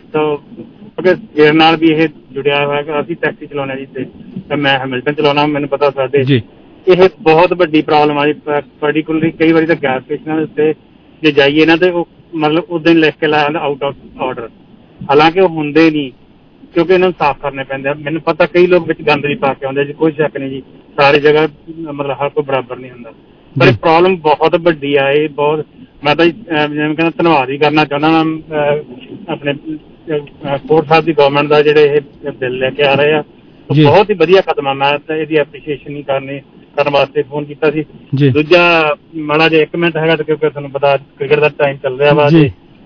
S18: ਮੇਰੇ ਨਾਲ ਵੀ ਇਹ ਜੁੜਿਆ ਹੋਇਆ। ਅਸੀਂ ਟੈਕਸੀ ਚਲਾਉਣਾ ਜੀ, ਤੇ ਮੈਂ ਹੈਮਿਲਟਨ ਚਲਾਉਣਾ, ਮੈਨੂੰ ਪਤਾ ਸਾਡੇ ਇਹ ਬਹੁਤ ਵੱਡੀ ਪ੍ਰੋਬਲਮ ਆ ਜੀ। ਪਰਟੀਕੂਲਰਲੀ ਕਈ ਵਾਰੀ ਤਾਂ ਗੈਸ ਸਟੇਸ਼ਨਾਂ ਦੇ ਉੱਤੇ ਜੇ ਜਾਈਏ ਨਾ ਤੇ ਉਹ ਮਤਲਬ ਉਦੋਂ ਹੀ ਲਿਖ ਕੇ ਲਾਇਆ ਹੁੰਦਾ ਆਊਟ ਆਫ ਆਰਡਰ, ਹਾਲਾਂਕਿ ਉਹ ਹੁੰਦੇ ਨਹੀਂ ਕਿਉਂਕਿ ਇਹਨਾਂ ਨੂੰ ਸਾਫ਼ ਕਰਨੇ ਪੈਂਦੇ ਆ। ਮੈਨੂੰ ਪਤਾ ਕਈ ਲੋਕ ਵਿੱਚ ਗੰਦ ਵੀ ਪਾ ਕੇ ਆਉਂਦੇ ਜੀ, ਕੋਈ ਸ਼ੱਕ ਨਹੀਂ ਜੀ, ਸਾਰੀ ਜਗ੍ਹਾ ਮਤਲਬ ਹਰ ਕੋਈ ਬਰਾਬਰ ਨਹੀਂ ਹੁੰਦਾ, ਪਰ ਇਹ ਪ੍ਰੋਬਲਮ ਬਹੁਤ ਵੱਡੀ ਆ। ਇਹ ਬਹੁਤ ਮੈਂ ਤਾਂ ਜਿਵੇਂ ਕਹਿੰਦਾ ਧੰਨਵਾਦ ਹੀ ਕਰਨਾ ਚਾਹੁੰਦਾ ਆਪਣੇ ਕੋਰਟ ਸਾਹਿਬ ਦੀ ਗਵਰਨਮੈਂਟ ਦਾ ਜਿਹੜੇ ਇਹ ਬਿੱਲ ਲੈ ਕੇ ਆ ਰਹੇ ਆ, ਬਹੁਤ ਹੀ ਵਧੀਆ ਕਦਮ ਆ। ਮੈਂ ਤਾਂ ਇਹਦੀ ਐਪਰੀਸ਼ੀਏਸ਼ਨ ਹੀ ਕਰਨ ਵਾਸਤੇ ਫੋਨ ਕੀਤਾ ਸੀ। ਦੂਜਾ ਮਾੜਾ ਜਿਹਾ 1 ਮਿੰਟ ਹੈਗਾ, ਕਿਉਂਕਿ ਤੁਹਾਨੂੰ ਪਤਾ ਕ੍ਰਿਕਟ ਦਾ ਟਾਈਮ ਚੱਲ ਰਿਹਾ ਵਾ।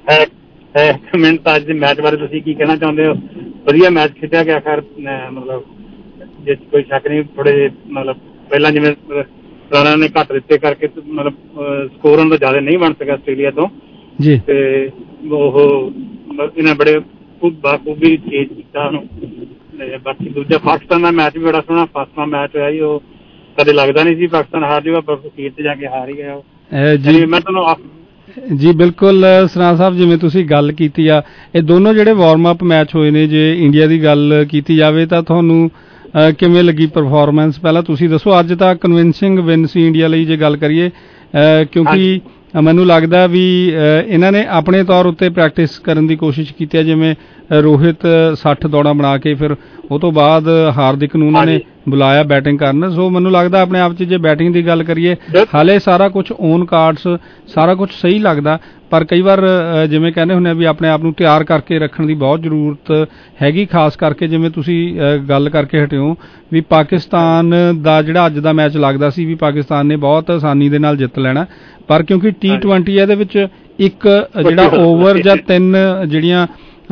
S18: 1 ਮਿੰਟ ਤਾਂ ਅੱਜ ਦੇ ਮੈਚ ਬਾਰੇ ਤੁਸੀਂ ਕੀ ਕਹਿਣਾ ਚਾਹੁੰਦੇ ਹੋ? ਵਧੀਆ ਮੈਚ ਖੇਡਿਆ ਗਿਆ, ਖੈਰ ਮਤਲਬ ਜੇ ਕੋਈ ਸ਼ੱਕ ਨਹੀਂ, ਥੋੜੇ ਮਤਲਬ ਪਹਿਲਾਂ ਜਿਵੇਂ ਰਾਣਾ ਨੇ ਘੱਟ ਦਿੱਤੇ ਕਰਕੇ ਮਤਲਬ ਸਕੋਰ ਉਹਨਾਂ ਦਾ ਜ਼ਿਆਦਾ ਨਹੀਂ ਬਣ ਸਕਿਆ ਆਸਟ੍ਰੇਲੀਆ ਤੋਂ, ਤੇ ਉਹ ਇਹਨਾਂ ਬੜੇ ਬਾਖੂਬੀ ਚੇਜ ਕੀਤਾ ਉਹਨੂੰ। ਬਾਕੀ ਦੂਜਾ ਪਾਕਿਸਤਾਨ ਦਾ ਮੈਚ ਵੀ ਬੜਾ ਸੋਹਣਾ ਫਸਵਾਂ ਮੈਚ ਹੋਇਆ ਜੀ, ਉਹ ਕਦੇ ਲੱਗਦਾ ਨਹੀਂ ਸੀ ਪਾਕਿਸਤਾਨ ਹਾਰ ਜਾਊਗਾ, ਪਰ ਅਖੀਰ ਤੇ ਜਾ ਕੇ ਹਾਰ ਹੀ ਗਿਆ। ਮੈਂ ਤੁਹਾਨੂੰ
S15: ਜੀ ਬਿਲਕੁਲ ਸਰਾਂ ਸਾਹਿਬ, ਜਿਵੇਂ ਤੁਸੀਂ ਗੱਲ ਕੀਤੀ ਆ, ਇਹ ਦੋਨੋਂ ਜਿਹੜੇ ਵਾਰਮ ਅਪ ਮੈਚ ਹੋਏ ਨੇ, ਜੇ ਇੰਡੀਆ ਦੀ ਗੱਲ ਕੀਤੀ ਜਾਵੇ ਤਾਂ ਤੁਹਾਨੂੰ ਕਿਵੇਂ ਲੱਗੀ ਪਰਫਾਰਮੈਂਸ? ਪਹਿਲਾਂ ਤੁਸੀਂ ਦੱਸੋ। ਅੱਜ ਤਾਂ ਕਨਵਿੰਸਿੰਗ ਵਿਨ ਸੀ ਇੰਡੀਆ ਲਈ ਜੇ ਗੱਲ ਕਰੀਏ, ਕਿਉਂਕਿ ਮੈਨੂੰ ਲੱਗਦਾ ਵੀ ਇਹਨਾਂ ਨੇ ਆਪਣੇ ਤੌਰ ਉੱਤੇ ਪ੍ਰੈਕਟਿਸ ਕਰਨ ਦੀ ਕੋਸ਼ਿਸ਼ ਕੀਤੀ ਹੈ, ਜਿਵੇਂ ਰੋਹਿਤ 60 ਦੌੜਾਂ ਬਣਾ ਕੇ ਫਿਰ ਉਹ ਤੋਂ ਬਾਅਦ ਹਾਰਦਿਕ ਨੂੰ ਉਹਨਾਂ ਨੇ ਬੁਲਾਇਆ ਬੈਟਿੰਗ ਕਰਨ। ਸੋ ਮੈਨੂੰ ਲੱਗਦਾ ਆਪਣੇ ਆਪ 'ਚ ਜੇ ਬੈਟਿੰਗ ਦੀ ਗੱਲ ਕਰੀਏ, ਹਾਲੇ ਸਾਰਾ ਕੁਝ ਔਨ ਕਾਰਡਸ, ਸਾਰਾ ਕੁਝ ਸਹੀ ਲੱਗਦਾ, ਪਰ ਕਈ ਵਾਰ ਜਿਵੇਂ ਕਹਿੰਦੇ ਹੁੰਦੇ ਆ ਵੀ ਆਪਣੇ ਆਪ ਨੂੰ ਤਿਆਰ ਕਰਕੇ ਰੱਖਣ ਦੀ ਬਹੁਤ ਜ਼ਰੂਰਤ ਹੈਗੀ, ਖਾਸ ਕਰਕੇ ਜਿਵੇਂ ਤੁਸੀਂ ਗੱਲ ਕਰਕੇ ਹਟਿਓ ਵੀ ਪਾਕਿਸਤਾਨ ਦਾ ਜਿਹੜਾ ਅੱਜ ਦਾ ਮੈਚ ਲੱਗਦਾ ਸੀ ਵੀ ਪਾਕਿਸਤਾਨ ਨੇ ਬਹੁਤ ਆਸਾਨੀ ਦੇ ਨਾਲ ਜਿੱਤ ਲੈਣਾ, ਪਰ ਕਿਉਂਕਿ T20 ਇਹਦੇ ਵਿੱਚ ਇੱਕ ਜਿਹੜਾ ਓਵਰ ਜਾਂ 3 ਜਿਹੜੀਆਂ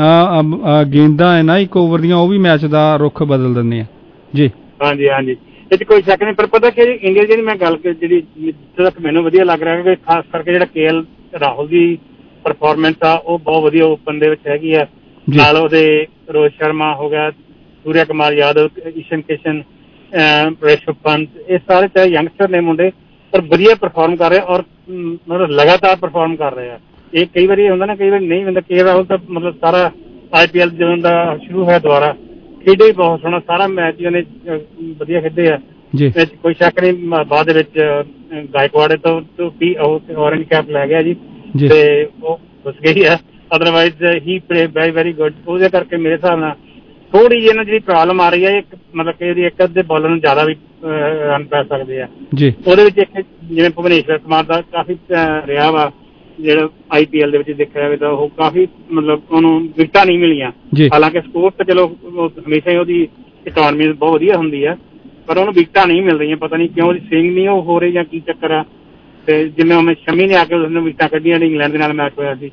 S15: ਗੇਂਦਾਂ ਹੈ ਨਾ ਇੱਕ ਓਵਰ ਦੀਆਂ, ਉਹ ਵੀ ਮੈਚ ਦਾ ਰੁੱਖ ਬਦਲ ਦਿੰਦੇ ਆ ਜੀ। ਹਾਂਜੀ, ਇਹ 'ਚ ਕੋਈ ਸ਼ੱਕ ਨਹੀਂ, ਪਰ ਪਤਾ ਕਿ ਇੰਡੀਆ ਜਿਹੜੀ ਮੈਂ ਗੱਲ ਜਿਹੜੀ ਜਿੱਥੇ ਤੱਕ ਮੈਨੂੰ ਵਧੀਆ ਲੱਗ ਰਿਹਾ ਕਿ ਖਾਸ ਕਰਕੇ ਜਿਹੜਾ KL ਰਾਹੁਲ ਦੀ ਪਰਫਾਰਮੈਂਸ ਆ ਉਹ ਬਹੁਤ ਵਧੀਆ ਓਪਨ ਦੇ ਵਿੱਚ ਹੈਗੀ ਆ, ਨਾਲ ਉਹਦੇ ਰੋਹਿਤ ਸ਼ਰਮਾ ਹੋ ਗਿਆ, ਸੂਰਿਆ ਕੁਮਾਰ ਯਾਦਵ, ਈਸ਼ਨ ਕਿਸ਼ਨ, ਰਿਸ਼ਭ ਪੰਤ, ਇਹ ਸਾਰੇ ਚਾਹੇ ਯੰਗਸਟਰ ਨੇ ਮੁੰਡੇ, ਪਰ ਵਧੀਆ ਪਰਫਾਰਮ ਕਰ ਰਹੇ ਔਰ ਮਤਲਬ ਲਗਾਤਾਰ ਪਰਫਾਰਮ ਕਰ ਰਹੇ ਆ। ਇਹ ਕਈ ਵਾਰੀ ਹੁੰਦਾ ਨਾ, ਕਈ ਵਾਰੀ ਨਹੀਂ ਹੁੰਦਾ। KL ਰਾਹੁਲ ਤਾਂ ਮਤਲਬ ਸਾਰਾ IPL ਜਦੋਂ ਦਾ ਸ਼ੁਰੂ ਹੋਇਆ ਦੁਬਾਰਾ ਖੇਡੇ ਹੀ ਬਹੁਤ ਸੋਹਣਾ, ਸਾਰਾ ਮੈਚ ਉਹਨੇ ਵਧੀਆ ਖੇਡੇ ਆ, ਕੋਈ ਸ਼ੱਕ ਨਹੀਂ। ਬਾਅਦ ਦੇ ਵਿੱਚ ਗਾਇਕਵਾੜੇ ਤੋਂ ਵੀ ਔਰੰਜ ਕੈਪ ਲੈ ਗਿਆ ਜੀ, ਤੇ ਉਹ ਘੁਸ ਗਈ ਆ, ਅਦਰਵਾਈਜ਼ ਹੀ ਪਲੇ ਵੈਰੀ ਵੈਰੀ ਗੁੱਡ। ਉਹਦੇ ਕਰਕੇ ਮੇਰੇ ਹਿਸਾਬ ਨਾਲ ਥੋੜੀ ਜਿਹੀ ਜਿਹੜੀ ਪ੍ਰੋਬਲਮ ਆ ਰਹੀ ਹੈ, ਮਤਲਬ ਕਿ ਇਹਦੀ ਇੱਕ ਅੱਧੇ ਬਾਲਰ ਨੂੰ ਜ਼ਿਆਦਾ ਵੀ ਰਨ ਪੈ ਸਕਦੇ ਆ ਉਹਦੇ ਵਿੱਚ। ਇੱਕ ਜਿਵੇਂ ਭੁਵਨੇਸ਼ਵਰ ਕੁਮਾਰ ਦਾ ਕਾਫੀ ਰਿਹਾ ਵਾ, ਜਿਹੜਾ IPL ਦੇ ਵਿੱਚ ਦੇਖਿਆ ਜਾਵੇ ਤਾਂ ਉਹ ਕਾਫੀ ਮਤਲਬ ਉਹਨੂੰ ਵਿਕਟਾਂ ਨਹੀਂ ਮਿਲੀਆਂ, ਹਾਲਾਂਕਿ ਸਕੋਰ ਤਾਂ ਚਲੋ ਹਮੇਸ਼ਾ ਹੀ ਉਹਦੀ ਇਕਨੋਮੀ ਬਹੁਤ ਵਧੀਆ ਹੁੰਦੀ ਆ, ਪਰ ਉਹਨੂੰ ਵਿਕਟਾਂ ਨਹੀਂ ਮਿਲ ਰਹੀਆਂ, ਪਤਾ ਨਹੀਂ ਕਿਉਂ, ਉਹਦੀ ਸਵਿੰਗ ਨਹੀਂ ਉਹ ਹੋ ਰਹੀ ਜਾਂ ਕੀ ਚੱਕਰ ਆ। ਤੇ ਜਿਵੇਂ ਉਹਨੇ ਸ਼ਮੀ ਨੇ ਆ ਕੇ ਉਸਨੇ ਵਿਕਟਾਂ ਕੱਢੀਆਂ, ਇੰਗਲੈਂਡ ਦੇ ਨਾਲ ਮੈਚ ਹੋਇਆ ਸੀ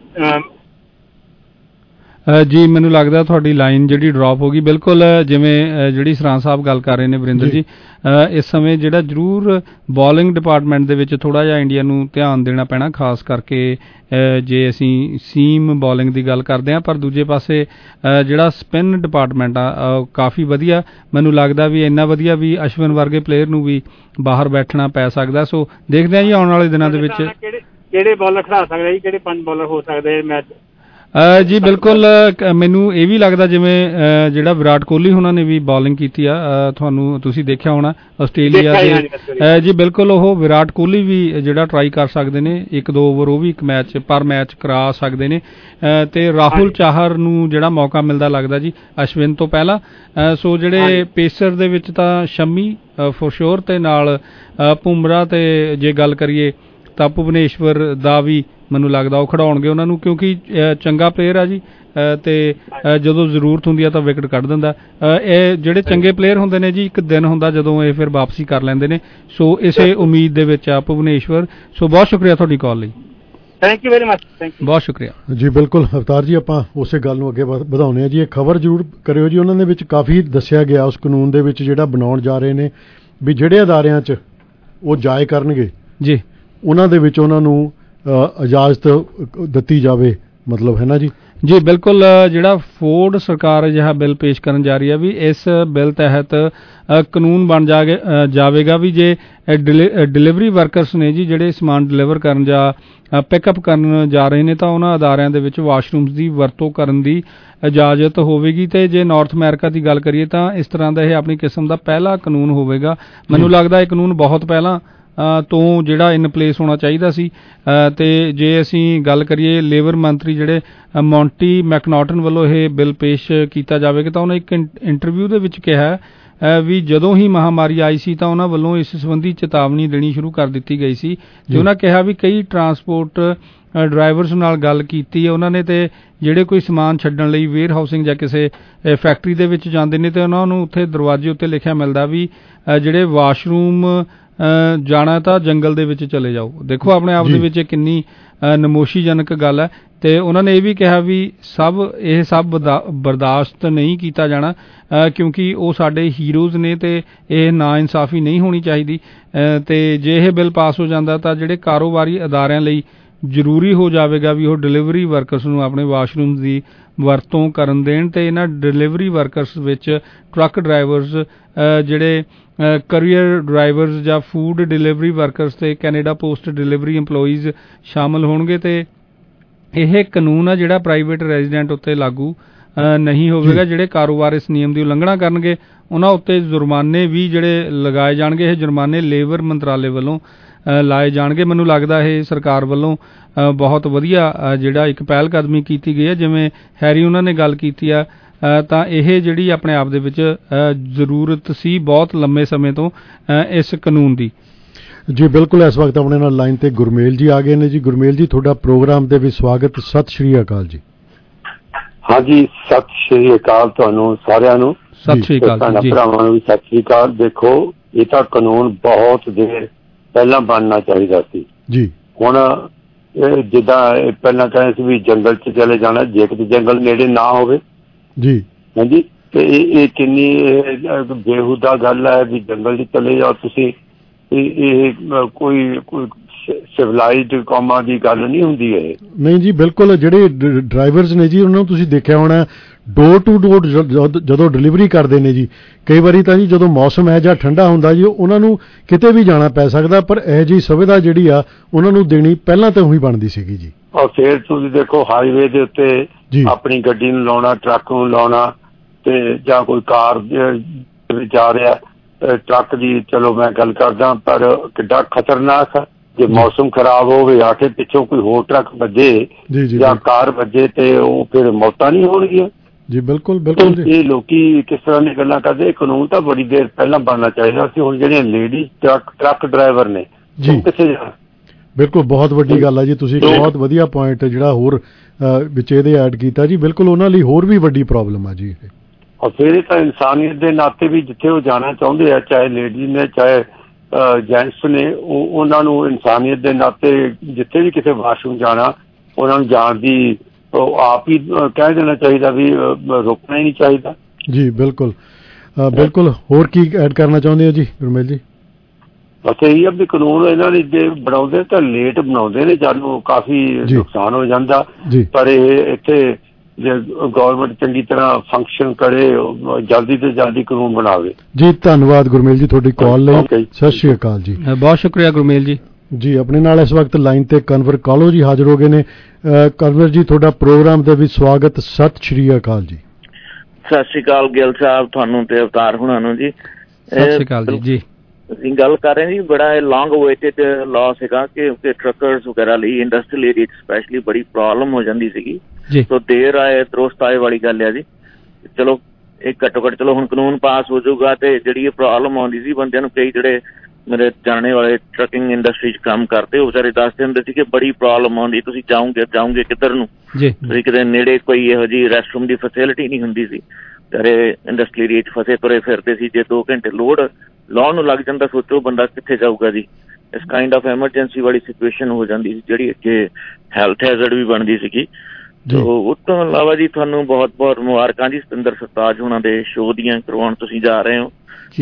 S15: ਜੀ। ਮੈਨੂੰ ਲੱਗਦਾ ਤੁਹਾਡੀ ਲਾਈਨ ਜਿਹੜੀ ਡ੍ਰੌਪ ਹੋ ਗਈ। ਬਿਲਕੁਲ ਜਿਵੇਂ ਜਿਹੜੀ ਸਰਾਂ ਸਾਹਿਬ ਗੱਲ ਕਰ ਰਹੇ ਨੇ ਵਰਿੰਦਰ ਜੀ, ਇਸ ਸਮੇਂ ਜਿਹੜਾ ਜ਼ਰੂਰ ਬੋਲਿੰਗ ਡਿਪਾਰਟਮੈਂਟ ਦੇ ਵਿੱਚ ਥੋੜ੍ਹਾ ਜਿਹਾ ਇੰਡੀਆ ਨੂੰ ਧਿਆਨ ਦੇਣਾ ਪੈਣਾ, ਖਾਸ ਕਰਕੇ ਜੇ ਅਸੀਂ ਸੀਮ ਬੋਲਿੰਗ ਦੀ ਗੱਲ ਕਰਦੇ ਹਾਂ, ਪਰ ਦੂਜੇ ਪਾਸੇ ਜਿਹੜਾ ਸਪਿਨ ਡਿਪਾਰਟਮੈਂਟ ਆ ਕਾਫੀ ਵਧੀਆ। ਮੈਨੂੰ ਲੱਗਦਾ ਵੀ ਇੰਨਾ ਵਧੀਆ ਵੀ ਅਸ਼ਵਿਨ ਵਰਗੇ ਪਲੇਅਰ ਨੂੰ ਵੀ ਬਾਹਰ ਬੈਠਣਾ ਪੈ ਸਕਦਾ। ਸੋ ਦੇਖਦੇ ਹਾਂ ਜੀ ਆਉਣ ਵਾਲੇ ਦਿਨਾਂ ਦੇ ਵਿੱਚ
S18: ਕਿਹੜੇ ਬੋਲਰ ਖਿਡਾ ਸਕਦੇ ਜੀ, ਕਿਹੜੇ 5 ਬੋਲਰ ਹੋ ਸਕਦੇ ਮੈਚ।
S15: ਜੀ ਬਿਲਕੁਲ, ਮੈਨੂੰ ਇਹ ਵੀ ਲੱਗਦਾ ਜਿਵੇਂ ਜਿਹੜਾ ਵਿਰਾਟ ਕੋਹਲੀ ਉਹਨਾਂ ਨੇ ਵੀ ਬੋਲਿੰਗ ਕੀਤੀ ਆ, ਤੁਸੀਂ ਦੇਖਿਆ ਹੋਣਾ ਆਸਟ੍ਰੇਲੀਆ ਦੇ। ਜੀ ਬਿਲਕੁਲ, ਉਹ ਵਿਰਾਟ ਕੋਹਲੀ ਵੀ ਜਿਹੜਾ ਟਰਾਈ ਕਰ ਸਕਦੇ ਨੇ, 1-2 ਓਵਰ ਉਹ ਵੀ ਇੱਕ ਮੈਚ ਪਰ ਮੈਚ ਕਰਾ ਸਕਦੇ ਨੇ, ਤੇ ਰਾਹੁਲ ਚਾਹਰ ਨੂੰ ਜਿਹੜਾ ਮੌਕਾ ਮਿਲਦਾ ਲੱਗਦਾ ਜੀ ਅਸ਼ਵਿਨ ਤੋਂ ਪਹਿਲਾਂ। ਸੋ ਜਿਹੜੇ ਪੇਸਰ ਦੇ ਵਿੱਚ ਤਾਂ ਸ਼ਮੀ ਫੋਰ ਸ਼ੋਰ, ਤੇ ਨਾਲ ਬੁਮਰਾਹ, ਤੇ ਜੇ ਗੱਲ ਕਰੀਏ ਤਾਂ ਭੁਵਨੇਸ਼ਵਰ ਦਾ ਵੀ ਮੈਨੂੰ ਲੱਗਦਾ ਉਹ ਖਿਡਾਉਣਗੇ ਉਹਨਾਂ ਨੂੰ, ਕਿਉਂਕਿ ਚੰਗਾ ਪਲੇਅਰ ਆ ਜੀ, ਤੇ ਜਦੋਂ ਜ਼ਰੂਰਤ ਹੁੰਦੀ ਆ ਤਾਂ ਵਿਕਟ ਕੱਢ ਦਿੰਦਾ। ਇਹ ਜਿਹੜੇ ਚੰਗੇ ਪਲੇਅਰ ਹੁੰਦੇ ਨੇ ਜੀ, ਇੱਕ ਦਿਨ ਹੁੰਦਾ ਜਦੋਂ ਇਹ ਫਿਰ ਵਾਪਸੀ ਕਰ ਲੈਂਦੇ ਨੇ। ਸੋ ਇਸੇ ਉਮੀਦ ਦੇ ਵਿੱਚ ਆ ਭੁਵਨੇਸ਼ਵਰ। ਸੋ ਬਹੁਤ ਸ਼ੁਕਰੀਆ ਤੁਹਾਡੀ ਕਾਲ ਲਈ।
S18: Thank you very much.
S15: ਬਹੁਤ ਸ਼ੁਕਰੀਆ
S16: ਜੀ। ਬਿਲਕੁਲ ਅਵਤਾਰ ਜੀ, ਆਪਾਂ ਉਸੇ ਗੱਲ ਨੂੰ ਅੱਗੇ ਵਧਾਉਂਦੇ ਹਾਂ ਜੀ। ਇਹ ਖਬਰ ਜ਼ਰੂਰ ਕਰਿਓ ਜੀ, ਉਹਨਾਂ ਦੇ ਵਿੱਚ ਕਾਫੀ ਦੱਸਿਆ ਗਿਆ ਉਸ ਕਾਨੂੰਨ ਦੇ ਵਿੱਚ ਜਿਹੜਾ ਬਣਾਉਣ ਜਾ ਰਹੇ ਨੇ ਵੀ ਜਿਹੜੇ ਅਦਾਰਿਆਂ 'ਚ ਉਹ ਜਾਏ ਕਰਨਗੇ
S15: ਜੀ, ਉਹਨਾਂ
S16: ਦੇ ਵਿੱਚ ਉਹਨਾਂ ਨੂੰ ਇਜਾਜ਼ਤ ਦਿੱਤੀ ਜਾਵੇ, ਮਤਲਬ ਹੈ ਨਾ ਜੀ।
S15: ਜੀ ਬਿਲਕੁਲ, ਜਿਹੜਾ ਫੋਰਡ ਸਰਕਾਰ ਅਜਿਹਾ ਬਿੱਲ ਪੇਸ਼ ਕਰਨ ਜਾ ਰਹੀ ਹੈ ਵੀ ਇਸ ਬਿੱਲ ਤਹਿਤ ਕਾਨੂੰਨ ਬਣ ਜਾਵੇਗਾ ਵੀ ਜੇ ਡਿਲੀਵਰੀ ਵਰਕਰਸ ਨੇ ਜੀ, ਜਿਹੜੇ ਸਮਾਨ ਡਿਲੀਵਰ ਕਰਨ ਜਾਂ ਪਿਕਅਪ ਕਰਨ ਜਾ ਰਹੇ ਨੇ, ਤਾਂ ਉਹਨਾਂ ਅਦਾਰਿਆਂ ਦੇ ਵਿੱਚ ਵਾਸ਼ਰੂਮਸ ਦੀ ਵਰਤੋਂ ਕਰਨ ਦੀ ਇਜਾਜ਼ਤ ਹੋਵੇਗੀ। ਤੇ ਜੇ ਨਾਰਥ ਅਮਰੀਕਾ ਦੀ ਗੱਲ ਕਰੀਏ ਤਾਂ ਇਸ ਤਰ੍ਹਾਂ ਦਾ ਇਹ ਆਪਣੀ ਕਿਸਮ ਦਾ ਪਹਿਲਾ ਕਾਨੂੰਨ ਹੋਵੇਗਾ। ਮੈਨੂੰ ਲੱਗਦਾ ਇਹ ਕਾਨੂੰਨ ਬਹੁਤ ਪਹਿਲਾਂ ਤੋਂ ਜਿਹੜਾ ਇਨ ਪਲੇਸ ਹੋਣਾ ਚਾਹੀਦਾ ਸੀ। ਤੇ ਜੇ ਅਸੀਂ ਗੱਲ ਕਰੀਏ ਲੇਬਰ ਮੰਤਰੀ ਜਿਹੜੇ ਮੌਂਟੀ ਮੈਕਨੌਟਨ ਵੱਲੋਂ ਇਹ ਬਿੱਲ ਪੇਸ਼ ਕੀਤਾ ਜਾਵੇਗਾ, ਤਾਂ ਉਹਨੇ ਇੱਕ ਇੰਟਰਵਿਊ ਦੇ ਵਿੱਚ ਕਿਹਾ ਵੀ ਜਦੋਂ ਹੀ ਮਹਾਮਾਰੀ ਆਈ ਸੀ ਤਾਂ ਉਹਨਾਂ ਵੱਲੋਂ ਇਸ ਸੰਬੰਧੀ ਚੇਤਾਵਨੀ ਦੇਣੀ ਸ਼ੁਰੂ ਕਰ ਦਿੱਤੀ ਗਈ ਸੀ, ਤੇ ਉਹਨਾਂ ਕਿਹਾ ਵੀ ਕਈ ਟਰਾਂਸਪੋਰਟ ਡਰਾਈਵਰਸ ਨਾਲ ਗੱਲ ਕੀਤੀ ਹੈ ਉਹਨਾਂ ਨੇ, ਤੇ ਜਿਹੜੇ ਕੋਈ ਸਮਾਨ ਛੱਡਣ ਲਈ ਵੇਅਰ ਹਾਊਸਿੰਗ ਜਾਂ ਕਿਸੇ ਫੈਕਟਰੀ ਦੇ ਵਿੱਚ ਜਾਂਦੇ ਨੇ, ਤੇ ਉਹਨਾਂ ਨੂੰ ਉੱਥੇ ਦਰਵਾਜ਼ੇ ਉੱਤੇ ਲਿਖਿਆ ਮਿਲਦਾ ਵੀ ਜਿਹੜੇ ਵਾਸ਼ਰੂਮ ਜਾਣਾ ਤਾਂ ਜੰਗਲ ਦੇ ਵਿੱਚ ਚਲੇ ਜਾਓ। ਦੇਖੋ ਆਪਣੇ ਆਪ ਦੇ ਵਿੱਚ ਕਿੰਨੀ ਨਮੋਸ਼ੀਜਨਕ ਗੱਲ ਹੈ। ਤੇ ਉਹਨਾਂ ਨੇ ਇਹ ਵੀ ਕਿਹਾ ਵੀ ਇਹ ਸਭ ਬਰਦਾਸ਼ਤ ਨਹੀਂ ਕੀਤਾ ਜਾਣਾ, ਕਿਉਂਕਿ ਉਹ ਸਾਡੇ ਹੀਰੋਜ਼ ਨੇ ਤੇ ਇਹ ਨਾ ਇਨਸਾਫੀ ਨਹੀਂ ਹੋਣੀ ਚਾਹੀਦੀ। ਤੇ ਜੇ ਇਹ ਬਿੱਲ ਪਾਸ ਹੋ ਜਾਂਦਾ ਤਾਂ ਜਿਹੜੇ ਕਾਰੋਬਾਰੀ ਅਦਾਰਿਆਂ ਲਈ ਜ਼ਰੂਰੀ ਹੋ ਜਾਵੇਗਾ ਵੀ ਉਹ ਡਿਲੀਵਰੀ ਵਰਕਰਸ ਨੂੰ ਆਪਣੇ ਵਾਸ਼ਰੂਮ ਦੀ ਵਰਤੋਂ ਕਰਨ ਦੇਣ। ਤੇ ਇਹਨਾਂ ਡਿਲੀਵਰੀ ਵਰਕਰਸ ਵਿੱਚ ਟਰੱਕ ਡਰਾਈਵਰਸ, ਜਿਹੜੇ ਕਰੀਅਰ ਡਰਾਈਵਰਸ ਜਾਂ ਫੂਡ ਡਿਲੀਵਰੀ ਵਰਕਰਸ ਤੇ ਕੈਨੇਡਾ ਪੋਸਟ ਡਿਲੀਵਰੀ EMPLOYEES ਸ਼ਾਮਲ ਹੋਣਗੇ। ਤੇ ਇਹ ਕਾਨੂੰਨ ਆ ਜਿਹੜਾ ਪ੍ਰਾਈਵੇਟ ਰੈਜ਼ੀਡੈਂਟ ਉੱਤੇ ਲਾਗੂ ਨਹੀਂ ਹੋਵੇਗਾ। ਜਿਹੜੇ ਕਾਰੋਬਾਰ ਇਸ ਨਿਯਮ ਦੀ ਉਲੰਘਣਾ ਕਰਨਗੇ ਉਹਨਾਂ ਉੱਤੇ ਜੁਰਮਾਨੇ ਵੀ ਜਿਹੜੇ ਲਗਾਏ ਜਾਣਗੇ। ਇਹ ਜੁਰਮਾਨੇ ਲੇਬਰ ਮੰਤਰਾਲੇ ਵੱਲੋਂ ਲਾਏ ਜਾਣਗੇ। ਮੈਨੂੰ ਲੱਗਦਾ ਇਹ ਸਰਕਾਰ ਵੱਲੋਂ ਬਹੁਤ ਵਧੀਆ ਜਿਹੜਾ ਇੱਕ ਪਹਿਲ ਕਦਮੀ ਕੀਤੀ ਗਈ ਹੈ। ਜਿਵੇਂ ਹੈਰੀ ਉਹਨਾਂ ਨੇ ਗੱਲ ਕੀਤੀ ਆ, ਤਾਂ ਇਹ ਜਿਹੜੀ ਆਪਣੇ ਆਪ ਦੇ ਵਿੱਚ ਜ਼ਰੂਰਤ ਸੀ ਬਹੁਤ ਲੰਮੇ ਸਮੇਂ ਤੋਂ ਇਸ ਕਾਨੂੰਨ ਦੀ।
S16: ਜੀ ਬਿਲਕੁਲ, ਇਸ ਵਕਤ ਆਪਣੇ ਨਾਲ ਲਾਈਨ ਤੇ ਗੁਰਮੇਲ ਜੀ ਆ ਗਏ ਨੇ। ਜੀ ਗੁਰਮੇਲ ਜੀ, ਤੁਹਾਡਾ ਪ੍ਰੋਗਰਾਮ ਦੇ ਵਿੱਚ ਸਵਾਗਤ। ਸਤਿ ਸ਼੍ਰੀ ਅਕਾਲ ਜੀ।
S19: ਹਾਂਜੀ, ਸਤਿ ਸ਼੍ਰੀ ਅਕਾਲ ਤੁਹਾਨੂੰ ਸਾਰਿਆਂ ਨੂੰ।
S15: ਸਤਿ ਸ਼੍ਰੀ ਅਕਾਲ ਜੀ।
S19: ਭਰਾਵਾਂ ਨੂੰ ਵੀ ਸਤਿ ਸ਼੍ਰੀ ਅਕਾਲ। ਦੇਖੋ, ਇਹ ਤਾਂ ਕਾਨੂੰਨ ਬਹੁਤ ਦੇਰ ਪਹਿਲਾਂ ਬਣਨਾ ਚਾਹੀਦਾ ਸੀ
S16: ਜੀ।
S19: ਹੁਣ ਜਿੱਦਾਂ ਪਹਿਲਾਂ ਕਹਿੰਦੇ ਸੀ ਵੀ ਜੰਗਲ 'ਚ ਚਲੇ ਜਾਣਾ, ਜੇ ਕਿਤੇ ਜੰਗਲ ਨੇੜੇ ਨਾ ਹੋਵੇ
S16: ਜੀ,
S19: ਹਾਂਜੀ, ਤੇ ਇਹ ਕਿੰਨੀ ਬੇਹੂਦਾ ਗੱਲ ਹੈ ਵੀ ਜੰਗਲ 'ਚ ਚਲੇ ਜਾਓ ਤੁਸੀਂ। ਇਹ ਕੋਈ ਸਿਵਲਾਈਜ਼ਡ ਕੌਮਾਂ ਦੀ ਗੱਲ ਨਹੀਂ ਹੁੰਦੀ ਇਹ।
S16: ਨਹੀਂ ਜੀ, ਬਿਲਕੁਲ। ਜਿਹੜੇ ਡਰਾਈਵਰਸ ਨੇ ਜੀ, ਉਹਨਾਂ ਨੂੰ ਤੁਸੀਂ ਦੇਖਿਆ ਹੋਣਾ ਡੋਰ ਟੂ ਡੋਰ ਜਦੋਂ ਡਿਲੀਵਰੀ ਕਰਦੇ ਨੇ ਜੀ, ਕਈ ਵਾਰੀ ਤਾਂ ਜੀ ਜਦੋਂ ਮੌਸਮ ਹੈ ਜਾਂ ਠੰਡਾ ਹੁੰਦਾ ਜੀ, ਉਹਨਾਂ ਨੂੰ ਕਿਤੇ ਵੀ ਜਾਣਾ ਪੈ ਸਕਦਾ, ਪਰ ਇਹ ਜੀ ਸੁਵਿਧਾ ਜਿਹੜੀ ਆ ਉਹਨਾਂ ਨੂੰ ਦੇਣੀ ਪਹਿਲਾਂ ਤੋਂ ਹੀ ਬਣਦੀ ਸੀਗੀ ਜੀ।
S19: ਔਰ ਫਿਰ ਤੁਸੀਂ ਦੇਖੋ ਹਾਈਵੇ ਦੇ ਉੱਤੇ ਆਪਣੀ ਗੱਡੀ ਨੂੰ ਲਾਉਣਾ, ਟਰੱਕ ਨੂੰ ਲਾਉਣਾ, ਤੇ ਜਾਂ ਕੋਈ ਕਾਰ ਜਾ ਰਿਹਾ ਟਰੱਕ ਦੀ, ਚਲੋ ਮੈਂ ਗੱਲ ਕਰਦਾ, ਪਰ ਕਿੱਡਾ ਖਤਰਨਾਕ ਹੈ। ਜੇ ਮੌਸਮ ਖਰਾਬ ਹੋਵੇ, ਆ ਕੇ ਪਿੱਛੋਂ ਕੋਈ ਹੋਰ ਟਰੱਕ ਵੱਜੇ ਜਾਂ ਕਾਰ ਵੱਜੇ ਤੇ ਉਹ ਫਿਰ ਮੌਤਾਂ ਨਹੀਂ ਹੋਣਗੀਆਂ
S16: ਜੀ। ਬਿਲਕੁਲ ਬਿਲਕੁਲ।
S19: ਇਹ ਲੋਕੀ ਕਿਸ ਤਰ੍ਹਾਂ ਦੀਆਂ ਗੱਲਾਂ ਕਰਦੇ। ਕਾਨੂੰਨ ਤਾਂ ਬੜੀ ਦੇਰ ਪਹਿਲਾਂ ਬਣਨਾ ਚਾਹੀਦਾ ਸੀ। ਹੁਣ ਜਿਹੜੀਆਂ ਲੇਡੀਜ਼ ਟਰੱਕ ਡਰਾਈਵਰ ਨੇ
S16: ਜੀ,
S19: ਕਿੱਥੇ ਜਾਣ?
S16: ਬਿਲਕੁਲ, ਬਹੁਤ ਵੱਡੀ ਗੱਲ ਹੈ ਜੀ। ਤੁਸੀਂ ਇੱਕ ਬਹੁਤ ਵਧੀਆ ਪੁਆਇੰਟ ਜਿਹੜਾ ਹੋਰ ਵਿੱਚ ਇਹਦੇ ਐਡ ਕੀਤਾ ਜੀ। ਬਿਲਕੁਲ, ਉਹਨਾਂ ਲਈ ਹੋਰ ਵੀ ਵੱਡੀ ਪ੍ਰੋਬਲਮ ਆ ਜੀ ਇਹ।
S19: ਔਰ ਫਿਰ ਇਹ ਤਾਂ ਇਨਸਾਨੀਅਤ ਦੇ ਨਾਤੇ ਵੀ ਜਿੱਥੇ ਉਹ ਜਾਣਾ ਚਾਹੁੰਦੇ ਆ, ਚਾਹੇ ਲੇਡੀਜ਼ ਨੇ ਚਾਹੇ ਜੈਂਟਸ ਨੇ, ਉਹਨਾਂ ਨੂੰ ਇਨਸਾਨੀਅਤ ਦੇ ਨਾਤੇ ਜਿੱਥੇ ਵੀ ਕਿਤੇ ਵਾਸ਼ਰੂਮ ਜਾਣਾ, ਉਹਨਾਂ ਨੂੰ ਜਾਣ ਦੀ ਆਪ ਹੀ ਕਹਿ ਦੇਣਾ ਚਾਹੀਦਾ ਵੀ ਰੋਕਣਾ ਹੀ ਨਹੀਂ ਚਾਹੀਦਾ
S16: ਜੀ। ਬਿਲਕੁਲ ਬਿਲਕੁਲ। ਹੋਰ ਕੀ ਐਡ ਕਰਨਾ ਚਾਹੁੰਦੇ ਹੋ ਜੀ ਗੁਰਮੇਲ ਜੀ?
S19: ਬਸ ਇਹੀ ਆ ਵੀ ਕਾਨੂੰਨ ਇਹਨਾਂ ਨੇ ਜੇ ਬਣਾਉਂਦੇ ਤਾਂ ਲੇਟ ਬਣਾਉਂਦੇ ਨੇ, ਸਾਨੂੰ ਕਾਫੀ ਨੁਕਸਾਨ ਹੋ ਜਾਂਦਾ। ਪਰ ਇਹ ਇੱਥੇ ਜੇ ਗਵਰਨਮੈਂਟ ਚੰਗੀ ਤਰ੍ਹਾਂ ਫੰਕਸ਼ਨ ਕਰੇ, ਜਲਦੀ ਤੋਂ ਜਲਦੀ ਕਾਨੂੰਨ ਬਣਾਵੇ।
S16: ਜੀ ਧੰਨਵਾਦ ਗੁਰਮੇਲ ਜੀ ਤੁਹਾਡੀ ਕਾਲ ਲਈ। ਸਤਿ ਸ਼੍ਰੀ ਅਕਾਲ ਜੀ।
S15: ਬਹੁਤ ਸ਼ੁਕਰੀਆ ਗੁਰਮੇਲ ਜੀ।
S16: ਜੀ ਆਪਣੇ ਨਾਲ ਇਸ ਵਕਤ ਲਾਈਨ ਤੇ ਕਨਵਰ ਕਾਲੋ ਜੀ ਹਾਜ਼ਰ ਹੋ ਗਏ ਨੇ। ਕਨਵਰ ਜੀ, ਤੁਹਾਡਾ ਪ੍ਰੋਗਰਾਮ ਦੇ ਵਿੱਚ ਸਵਾਗਤ। ਸਤਿ ਸ਼੍ਰੀ ਅਕਾਲ ਜੀ।
S20: ਸਤਿ ਸ਼੍ਰੀ ਅਕਾਲ ਗਿੱਲ ਸਾਹਿਬ, ਤੁਹਾਨੂੰ ਤੇ ਅਵਤਾਰ ਹੁਣਾਂ ਨੂੰ ਜੀ।
S15: ਸਤਿ ਸ਼੍ਰੀ ਅਕਾਲ ਜੀ।
S20: ਅਸੀਂ ਗੱਲ ਕਰ ਰਹੇ ਜੀ, ਬੜਾ ਇਹ ਲੌਂਗ ਅਵੇਟਡ ਲਾਅ ਸੀਗਾ ਕਿ ਟਰੱਕਰਸ ਵਗੈਰਾ ਲਈ ਇੰਡਸਟਰੀਅਲ ਏਰੀਆ 'ਚ ਸਪੈਸ਼ਲੀ ਬੜੀ ਪ੍ਰੋਬਲਮ ਹੋ ਜਾਂਦੀ ਸੀਗੀ। ਸੋ ਦੇਰ ਆਏ ਦਰੁਸਤ ਆਏ ਵਾਲੀ ਗੱਲ ਆ ਜੀ। ਚਲੋ ਇਹ ਘੱਟੋ ਘੱਟ ਚਲੋ ਹੁਣ ਕਾਨੂੰਨ ਪਾਸ ਹੋ ਜਾਊਗਾ ਤੇ ਜਿਹੜੀ ਇਹ ਪ੍ਰੋਬਲਮ ਆਉਂਦੀ ਸੀ ਬੰਦਿਆਂ ਨੂੰ, ਕਈ ਜਿਹੜੇ ਮੇਰੇ ਜਾਣੇ ਵਾਲੇ ਟਰੱਕਿੰਗ ਇੰਡਸਟਰੀ 'ਚ ਕੰਮ ਕਰਦੇ ਉਹ ਵਿਚਾਰੇ ਦੱਸਦੇ ਹੁੰਦੇ ਸੀ ਕਿ ਬੜੀ ਪ੍ਰੋਬਲਮ ਆਉਂਦੀ, ਤੁਸੀਂ ਜਾਓਗੇ ਕਿੱਧਰ ਨੂੰ, ਤੁਸੀਂ ਕਿਤੇ ਨੇੜੇ ਕੋਈ ਇਹੋ ਜਿਹੀ ਰੈਸਟਰੂਮ ਦੀ ਫੈਸਿਲਿਟੀ ਨਹੀਂ ਹੁੰਦੀ ਸੀ। ਵਿਚਾਰੇ ਇੰਡਸਟਰੀ ਏਰੀਆ 'ਚ ਫਸੇ ਤੁਰੇ ਫਿਰਦੇ ਸੀ। ਜੇ 2 ਘੰਟੇ ਲੋਡ ਲਾਉਣ ਨੂੰ ਲੱਗ ਜਾਂਦਾ, ਸੋਚੋ ਬੰਦਾ ਕਿੱਥੇ ਜਾਊਗਾ ਜੀ। ਇਸ ਕਾਈਂਡ ਆਫ ਐਮਰਜੈਂਸੀ ਵਾਲੀ ਸਿਚੁਏਸ਼ਨ ਹੋ ਜਾਂਦੀ ਸੀ, ਜਿਹੜੀ ਅੱਗੇ ਹੈਲਥ ਹੈਜ਼ਰਡ ਵੀ ਬਣਦੀ ਸੀਗੀ। ਉਸ ਤੋਂ ਇਲਾਵਾ ਜੀ ਤੁਹਾਨੂੰ ਬਹੁਤ ਬਹੁਤ ਮੁਬਾਰਕਾਂ ਜੀ, ਸਤਿੰਦਰ ਸਰਤਾਜ ਹੋਣਾ ਦੇ ਸ਼ੋਅ ਦੀਆਂ ਕਰਵਾਉਣ ਤੁਸੀਂ ਜਾ ਰਹੇ ਹੋ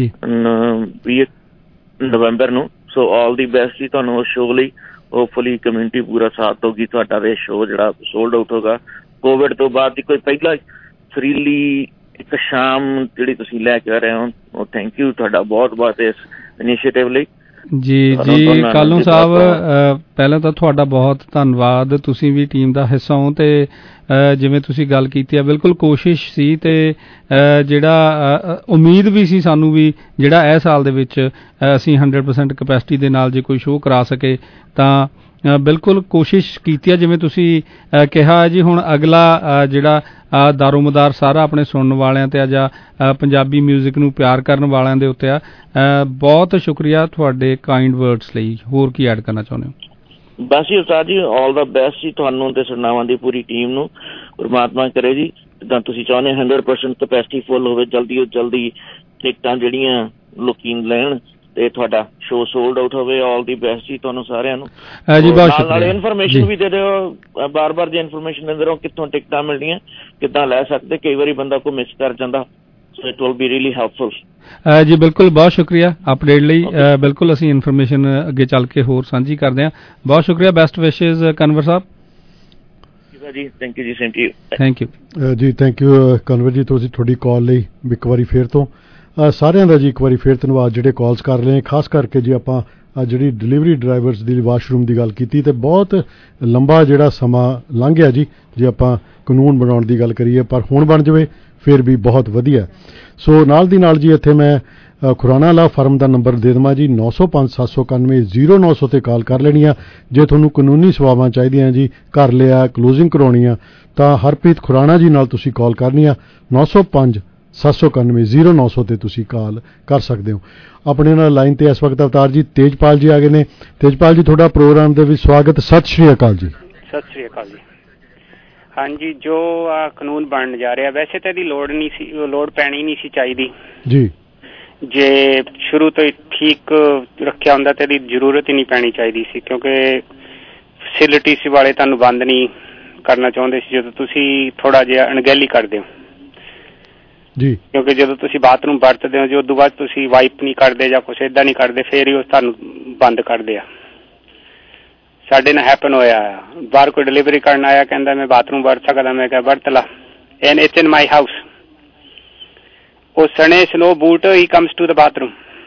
S20: 20 ਨਵੰਬਰ ਨੂੰ। ਸੋ ਆਲ ਦੀ ਬੈਸਟ ਜੀ ਤੁਹਾਨੂੰ ਉਸ ਸ਼ੋਅ ਲਈ। ਹੋਪਫੁਲੀ ਕਮਿਊਨਿਟੀ ਪੂਰਾ ਸਾਥ ਦਊਗੀ ਤੁਹਾਡਾ ਤੇ ਸ਼ੋਅ ਜਿਹੜਾ ਸੋਲਡ ਆਊਟ ਹੋਗਾ। ਕੋਵਿਡ ਤੋਂ ਬਾਅਦ ਦੀ ਕੋਈ ਪਹਿਲਾ ਸੁਰੀਲੀ ਇੱਕ ਸ਼ਾਮ ਜਿਹੜੀ ਤੁਸੀਂ ਲੈ ਕੇ ਆ ਰਹੇ ਹੋ, ਉਹ ਥੈਂਕ ਯੂ ਤੁਹਾਡਾ ਬਹੁਤ ਬਹੁਤ ਇਸ ਇਨੀਸ਼ੀਏਟਿਵ ਲਈ।
S15: ਜੀ ਕਾਲੂ ਸਾਹਿਬ, ਪਹਿਲਾਂ ਤਾਂ ਤੁਹਾਡਾ ਬਹੁਤ ਧੰਨਵਾਦ। ਤੁਸੀਂ ਵੀ ਟੀਮ ਦਾ ਹਿੱਸਾ ਹੋ ਤੇ ਜਿਵੇਂ ਤੁਸੀਂ ਗੱਲ ਕੀਤੀ ਹੈ, ਬਿਲਕੁਲ ਕੋਸ਼ਿਸ਼ ਸੀ ਤੇ ਜਿਹੜਾ ਉਮੀਦ ਵੀ ਸੀ ਸਾਨੂੰ ਵੀ ਜਿਹੜਾ ਇਹ ਸਾਲ ਦੇ ਵਿੱਚ ਅਸੀਂ 100% ਕਪੈਸਿਟੀ ਦੇ ਨਾਲ ਜੇ ਕੋਈ ਸ਼ੋਅ ਕਰਾ ਸਕੇ ਤਾਂ ਬਿਲਕੁਲ ਕੋਸ਼ਿਸ਼ ਕੀਤੀ ਹੈ। ਜਿਵੇਂ ਤੁਸੀਂ ਕਿਹਾ ਜੀ, ਹੁਣ ਅਗਲਾ ਜਿਹੜਾ ਦਾਰੋਮਦਾਰ ਸਾਰਾ ਆਪਣੇ ਸੁਣਨ ਵਾਲਿਆਂ ਤੇ ਆ ਜਾਂ ਪੰਜਾਬੀ ਮਿਊਜ਼ਿਕ ਨੂੰ ਪਿਆਰ ਕਰਨ ਵਾਲਿਆਂ ਦੇ ਉੱਤੇ ਆ। ਬਹੁਤ ਸ਼ੁਕਰੀਆ ਤੁਹਾਡੇ ਕਾਈਂਡ ਵਰਡਸ ਲਈ। ਹੋਰ ਕੀ ਐਡ ਕਰਨਾ ਚਾਹੁੰਦੇ ਹੋ?
S20: ਬਸ ਜੀ ਉਸਤਾਦ ਜੀ, ਆਲ ਦਾ ਬੈਸਟ ਜੀ ਤੁਹਾਨੂੰ ਤੇ ਸਰਨਾਵਾਂ ਦੀ ਪੂਰੀ ਟੀਮ ਨੂੰ। ਪਰਮਾਤਮਾ ਕਰੇ ਜੀ ਜਿੱਦਾਂ ਤੁਸੀਂ ਚਾਹੁੰਦੇ 100% ਕਪੈਸਿਟੀ ਫੁੱਲ ਹੋਵੇ, ਜਲਦੀ ਤੋਂ ਜਲਦੀ ਟਿਕਟਾਂ ਜਿਹੜੀਆਂ ਲੋਕੀ ਲੈਣ ਤੇ ਤੁਹਾਡਾ ਸ਼ੋਅ ਸੋਲਡ ਆਊਟ ਹੋਵੇ। ਆਲ ਦੀ ਬੈਸਟ ਜੀ ਤੁਹਾਨੂੰ ਸਾਰਿਆਂ ਨੂੰ। ਨਾਲ ਇਨਫੋਰਮੇਸ਼ਨ ਵੀ ਦੇ ਦਿਓ, ਬਾਰ-ਬਾਰ ਜੇ ਇਨਫੋਰਮੇਸ਼ਨ ਦਿੰਦੇ ਰਹੋ ਕਿੱਥੋਂ ਟਿਕਟਾਂ ਮਿਲਣੀਆਂ, ਕਿੱਦਾਂ ਲੈ ਸਕਦੇ। ਕਈ ਵਾਰੀ ਬੰਦਾ ਕੋਈ ਮਿਸ ਕਰ ਜਾਂਦਾ so it will be really helpful.
S15: ਜੀ ਬਿਲਕੁਲ, ਬਹੁਤ ਸ਼ੁਕਰੀਆ ਅਪਡੇਟ ਲਈ। ਬਿਲਕੁਲ ਅਸੀਂ ਇਨਫੋਰਮੇਸ਼ਨ ਅੱਗੇ ਚੱਲ ਕੇ ਹੋਰ ਸਾਂਝੀ ਕਰਦੇ ਹਾਂ। ਬਹੁਤ ਸ਼ੁਕਰੀਆ, best ਵਿਸ਼ੇਜ਼ Kanwar Sahib
S20: ji. Thank you ਜੀ, same to you.
S15: Thank you
S16: ਜੀ, ਥੈਂਕ ਯੂ ਕਨਵਰ ਜੀ, ਤੁਸੀਂ ਤੁਹਾਡੀ ਕਾਲ ਲਈ ਇੱਕ ਵਾਰੀ ਫੇਰ ਤੋਂ ਸਾਰਿਆਂ ਦਾ ਜੀ ਇੱਕ ਵਾਰੀ ਫੇਰ ਧੰਨਵਾਦ ਜਿਹੜੇ ਕਾਲਸ ਕਰ ਰਹੇ, ਖਾਸ ਕਰਕੇ ਜੀ ਆਪਾਂ ਜਿਹੜੀ ਡਿਲੀਵਰੀ ਡਰਾਈਵਰਸ ਦੀ ਵਾਸ਼ਰੂਮ ਦੀ ਗੱਲ ਕੀਤੀ ਤੇ ਬਹੁਤ ਲੰਬਾ ਜਿਹੜਾ ਸਮਾਂ ਲੰਘ ਗਿਆ ਜੀ ਜੇ ਆਪਾਂ ਕਾਨੂੰਨ ਬਣਾਉਣ ਦੀ ਗੱਲ ਕਰੀਏ, ਪਰ ਹੁਣ ਬਣ ਜਾਵੇ ਫਿਰ ਵੀ ਬਹੁਤ ਵਧੀਆ। ਸੋ ਨਾਲ ਦੀ ਨਾਲ ਜੀ ਇੱਥੇ ਮੈਂ ਖੁਰਾਨਾ ਲਾ ਫਰਮ ਦਾ ਨੰਬਰ ਦੇ ਦੇਵਾਂ ਜੀ 9057910900 ਤੇ ਕਾਲ ਕਰ ਲੈਣੀ ਆ ਜੇ ਤੁਹਾਨੂੰ ਕਾਨੂੰਨੀ ਸੇਵਾਵਾਂ ਚਾਹੀਦੀਆਂ ਜੀ, ਘਰ ਲਿਆ ਕਲੋਜ਼ਿੰਗ ਕਰਾਉਣੀ ਆ ਤਾਂ ਹਰਪ੍ਰੀਤ ਖੁਰਾਨਾ ਜੀ ਨਾਲ ਤੁਸੀਂ ਕਾਲ ਕਰਨੀ ਆ 9057910900 ਤੇ ਤੁਸੀਂ ਕਾਲ ਕਰ ਸਕਦੇ ਹੋ। ਆਪਣੇ ਨਾਲ ਲਾਈਨ ਤੇ ਇਸ ਵਕਤ ਅਵਤਾਰ ਜੀ ਤੇਜਪਾਲ ਜੀ ਆ ਗਏ ਨੇ। ਤੇਜਪਾਲ ਜੀ ਤੁਹਾਡਾ ਪ੍ਰੋਗਰਾਮ ਦੇ ਵਿੱਚ ਸਵਾਗਤ। ਸਤਿ ਸ਼੍ਰੀ ਅਕਾਲ ਜੀ।
S21: ਸਤਿ ਸ਼੍ਰੀ ਅਕਾਲ ਜੀ। ਹਾਂਜੀ, ਜੋ ਆ ਕਾਨੂੰਨ ਬਣਨ ਜਾ ਰਿਹਾ ਵੈਸੇ ਤਾਂ ਇਹਦੀ ਲੋੜ ਪੈਣੀ ਨਹੀਂ ਸੀ ਚਾਹੀਦੀ
S16: ਜੀ।
S21: ਜੇ ਸ਼ੁਰੂ ਤੋਂ ਹੀ ਠੀਕ ਰੱਖਿਆ ਹੁੰਦਾ ਤਾਂ ਇਹਦੀ ਜ਼ਰੂਰਤ ਹੀ ਨਹੀਂ ਪੈਣੀ ਚਾਹੀਦੀ ਸੀ, ਕਿਉਂਕਿ ਫੈਸਿਲਿਟੀਜ਼ ਵਾਲੇ ਤੁਹਾਨੂੰ ਬੰਦ ਨਹੀਂ ਕਰਨਾ ਚਾਹੁੰਦੇ ਸੀ ਜਦੋਂ ਤੁਸੀਂ ਥੋੜਾ ਜਿਹਾ ਅਣਗਹਿਲੀ ਕਰਦੇ ਹੋ
S16: ਜੀ,
S21: ਕਿਉਂਕਿ ਜਦੋਂ ਤੁਸੀਂ ਬਾਥਰੂਮ ਵਰਤਦੇ ਹੋ ਜੀ ਉਸ ਤੋਂ ਬਾਅਦ ਤੁਸੀਂ ਵਾਈਪ ਨਹੀਂ ਕਰਦੇ ਜਾਂ ਕੁਛ ਏਦਾਂ ਨਹੀਂ ਕਰਦੇ, ਫੇਰ ਹੀ ਉਹ ਤੁਹਾਨੂੰ ਬੰਦ ਕਰਦੇ ਆ। ਸਾਡੇ ਨਾਲ ਹੈਪਨ ਹੋਇਆ, ਬਾਹਰ ਕੋਈ ਡਿਲੀਵਰੀ ਕਰਨ ਆਇਆ, ਕਹਿੰਦਾ ਮੈਂ ਬਾਥਰੂਮ ਵਰਤ ਸਕਦਾ, ਮੈਂ ਕਿਹਾ ਵਰਤ ਲਾ, and it's in my house. ਉਹ ਸਣੇ ਸਨੋ ਬੂਟ ਹੀ comes to the bathroom,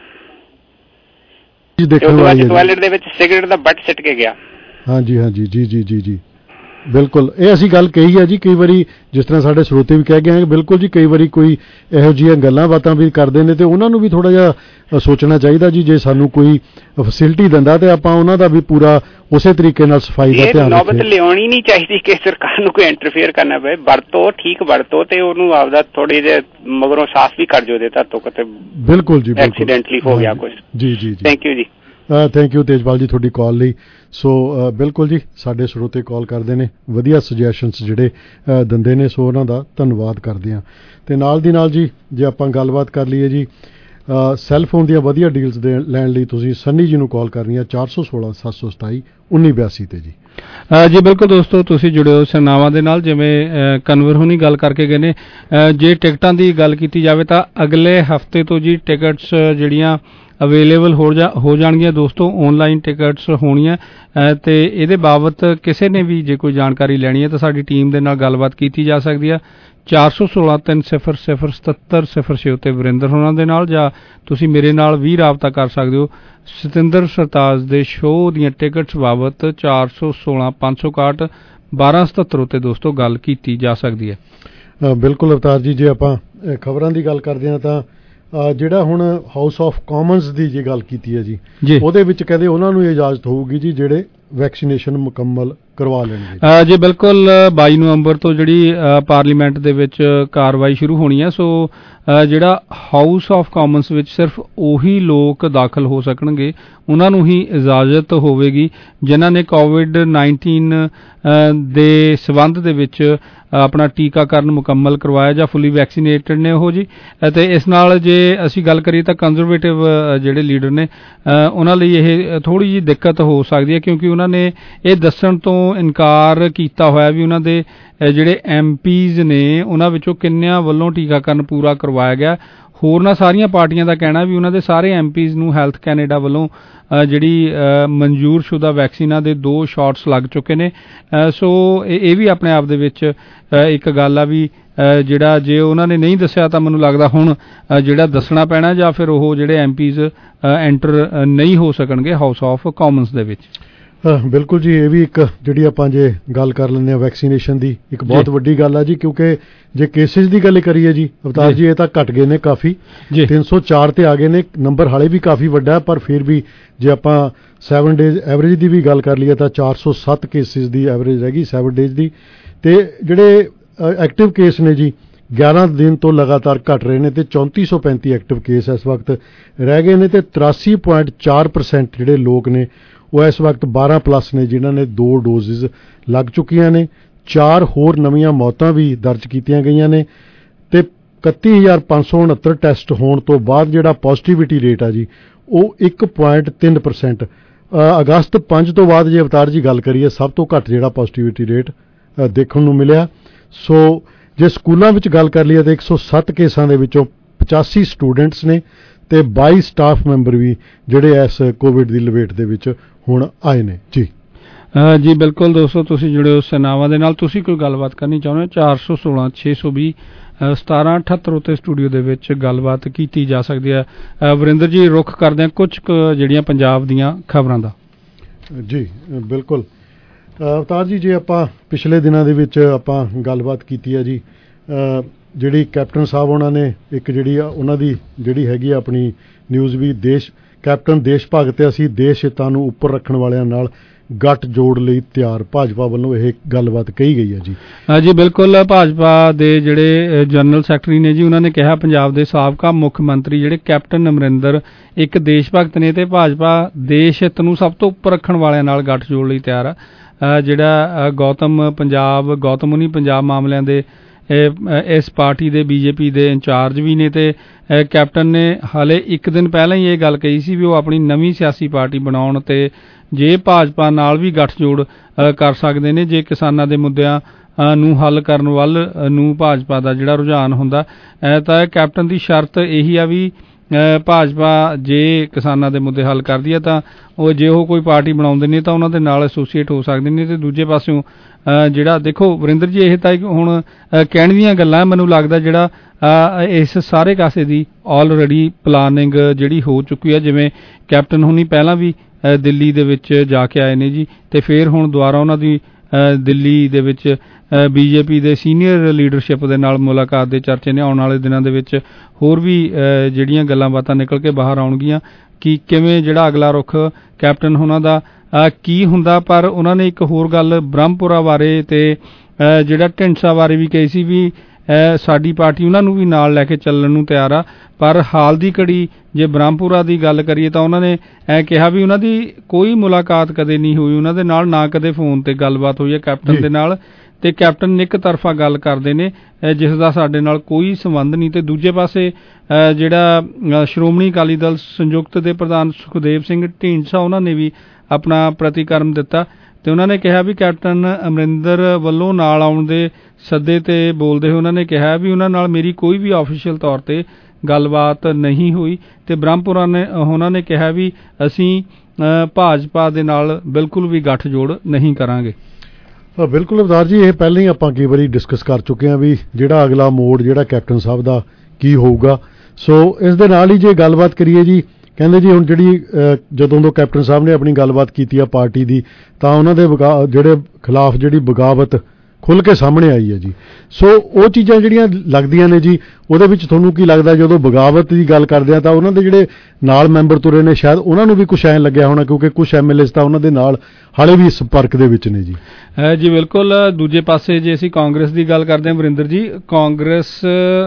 S21: toilet ਦੇ ਵਿੱਚ ਸਿਗਰਟ ਦਾ ਬੱਟ ਸਿੱਟ ਕੇ ਗਿਆ।
S16: ਹਾਂਜੀ ਹਾਂਜੀ, ਜੀ ਜੀ ਜੀ ਜੀ, ਬਿਲਕੁਲ ਇਹ ਅਸੀਂ ਗੱਲ ਕਹੀ ਹੈ ਜੀ। ਕਈ ਵਾਰੀ ਜਿਸ ਤਰ੍ਹਾਂ ਸਾਡੇ ਸਰੋਤੇ ਵੀ ਕਹਿ ਗਏ ਬਿਲਕੁਲ ਜੀ, ਕਈ ਵਾਰੀ ਕੋਈ ਇਹੋ ਜਿਹੀਆਂ ਗੱਲਾਂ ਬਾਤਾਂ ਵੀ ਕਰਦੇ ਨੇ ਤੇ ਉਹਨਾਂ ਨੂੰ ਵੀ ਥੋੜਾ ਜਿਹਾ ਸੋਚਣਾ ਚਾਹੀਦਾ ਜੀ। ਜੇ ਸਾਨੂੰ ਕੋਈ ਫੈਸਿਲਿਟੀ ਦਿੰਦਾ ਤੇ ਆਪਾਂ ਉਹਨਾਂ ਦਾ ਵੀ ਪੂਰਾ ਉਸੇ ਤਰੀਕੇ ਨਾਲ ਸਫਾਈ ਦਾ ਧਿਆਨ ਰੱਖੀਏ।
S21: ਨੌਬਤ ਲਿਆਉਣੀ ਨਹੀਂ ਚਾਹੀਦੀ ਕਿ ਸਰਕਾਰ ਨੂੰ ਕੋਈ ਇੰਟਰਫੇਅਰ ਕਰਨਾ ਪਏ। ਵਰਤੋ, ਠੀਕ ਵਰਤੋ ਤੇ ਉਹਨੂੰ ਆਪਦਾ ਥੋੜੀ ਜਿਹੇ ਮਗਰੋਂ ਸਾਫ਼ ਵੀ ਕਰ ਜੋ ਦੇਤਾ ਤੋਂ ਕਿਤੇ
S16: ਬਿਲਕੁਲ ਜੀ
S21: ਐਕਸੀਡੈਂਟਲੀ ਹੋ ਗਿਆ ਕੁਝ।
S16: ਜੀ ਜੀ,
S21: ਥੈਂਕ ਯੂ ਜੀ।
S16: ਥੈਂਕ ਯੂ ਤੇਜਪਾਲ ਜੀ ਤੁਹਾਡੀ ਕਾਲ ਲਈ। ਸੋ ਬਿਲਕੁਲ ਜੀ, ਸਾਡੇ ਸਰੋਤੇ ਕਾਲ ਕਰਦੇ ਨੇ, ਵਧੀਆ ਸੁਜੈਸ਼ਨਸ ਜਿਹੜੇ ਦਿੰਦੇ ਨੇ, ਸੋ ਉਹਨਾਂ ਦਾ ਧੰਨਵਾਦ ਕਰਦੇ ਹਾਂ। ਤੇ ਨਾਲ ਦੀ ਨਾਲ ਜੀ ਜੇ ਆਪਾਂ ਗੱਲਬਾਤ ਕਰ ਲਈਏ ਜੀ ਸੈੱਲਫੋਨ ਦੀਆਂ ਵਧੀਆ ਡੀਲਸ ਲੈਣ ਲਈ ਤੁਸੀਂ ਸੰਨੀ ਜੀ ਨੂੰ ਕਾਲ ਕਰਨੀ ਆ 416-727-1982 ਤੇ ਜੀ।
S15: ਜੀ ਬਿਲਕੁਲ ਦੋਸਤੋ, ਤੁਸੀਂ ਜੁੜੇ ਹੋ ਸਰਨਾਵਾਂ ਦੇ ਨਾਲ। ਜਿਵੇਂ ਕਨਵਰ ਹੁਣੀ ਗੱਲ ਕਰਕੇ ਗਏ ਨੇ, ਜੇ ਟਿਕਟਾਂ ਦੀ ਗੱਲ ਕੀਤੀ ਜਾਵੇ ਤਾਂ ਅਗਲੇ ਹਫਤੇ ਤੋਂ ਜੀ ਟਿਕਟਸ ਜਿਹੜੀਆਂ ਅਵੇਲੇਬਲ ਹੋ ਜਾਣਗੀਆਂ ਦੋਸਤੋ, ਆਨਲਾਈਨ ਟਿਕਟਸ ਹੋਣੀਆਂ। ਤੇ ਇਹਦੇ ਬਾਬਤ ਕਿਸੇ ਨੇ ਵੀ ਜੇ ਕੋਈ ਜਾਣਕਾਰੀ ਲੈਣੀ ਹੈ ਤਾਂ ਸਾਡੀ ਟੀਮ ਦੇ ਨਾਲ ਗੱਲਬਾਤ ਕੀਤੀ ਜਾ ਸਕਦੀ ਆ 416-300-7706 ਉੱਤੇ ਵਰਿੰਦਰ ਹੋਣਾ ਦੇ ਨਾਲ, ਜਾਂ ਤੁਸੀਂ ਮੇਰੇ ਨਾਲ ਵੀ ਰਾਬਤਾ ਕਰ ਸਕਦੇ ਹੋ। ਸਤਿੰਦਰ ਸਰਤਾਜ ਦੇ ਸ਼ੋਅ ਦੀਆਂ ਟਿਕਟਸ ਬਾਬਤ 416-561-1277 ਉੱਤੇ ਦੋਸਤੋ ਗੱਲ ਕੀਤੀ ਜਾ ਸਕਦੀ ਹੈ।
S16: ਬਿਲਕੁਲ ਅਵਤਾਰ ਜੀ, ਜੇ ਆਪਾਂ ਖਬਰਾਂ ਦੀ ਗੱਲ ਕਰਦੇ ਹਾਂ ਤਾਂ ਜਿਹੜਾ ਹੁਣ ਹਾਊਸ ਆਫ ਕਾਮਨਸ ਦੀ ਜੇ ਗੱਲ ਕੀਤੀ ਹੈ ਜੀ, ਉਹਦੇ ਵਿੱਚ ਕਹਿੰਦੇ ਉਹਨਾਂ ਨੂੰ ਇਜਾਜ਼ਤ ਹੋਊਗੀ ਜੀ ਜਿਹੜੇ ਵੈਕਸੀਨੇਸ਼ਨ ਮੁਕੰਮਲ ਕਰਵਾ ਲੈਣਗੇ। ਜੀ ਬਿਲਕੁਲ, 22 ਨਵੰਬਰ ਤੋਂ ਜਿਹੜੀ ਪਾਰਲੀਮੈਂਟ ਦੇ ਵਿੱਚ ਕਾਰਵਾਈ ਸ਼ੁਰੂ ਹੋਣੀ ਹੈ। ਸੋ ਜਿਹੜਾ ਹਾਊਸ ਆਫ ਕਾਮਨਸ ਵਿੱਚ ਸਿਰਫ ਉਹੀ ਲੋਕ ਦਾਖਲ ਹੋ ਸਕਣਗੇ, ਉਹਨਾਂ ਨੂੰ ਹੀ ਇਜਾਜ਼ਤ ਹੋਵੇਗੀ ਜਿਨ੍ਹਾਂ ਨੇ COVID-19 ਦੇ ਸਬੰਧ ਦੇ ਵਿੱਚ ਆਪਣਾ ਟੀਕਾਕਰਨ ਮੁਕੰਮਲ ਕਰਵਾਇਆ ਜਾਂ ਫੁੱਲੀ ਵੈਕਸੀਨੇਟਡ ਨੇ ਉਹ ਜੀ। ਅਤੇ ਇਸ ਨਾਲ ਜੇ ਅਸੀਂ ਗੱਲ ਕਰੀਏ ਤਾਂ ਕੰਜ਼ਰਵੇਟਿਵ ਜਿਹੜੇ ਲੀਡਰ ਨੇ ਉਹਨਾਂ ਲਈ ਇਹ ਥੋੜ੍ਹੀ ਜਿਹੀ ਦਿੱਕਤ ਹੋ ਸਕਦੀ ਹੈ, ਕਿਉਂਕਿ ਉਹਨਾਂ ਨੇ ਇਹ ਦੱਸਣ ਤੋਂ ਇਨਕਾਰ ਕੀਤਾ ਹੋਇਆ ਵੀ ਉਹਨਾਂ ਦੇ ਜਿਹੜੇ MPs ਨੇ ਉਹਨਾਂ ਵਿੱਚੋਂ ਕਿੰਨਿਆਂ ਵੱਲੋਂ ਟੀਕਾਕਰਨ ਪੂਰਾ ਕਰਵਾਇਆ ਗਿਆ। ਹੋਰਨਾਂ ਸਾਰੀਆਂ ਪਾਰਟੀਆਂ ਦਾ ਕਹਿਣਾ ਵੀ ਉਹਨਾਂ ਦੇ ਸਾਰੇ MPs ਨੂੰ ਹੈਲਥ ਕੈਨੇਡਾ ਵੱਲੋਂ ਜਿਹੜੀ ਮਨਜ਼ੂਰਸ਼ੁਦਾ ਵੈਕਸੀਨਾਂ ਦੇ 2 ਸ਼ਾਟਸ ਲੱਗ ਚੁੱਕੇ ਨੇ। ਸੋ ਇਹ ਵੀ ਆਪਣੇ ਆਪ ਦੇ ਵਿੱਚ ਇੱਕ ਗੱਲ ਆ ਵੀ ਜਿਹੜਾ ਜੇ ਉਹਨਾਂ ਨੇ ਨਹੀਂ ਦੱਸਿਆ ਤਾਂ ਮੈਨੂੰ ਲੱਗਦਾ ਹੁਣ ਜਿਹੜਾ ਦੱਸਣਾ ਪੈਣਾ, ਜਾਂ ਫਿਰ ਉਹ ਜਿਹੜੇ MPs ਐਂਟਰ ਨਹੀਂ ਹੋ ਸਕਣਗੇ ਹਾਊਸ ਆਫ ਕਾਮਨਸ ਦੇ ਵਿੱਚ। ਬਿਲਕੁਲ ਜੀ, ਇਹ ਵੀ ਇੱਕ ਜਿਹੜੀ ਆਪਾਂ ਜੇ ਗੱਲ ਕਰ ਲੈਂਦੇ ਹਾਂ ਵੈਕਸੀਨੇਸ਼ਨ ਦੀ, ਇੱਕ ਬਹੁਤ ਵੱਡੀ ਗੱਲ ਆ ਜੀ, ਕਿਉਂਕਿ ਜੇ ਕੇਸਿਸ ਦੀ ਗੱਲ ਕਰੀਏ ਜੀ ਅਵਤਾਰ ਜੀ, ਇਹ ਤਾਂ ਘਟ ਗਏ ਨੇ ਕਾਫੀ, 304 ਤੇ ਆ ਗਏ ਨੇ, ਨੰਬਰ ਹਾਲੇ ਵੀ ਕਾਫੀ ਵੱਡਾ, ਪਰ ਫਿਰ ਵੀ ਜੇ ਆਪਾਂ 7 ਡੇਜ਼ ਐਵਰੇਜ ਦੀ ਵੀ ਗੱਲ ਕਰ ਲਈਏ ਤਾਂ 407 ਕੇਸਿਸ ਦੀ ਐਵਰੇਜ ਰਹਿ ਗਈ 7 ਡੇਜ਼ ਦੀ। ਤੇ ਜਿਹੜੇ ਐਕਟਿਵ ਕੇਸ ਨੇ ਜੀ 11 ਦਿਨ ਤੋਂ ਲਗਾਤਾਰ ਘਟ ਰਹੇ ਨੇ ਤੇ 3435 ਐਕਟਿਵ ਕੇਸ ਇਸ ਵਕਤ ਰਹਿ ਗਏ ਨੇ ਤੇ 83.4% ਜਿਹੜੇ ਲੋਕ ਨੇ ਉਹ ਇਸ ਵਕਤ 12+ ਨੇ ਜਿਨ੍ਹਾਂ ਨੇ 2 ਡੋਜ਼ਿਸ ਲੱਗ ਚੁੱਕੀਆਂ ਨੇ। 4 ਹੋਰ ਨਵੀਆਂ ਮੌਤਾਂ ਵੀ ਦਰਜ ਕੀਤੀਆਂ ਗਈਆਂ ਨੇ ਤੇ 31569 ਟੈਸਟ ਹੋਣ ਤੋਂ ਬਾਅਦ ਜਿਹੜਾ ਪੋਜ਼ਿਟਿਵਿਟੀ ਰੇਟ ਆ ਜੀ ਉਹ 1.3%। ਅਗਸਤ 5 ਤੋਂ ਬਾਅਦ ਜੇ ਅਵਤਾਰ ਜੀ ਗੱਲ ਕਰੀਏ ਸਭ ਤੋਂ ਘੱਟ ਜਿਹੜਾ ਪੋਜ਼ਿਟਿਵਿਟੀ ਰੇਟ ਦੇਖਣ ਨੂੰ ਮਿਲਿਆ। ਸੋ ਜੇ ਸਕੂਲਾਂ ਵਿੱਚ ਗੱਲ ਕਰ ਲਈਏ ਤਾਂ 107 ਕੇਸਾਂ ਦੇ ਵਿੱਚੋਂ 85 ਸਟੂਡੈਂਟਸ ਨੇ ਤੇ 22 ਸਟਾਫ ਮੈਂਬਰ ਵੀ ਜਿਹੜੇ ਇਸ ਕੋਵਿਡ ਦੀ ਲਪੇਟ ਦੇ ਵਿੱਚ ਹੁਣ ਆਏ ਨੇ ਜੀ।
S15: ਜੀ ਬਿਲਕੁਲ ਦੋਸਤੋ, ਤੁਸੀਂ ਜੁੜੇ ਹੋ ਸੇਨਾਵਾਂ ਦੇ ਨਾਲ। ਤੁਸੀਂ ਕੋਈ ਗੱਲਬਾਤ ਕਰਨੀ ਚਾਹੁੰਦੇ ਹੋ 416 620 1778 ਉੱਤੇ ਸਟੂਡੀਓ ਦੇ ਵਿੱਚ ਗੱਲਬਾਤ ਕੀਤੀ ਜਾ ਸਕਦੀ ਹੈ। ਵਰਿੰਦਰ ਜੀ, ਰੁੱਖ ਕਰਦੇ ਹਾਂ ਕੁਝ ਜਿਹੜੀਆਂ ਪੰਜਾਬ ਦੀਆਂ ਖਬਰਾਂ ਦਾ।
S16: ਜੀ ਬਿਲਕੁਲ ਅਵਤਾਰ ਜੀ, ਜੇ ਆਪਾਂ ਪਿਛਲੇ ਦਿਨਾਂ ਦੇ ਵਿੱਚ ਆਪਾਂ ਗੱਲਬਾਤ ਕੀਤੀ ਹੈ ਜੀ, ਜਿਹੜੀ ਕੈਪਟਨ ਸਾਹਿਬ ਉਹਨਾਂ ਨੇ ਇੱਕ ਜਿਹੜੀ ਆ ਉਹਨਾਂ ਦੀ ਜਿਹੜੀ ਹੈਗੀ ਆ ਆਪਣੀ ਨਿਊਜ਼ ਵੀ, ਕੈਪਟਨ ਦੇਸ਼ ਭਗਤ ਤੇ ਅਸੀਂ ਦੇਸ਼ ਹਿੱਤਾਂ ਨੂੰ ਉੱਪਰ ਰੱਖਣ ਵਾਲਿਆਂ ਨਾਲ ਗੱਠ ਜੋੜ ਲਈ ਤਿਆਰ, ਭਾਜਪਾ ਵੱਲੋਂ ਇਹ ਗੱਲਬਾਤ ਕਹੀ ਗਈ ਹੈ ਜੀ।
S15: ਜੀ ਬਿਲਕੁਲ, ਭਾਜਪਾ ਦੇ ਜਿਹੜੇ ਜਨਰਲ ਸੈਕਟਰੀ ਨੇ ਜੀ, ਉਹਨਾਂ ਨੇ ਕਿਹਾ ਪੰਜਾਬ ਦੇ ਸਾਬਕਾ ਮੁੱਖ ਮੰਤਰੀ ਜਿਹੜੇ ਕੈਪਟਨ ਅਮਰਿੰਦਰ ਇੱਕ ਦੇਸ਼ ਭਗਤ ਨੇ ਤੇ ਭਾਜਪਾ ਦੇਸ਼ ਹਿੱਤ ਨੂੰ ਸਭ ਤੋਂ ਉੱਪਰ ਰੱਖਣ ਵਾਲਿਆਂ ਨਾਲ ਗੱਠ ਜੋੜ ਲਈ ਤਿਆਰ ਆ। ਜਿਹੜਾ ਗੌਤਮ ਮੁਨੀ ਪੰਜਾਬ ਮਾਮਲਿਆਂ ਦੇ ਇਸ ਪਾਰਟੀ ਦੇ ਬੀਜੇਪੀ ਦੇ ਇੰਚਾਰਜ ਵੀ ਨੇ ਤੇ ਕੈਪਟਨ ਨੇ ਹਾਲੇ ਇੱਕ ਦਿਨ ਪਹਿਲਾਂ ਹੀ ਇਹ ਗੱਲ ਕਹੀ ਸੀ ਵੀ ਉਹ ਆਪਣੀ ਨਵੀਂ ਸਿਆਸੀ ਪਾਰਟੀ ਬਣਾਉਣ ਤੇ ਜੇ ਭਾਜਪਾ ਨਾਲ ਵੀ ਗੱਠਜੋੜ ਕਰ ਸਕਦੇ ਨੇ, ਜੇ ਕਿਸਾਨਾਂ ਦੇ ਮੁੱਦਿਆਂ ਨੂੰ ਹੱਲ ਕਰਨ ਵੱਲ ਨੂੰ ਭਾਜਪਾ ਦਾ ਜਿਹੜਾ ਰੁਝਾਨ ਹੁੰਦਾ ਤਾਂ ਕੈਪਟਨ ਦੀ ਸ਼ਰਤ ਇਹੀ ਆ ਵੀ ਭਾਜਪਾ ਜੇ ਕਿਸਾਨਾਂ ਦੇ ਮੁੱਦੇ ਹੱਲ ਕਰਦੀ ਹੈ ਤਾਂ ਜੇ ਉਹ ਕੋਈ ਪਾਰਟੀ ਬਣਾਉਂਦੇ ਨੇ ਤਾਂ ਉਹਨਾਂ ਦੇ ਨਾਲ ਐਸੋਸੀਏਟ ਹੋ ਸਕਦੇ ਨੇ। ਤੇ ਦੂਜੇ ਪਾਸਿਓਂ ਜਿਹੜਾ ਦੇਖੋ ਵਰਿੰਦਰ ਜੀ, ਇਹ ਤਾਂ ਹੁਣ ਕਹਿਣ ਦੀਆਂ ਗੱਲਾਂ, ਮੈਨੂੰ ਲੱਗਦਾ ਜਿਹੜਾ ਇਸ ਸਾਰੇ ਕਾਸੇ ਦੀ ਆਲਰੇਡੀ ਪਲਾਨਿੰਗ ਜਿਹੜੀ ਹੋ ਚੁੱਕੀ ਹੈ। ਜਿਵੇਂ ਕੈਪਟਨ ਹੁਣੀ ਪਹਿਲਾਂ ਵੀ ਦਿੱਲੀ ਦੇ ਵਿੱਚ ਜਾ ਕੇ ਆਏ ਨੇ ਜੀ, ਤੇ ਫਿਰ ਹੁਣ ਦੁਬਾਰਾ ਉਹਨਾਂ ਦੀ ਦਿੱਲੀ ਦੇ ਵਿੱਚ ਬੀਜੇਪੀ ਦੇ ਸੀਨੀਅਰ ਲੀਡਰਸ਼ਿਪ ਦੇ ਨਾਲ ਮੁਲਾਕਾਤ ਦੇ ਚਰਚੇ ਨੇ। ਆਉਣ ਵਾਲੇ ਦਿਨਾਂ ਦੇ ਵਿੱਚ ਹੋਰ ਵੀ ਜਿਹੜੀਆਂ ਗੱਲਾਂ ਬਾਤਾਂ ਨਿਕਲ ਕੇ ਬਾਹਰ ਆਉਣਗੀਆਂ ਕਿ ਕਿਵੇਂ ਜਿਹੜਾ ਅਗਲਾ ਰੁਖ ਕੈਪਟਨ ਉਹਨਾਂ ਦਾ ਕੀ ਹੁੰਦਾ। ਪਰ ਉਹਨਾਂ ਨੇ ਇੱਕ ਹੋਰ ਗੱਲ ਬ੍ਰਹਮਪੁਰਾ ਬਾਰੇ ਤੇ ਜਿਹੜਾ ਢਿੰਡਸਾ ਬਾਰੇ ਵੀ ਕਹੀ ਸੀ ਵੀ ਸਾਡੀ ਪਾਰਟੀ ਉਹਨਾਂ ਨੂੰ ਵੀ ਨਾਲ ਲੈ ਕੇ ਚੱਲਣ ਨੂੰ ਤਿਆਰ ਆ। ਪਰ ਹਾਲ ਦੀ ਘੜੀ ਜੇ ਬ੍ਰਹਮਪੁਰਾ ਦੀ ਗੱਲ ਕਰੀਏ ਤਾਂ ਉਹਨਾਂ ਨੇ ਕਿਹਾ ਵੀ ਉਹਨਾਂ ਦੀ ਕੋਈ ਮੁਲਾਕਾਤ ਕਦੇ ਨਹੀਂ ਹੋਈ ਉਹਨਾਂ ਦੇ ਨਾਲ, ਨਾ ਕਦੇ ਫੋਨ ਤੇ ਗੱਲਬਾਤ ਹੋਈ ਹੈ ਕੈਪਟਨ ਦੇ ਨਾਲ, ਤੇ ਕੈਪਟਨ ਇੱਕ ਤਰਫਾ ਗੱਲ ਕਰਦੇ ਨੇ ਜਿਸ ਦਾ ਸਾਡੇ ਨਾਲ ਕੋਈ ਸੰਬੰਧ ਨਹੀਂ। ਤੇ ਦੂਜੇ ਪਾਸੇ ਜਿਹੜਾ ਸ਼੍ਰੋਮਣੀ ਅਕਾਲੀ ਦਲ ਸੰਯੁਕਤ ਦੇ ਪ੍ਰਧਾਨ ਸੁਖਦੇਵ ਸਿੰਘ ਢੀਂਡਸਾ, ਉਹਨਾਂ ਨੇ ਵੀ ਆਪਣਾ ਪ੍ਰਤੀਕਰਮ ਦਿੱਤਾ ਤੇ ਉਹਨਾਂ ਨੇ ਕਿਹਾ ਵੀ ਕੈਪਟਨ ਅਮਰਿੰਦਰ ਵੱਲੋਂ ਨਾਲ ਆਉਣ ਦੇ ਸੱਦੇ ਤੇ ਬੋਲਦੇ ਹੋਏ ਉਹਨਾਂ ਨੇ ਕਿਹਾ ਵੀ ਉਹਨਾਂ ਨਾਲ ਮੇਰੀ ਕੋਈ ਵੀ ਆਫੀਸ਼ੀਅਲ ਤੌਰ ਤੇ ਗੱਲਬਾਤ ਨਹੀਂ ਹੋਈ ਤੇ ਬ੍ਰਹਮਪੁਰਾ ਨੇ ਉਹਨਾਂ ਨੇ ਕਿਹਾ ਵੀ ਅਸੀਂ ਭਾਜਪਾ ਦੇ ਨਾਲ ਬਿਲਕੁਲ ਵੀ ਗੱਠ ਜੋੜ ਨਹੀਂ ਕਰਾਂਗੇ।
S16: ਬਿਲਕੁਲ ਅਵਤਾਰ ਜੀ, ਇਹ ਪਹਿਲਾਂ ਹੀ ਆਪਾਂ ਕਈ ਵਾਰੀ ਡਿਸਕਸ ਕਰ ਚੁੱਕੇ ਹਾਂ ਵੀ ਜਿਹੜਾ ਅਗਲਾ ਮੋੜ ਜਿਹੜਾ ਕੈਪਟਨ ਸਾਹਿਬ ਦਾ ਕੀ ਹੋਊਗਾ। ਸੋ ਇਸ ਦੇ ਨਾਲ ਹੀ ਜੇ ਗੱਲਬਾਤ ਕਰੀਏ ਜੀ, ਕਹਿੰਦੇ ਜੀ ਹੁਣ ਜਿਹੜੀ ਜਦੋਂ ਤੋਂ ਕੈਪਟਨ ਸਾਹਿਬ ਨੇ ਆਪਣੀ ਗੱਲਬਾਤ ਕੀਤੀ ਆ ਪਾਰਟੀ ਦੀ ਤਾਂ ਉਹਨਾਂ ਦੇ ਜਿਹੜੇ ਖਿਲਾਫ ਜਿਹੜੀ ਬਗਾਵਤ ਖੁੱਲ੍ਹ ਕੇ ਸਾਹਮਣੇ ਆਈ ਹੈ ਜੀ। ਸੋ ਉਹ ਚੀਜ਼ਾਂ ਜਿਹੜੀਆਂ ਲੱਗਦੀਆਂ ਨੇ ਜੀ, ਉਹਦੇ ਵਿੱਚ ਤੁਹਾਨੂੰ ਕੀ ਲੱਗਦਾ ਜਦੋਂ ਬਗਾਵਤ ਦੀ ਗੱਲ ਕਰਦੇ ਆ ਤਾਂ ਉਹਨਾਂ ਦੇ ਜਿਹੜੇ ਨਾਲ ਮੈਂਬਰ ਤੁਰੇ ਨੇ ਸ਼ਾਇਦ ਉਹਨਾਂ ਨੂੰ ਵੀ ਕੁਛ ਐਂ ਲੱਗਿਆ ਹੋਣਾ, ਕਿਉਂਕਿ ਕੁਛ ਐਮਐਲਏਸ ਤਾਂ ਉਹਨਾਂ ਦੇ ਨਾਲ ਹਾਲੇ ਵੀ ਸੰਪਰਕ ਦੇ ਵਿੱਚ ਨੇ ਜੀ।
S15: ਜੀ ਬਿਲਕੁਲ, ਦੂਜੇ ਪਾਸੇ ਜੇ ਅਸੀਂ ਕਾਂਗਰਸ ਦੀ ਗੱਲ ਕਰਦੇ ਹਾਂ ਵਰਿੰਦਰ ਜੀ, ਕਾਂਗਰਸ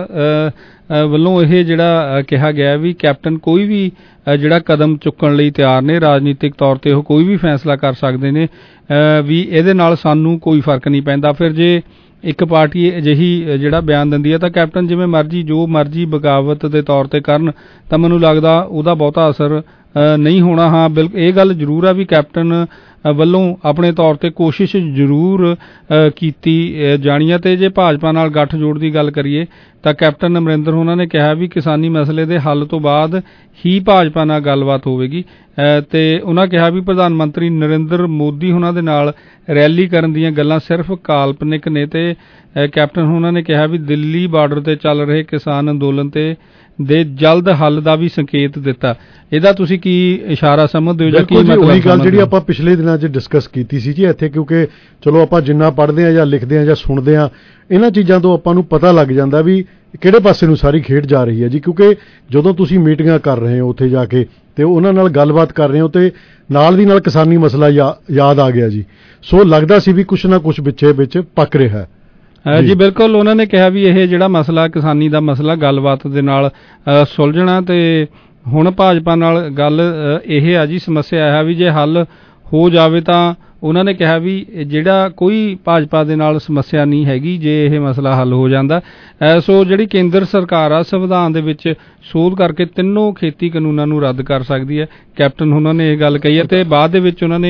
S15: ਵੱਲੋਂ ਇਹ ਜਿਹੜਾ ਕਿਹਾ ਗਿਆ ਵੀ ਕੈਪਟਨ ਕੋਈ ਵੀ ਜਿਹੜਾ ਕਦਮ ਚੁੱਕਣ ਲਈ ਤਿਆਰ ਨੇ, ਰਾਜਨੀਤਿਕ ਤੌਰ ਤੇ ਉਹ ਕੋਈ ਵੀ ਫੈਸਲਾ ਕਰ ਸਕਦੇ ਨੇ ਵੀ ਇਹਦੇ ਨਾਲ ਸਾਨੂੰ ਕੋਈ ਫਰਕ ਨਹੀਂ ਪੈਂਦਾ। ਫਿਰ ਜੇ ਇੱਕ ਪਾਰਟੀ ਅਜਿਹੀ ਜਿਹੜਾ ਬਿਆਨ ਦਿੰਦੀ ਹੈ ਤਾਂ ਕੈਪਟਨ ਜਿਵੇਂ ਮਰਜ਼ੀ ਜੋ ਮਰਜ਼ੀ ਬਗਾਵਤ ਦੇ ਤੌਰ ਤੇ ਕਰਨ ਤਾਂ ਮੈਨੂੰ ਲੱਗਦਾ ਉਹਦਾ ਬਹੁਤਾ ਅਸਰ ਨਹੀਂ ਹੋਣਾ। ਹਾਂ ਬਿਲਕੁਲ ਇਹ ਗੱਲ ਜ਼ਰੂਰ ਆ ਵੀ ਕੈਪਟਨ ਵੱਲੋਂ ਆਪਣੇ ਤੌਰ ਤੇ ਕੋਸ਼ਿਸ਼ ਜ਼ਰੂਰ ਕੀਤੀ ਜਾਣੀ ਹੈ। ਤੇ ਜੇ ਭਾਜਪਾ ਨਾਲ ਗੱਠ ਜੋੜ ਦੀ ਗੱਲ ਕਰੀਏ ਤਾਂ ਕੈਪਟਨ ਅਮਰਿੰਦਰ ਉਹਨਾਂ ਨੇ ਕਿਹਾ ਵੀ ਕਿਸਾਨੀ ਮਸਲੇ ਦੇ ਹੱਲ ਤੋਂ ਬਾਅਦ ਹੀ ਭਾਜਪਾ ਨਾਲ ਗੱਲਬਾਤ ਹੋਵੇਗੀ ਤੇ ਉਹਨਾਂ ਕਿਹਾ ਵੀ ਪ੍ਰਧਾਨ ਮੰਤਰੀ ਨਰਿੰਦਰ ਮੋਦੀ ਉਹਨਾਂ ਦੇ ਨਾਲ ਰੈਲੀ ਕਰਨ ਦੀਆਂ ਗੱਲਾਂ ਸਿਰਫ ਕਾਲਪਨਿਕ ਨੇ ਤੇ ਕੈਪਟਨ ਉਹਨਾਂ ਨੇ ਕਿਹਾ ਵੀ ਦਿੱਲੀ ਬਾਰਡਰ ਤੇ ਚੱਲ ਰਹੇ ਕਿਸਾਨ ਅੰਦੋਲਨ ਤੇ ਦੇ ਜਲਦ ਹੱਲ ਦਾ ਵੀ ਸੰਕੇਤ ਦਿੱਤਾ। ਇਹਦਾ ਤੁਸੀਂ ਕੀ ਇਸ਼ਾਰਾ ਸਮਝਦੇ ਹੋ ਜਾਂ ਕੀ ਮਤਲਬ?
S16: ਉਹੀ ਗੱਲ ਜਿਹੜੀ ਆਪਾਂ ਪਿਛਲੇ ਦਿਨਾਂ 'ਚ ਡਿਸਕਸ ਕੀਤੀ ਸੀ ਜੀ ਇੱਥੇ, ਕਿਉਂਕਿ ਚਲੋ ਆਪਾਂ ਜਿੰਨਾ ਪੜ੍ਹਦੇ ਹਾਂ ਜਾਂ ਲਿਖਦੇ ਹਾਂ ਜਾਂ ਸੁਣਦੇ ਹਾਂ ਇਹਨਾਂ ਚੀਜ਼ਾਂ ਤੋਂ ਆਪਾਂ ਨੂੰ ਪਤਾ ਲੱਗ ਜਾਂਦਾ ਵੀ ਕਿਹੜੇ ਪਾਸੇ ਨੂੰ ਸਾਰੀ ਖੇਡ ਜਾ ਰਹੀ ਹੈ ਜੀ। ਕਿਉਂਕਿ ਜਦੋਂ ਤੁਸੀਂ ਮੀਟਿੰਗਾਂ ਕਰ ਰਹੇ ਹੋ ਉੱਥੇ ਜਾ ਕੇ ਤੇ ਉਹਨਾਂ ਨਾਲ ਗੱਲਬਾਤ ਕਰ ਰਹੇ ਹੋ ਤੇ ਨਾਲ ਦੀ ਨਾਲ ਕਿਸਾਨੀ ਮਸਲਾ ਯਾਦ ਆ ਗਿਆ ਜੀ। ਸੋ ਲੱਗਦਾ ਸੀ ਵੀ ਕੁਛ ਨਾ ਕੁਛ ਵਿੱਚ ਪੱਕ ਰਿਹਾ ਹੈ
S15: ਜੀ। ਬਿਲਕੁਲ, ਉਹਨਾਂ ਨੇ ਕਿਹਾ ਵੀ ਇਹ ਜਿਹੜਾ ਮਸਲਾ ਕਿਸਾਨੀ ਦਾ ਮਸਲਾ ਗੱਲਬਾਤ ਦੇ ਨਾਲ ਸੁਲਝਣਾ ਤੇ ਹੁਣ ਭਾਜਪਾ ਨਾਲ ਗੱਲ ਇਹ ਆ ਜੀ, ਸਮੱਸਿਆ ਇਹ ਆ ਵੀ ਜੇ ਹੱਲ ਹੋ ਜਾਵੇ ਤਾਂ ਉਹਨਾਂ ਨੇ ਕਿਹਾ ਵੀ ਜਿਹੜਾ ਕੋਈ ਭਾਜਪਾ ਦੇ ਨਾਲ ਸਮੱਸਿਆ ਨਹੀਂ ਹੈਗੀ ਜੇ ਇਹ ਮਸਲਾ ਹੱਲ ਹੋ ਜਾਂਦਾ। ਸੋ ਜਿਹੜੀ ਕੇਂਦਰ ਸਰਕਾਰ ਆ ਸੰਵਿਧਾਨ ਦੇ ਵਿੱਚ ਸੋਧ ਕਰਕੇ ਤਿੰਨੋਂ ਖੇਤੀ ਕਾਨੂੰਨਾਂ ਨੂੰ ਰੱਦ ਕਰ ਸਕਦੀ ਹੈ। ਕੈਪਟਨ ਉਹਨਾਂ ਨੇ ਇਹ ਗੱਲ ਕਹੀ ਹੈ ਤੇ ਬਾਅਦ ਦੇ ਵਿੱਚ ਉਹਨਾਂ ਨੇ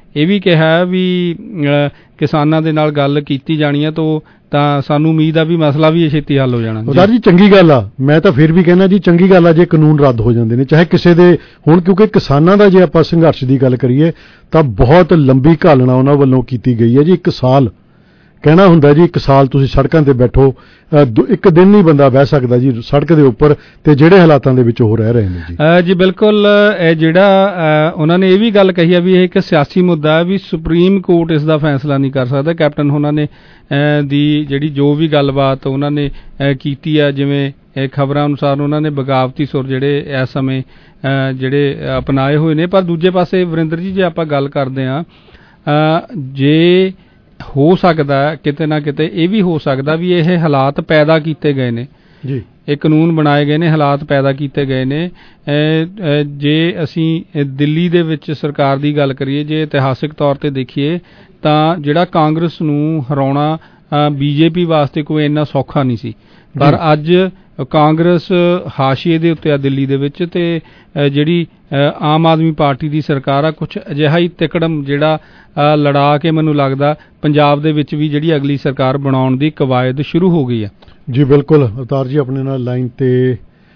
S15: ਇਹ ਵੀ ਕਿਹਾ ਵੀ ਕਿਸਾਨਾਂ ਦੇ ਨਾਲ ਗੱਲ ਕੀਤੀ ਜਾਣੀ ਹੈ ਤਾਂ ਸਾਨੂੰ ਉਮੀਦ ਆ ਵੀ ਮਸਲਾ ਵੀ ਛੇਤੀ ਹੱਲ ਹੋ ਜਾਣਾ।
S16: ਉਦਾਰ ਜੀ ਚੰਗੀ ਗੱਲ ਆ, ਮੈਂ ਤਾਂ ਫਿਰ ਵੀ ਕਹਿੰਦਾ ਜੀ ਚੰਗੀ ਗੱਲ ਆ ਜੇ ਕਾਨੂੰਨ ਰੱਦ ਹੋ ਜਾਂਦੇ ਨੇ, ਚਾਹੇ ਕਿਸੇ ਦੇ ਹੁਣ, ਕਿਉਂਕਿ ਕਿਸਾਨਾਂ ਦਾ ਜੇ ਆਪਾਂ ਸੰਘਰਸ਼ ਦੀ ਗੱਲ ਕਰੀਏ ਤਾਂ ਬਹੁਤ ਲੰਬੀ ਘਾਲਣਾ ਉਹਨਾਂ ਵੱਲੋਂ ਕੀਤੀ ਗਈ ਹੈ ਜੀ। 1 ਸਾਲ ਕਹਿਣਾ ਹੁੰਦਾ ਜੀ, 1 ਸਾਲ ਤੁਸੀਂ ਸੜਕਾਂ ਤੇ ਬੈਠੋ, ਇੱਕ ਦਿਨ ਨਹੀਂ ਬੰਦਾ ਬਹਿ ਸਕਦਾ ਜੀ ਸੜਕ ਦੇ ਉੱਪਰ, ਤੇ ਜਿਹੜੇ ਹਾਲਾਤਾਂ ਦੇ ਵਿੱਚ ਉਹ ਰਹਿ ਰਹੇ ਨੇ ਜੀ।
S15: ਜੀ ਬਿਲਕੁਲ, ਜਿਹੜਾ ਉਹਨਾਂ ਨੇ ਇਹ ਵੀ ਗੱਲ ਕਹੀ ਹੈ ਵੀ ਇਹ ਇੱਕ ਸਿਆਸੀ ਮੁੱਦਾ ਹੈ, ਵੀ ਸੁਪਰੀਮ ਕੋਰਟ ਇਸ ਦਾ ਫੈਸਲਾ ਨਹੀਂ ਕਰ ਸਕਦਾ। ਕੈਪਟਨ ਉਹਨਾਂ ਨੇ ਦੀ ਜਿਹੜੀ ਜੋ ਵੀ ਗੱਲਬਾਤ ਉਹਨਾਂ ਨੇ ਕੀਤੀ ਆ, ਜਿਵੇਂ ਖਬਰਾਂ ਅਨੁਸਾਰ ਉਹਨਾਂ ਨੇ ਬਗਾਵਤੀ ਸੁਰ ਜਿਹੜੇ ਇਸ ਸਮੇਂ ਜਿਹੜੇ ਅਪਣਾਏ ਹੋਏ ਨੇ। ਪਰ ਦੂਜੇ ਪਾਸੇ ਵਰਿੰਦਰ ਜੀ, ਜੇ ਆਪਾਂ ਗੱਲ ਕਰਦੇ ਹਾਂ, ਜੇ ਹੋ ਸਕਦਾ ਕਿਤੇ ਨਾ ਕਿਤੇ ਇਹ ਵੀ ਹੋ ਸਕਦਾ ਵੀ ਇਹ ਹਾਲਾਤ ਪੈਦਾ ਕੀਤੇ ਗਏ ਨੇ
S16: ਜੀ,
S15: ਇਹ ਕਾਨੂੰਨ ਬਣਾਏ ਗਏ ਨੇ, ਹਾਲਾਤ ਪੈਦਾ ਕੀਤੇ ਗਏ ਨੇ। ਜੇ ਅਸੀਂ ਦਿੱਲੀ ਦੇ ਵਿੱਚ ਸਰਕਾਰ ਦੀ ਗੱਲ ਕਰੀਏ, ਜੇ ਇਤਿਹਾਸਿਕ ਤੌਰ ਤੇ ਦੇਖੀਏ ਤਾਂ ਜਿਹੜਾ ਕਾਂਗਰਸ ਨੂੰ ਹਰਾਉਣਾ ਬੀਜੇਪੀ ਵਾਸਤੇ ਕੋਈ ਇੰਨਾ ਸੌਖਾ ਨਹੀਂ ਸੀ, ਪਰ ਅੱਜ ਕਾਂਗਰਸ ਹਾਸ਼ੀਏ ਦੇ ਉੱਤੇ ਆ ਦਿੱਲੀ ਦੇ ਵਿੱਚ, ਤੇ ਜਿਹੜੀ ਆਮ ਆਦਮੀ ਪਾਰਟੀ ਦੀ ਸਰਕਾਰ ਆ, ਕੁਛ ਅਜਿਹਾ ਹੀ ਤਿਕੜਮ ਜਿਹੜਾ ਲੜਾ ਕੇ ਮੈਨੂੰ ਲੱਗਦਾ ਪੰਜਾਬ ਦੇ ਵਿੱਚ ਵੀ ਜਿਹੜੀ ਅਗਲੀ ਸਰਕਾਰ ਬਣਾਉਣ ਦੀ ਕਵਾਇਦ ਸ਼ੁਰੂ ਹੋ ਗਈ ਹੈ।
S16: ਜੀ ਬਿਲਕੁਲ, ਅਵਤਾਰ ਜੀ ਆਪਣੇ ਨਾਲ ਲਾਈਨ ਤੇ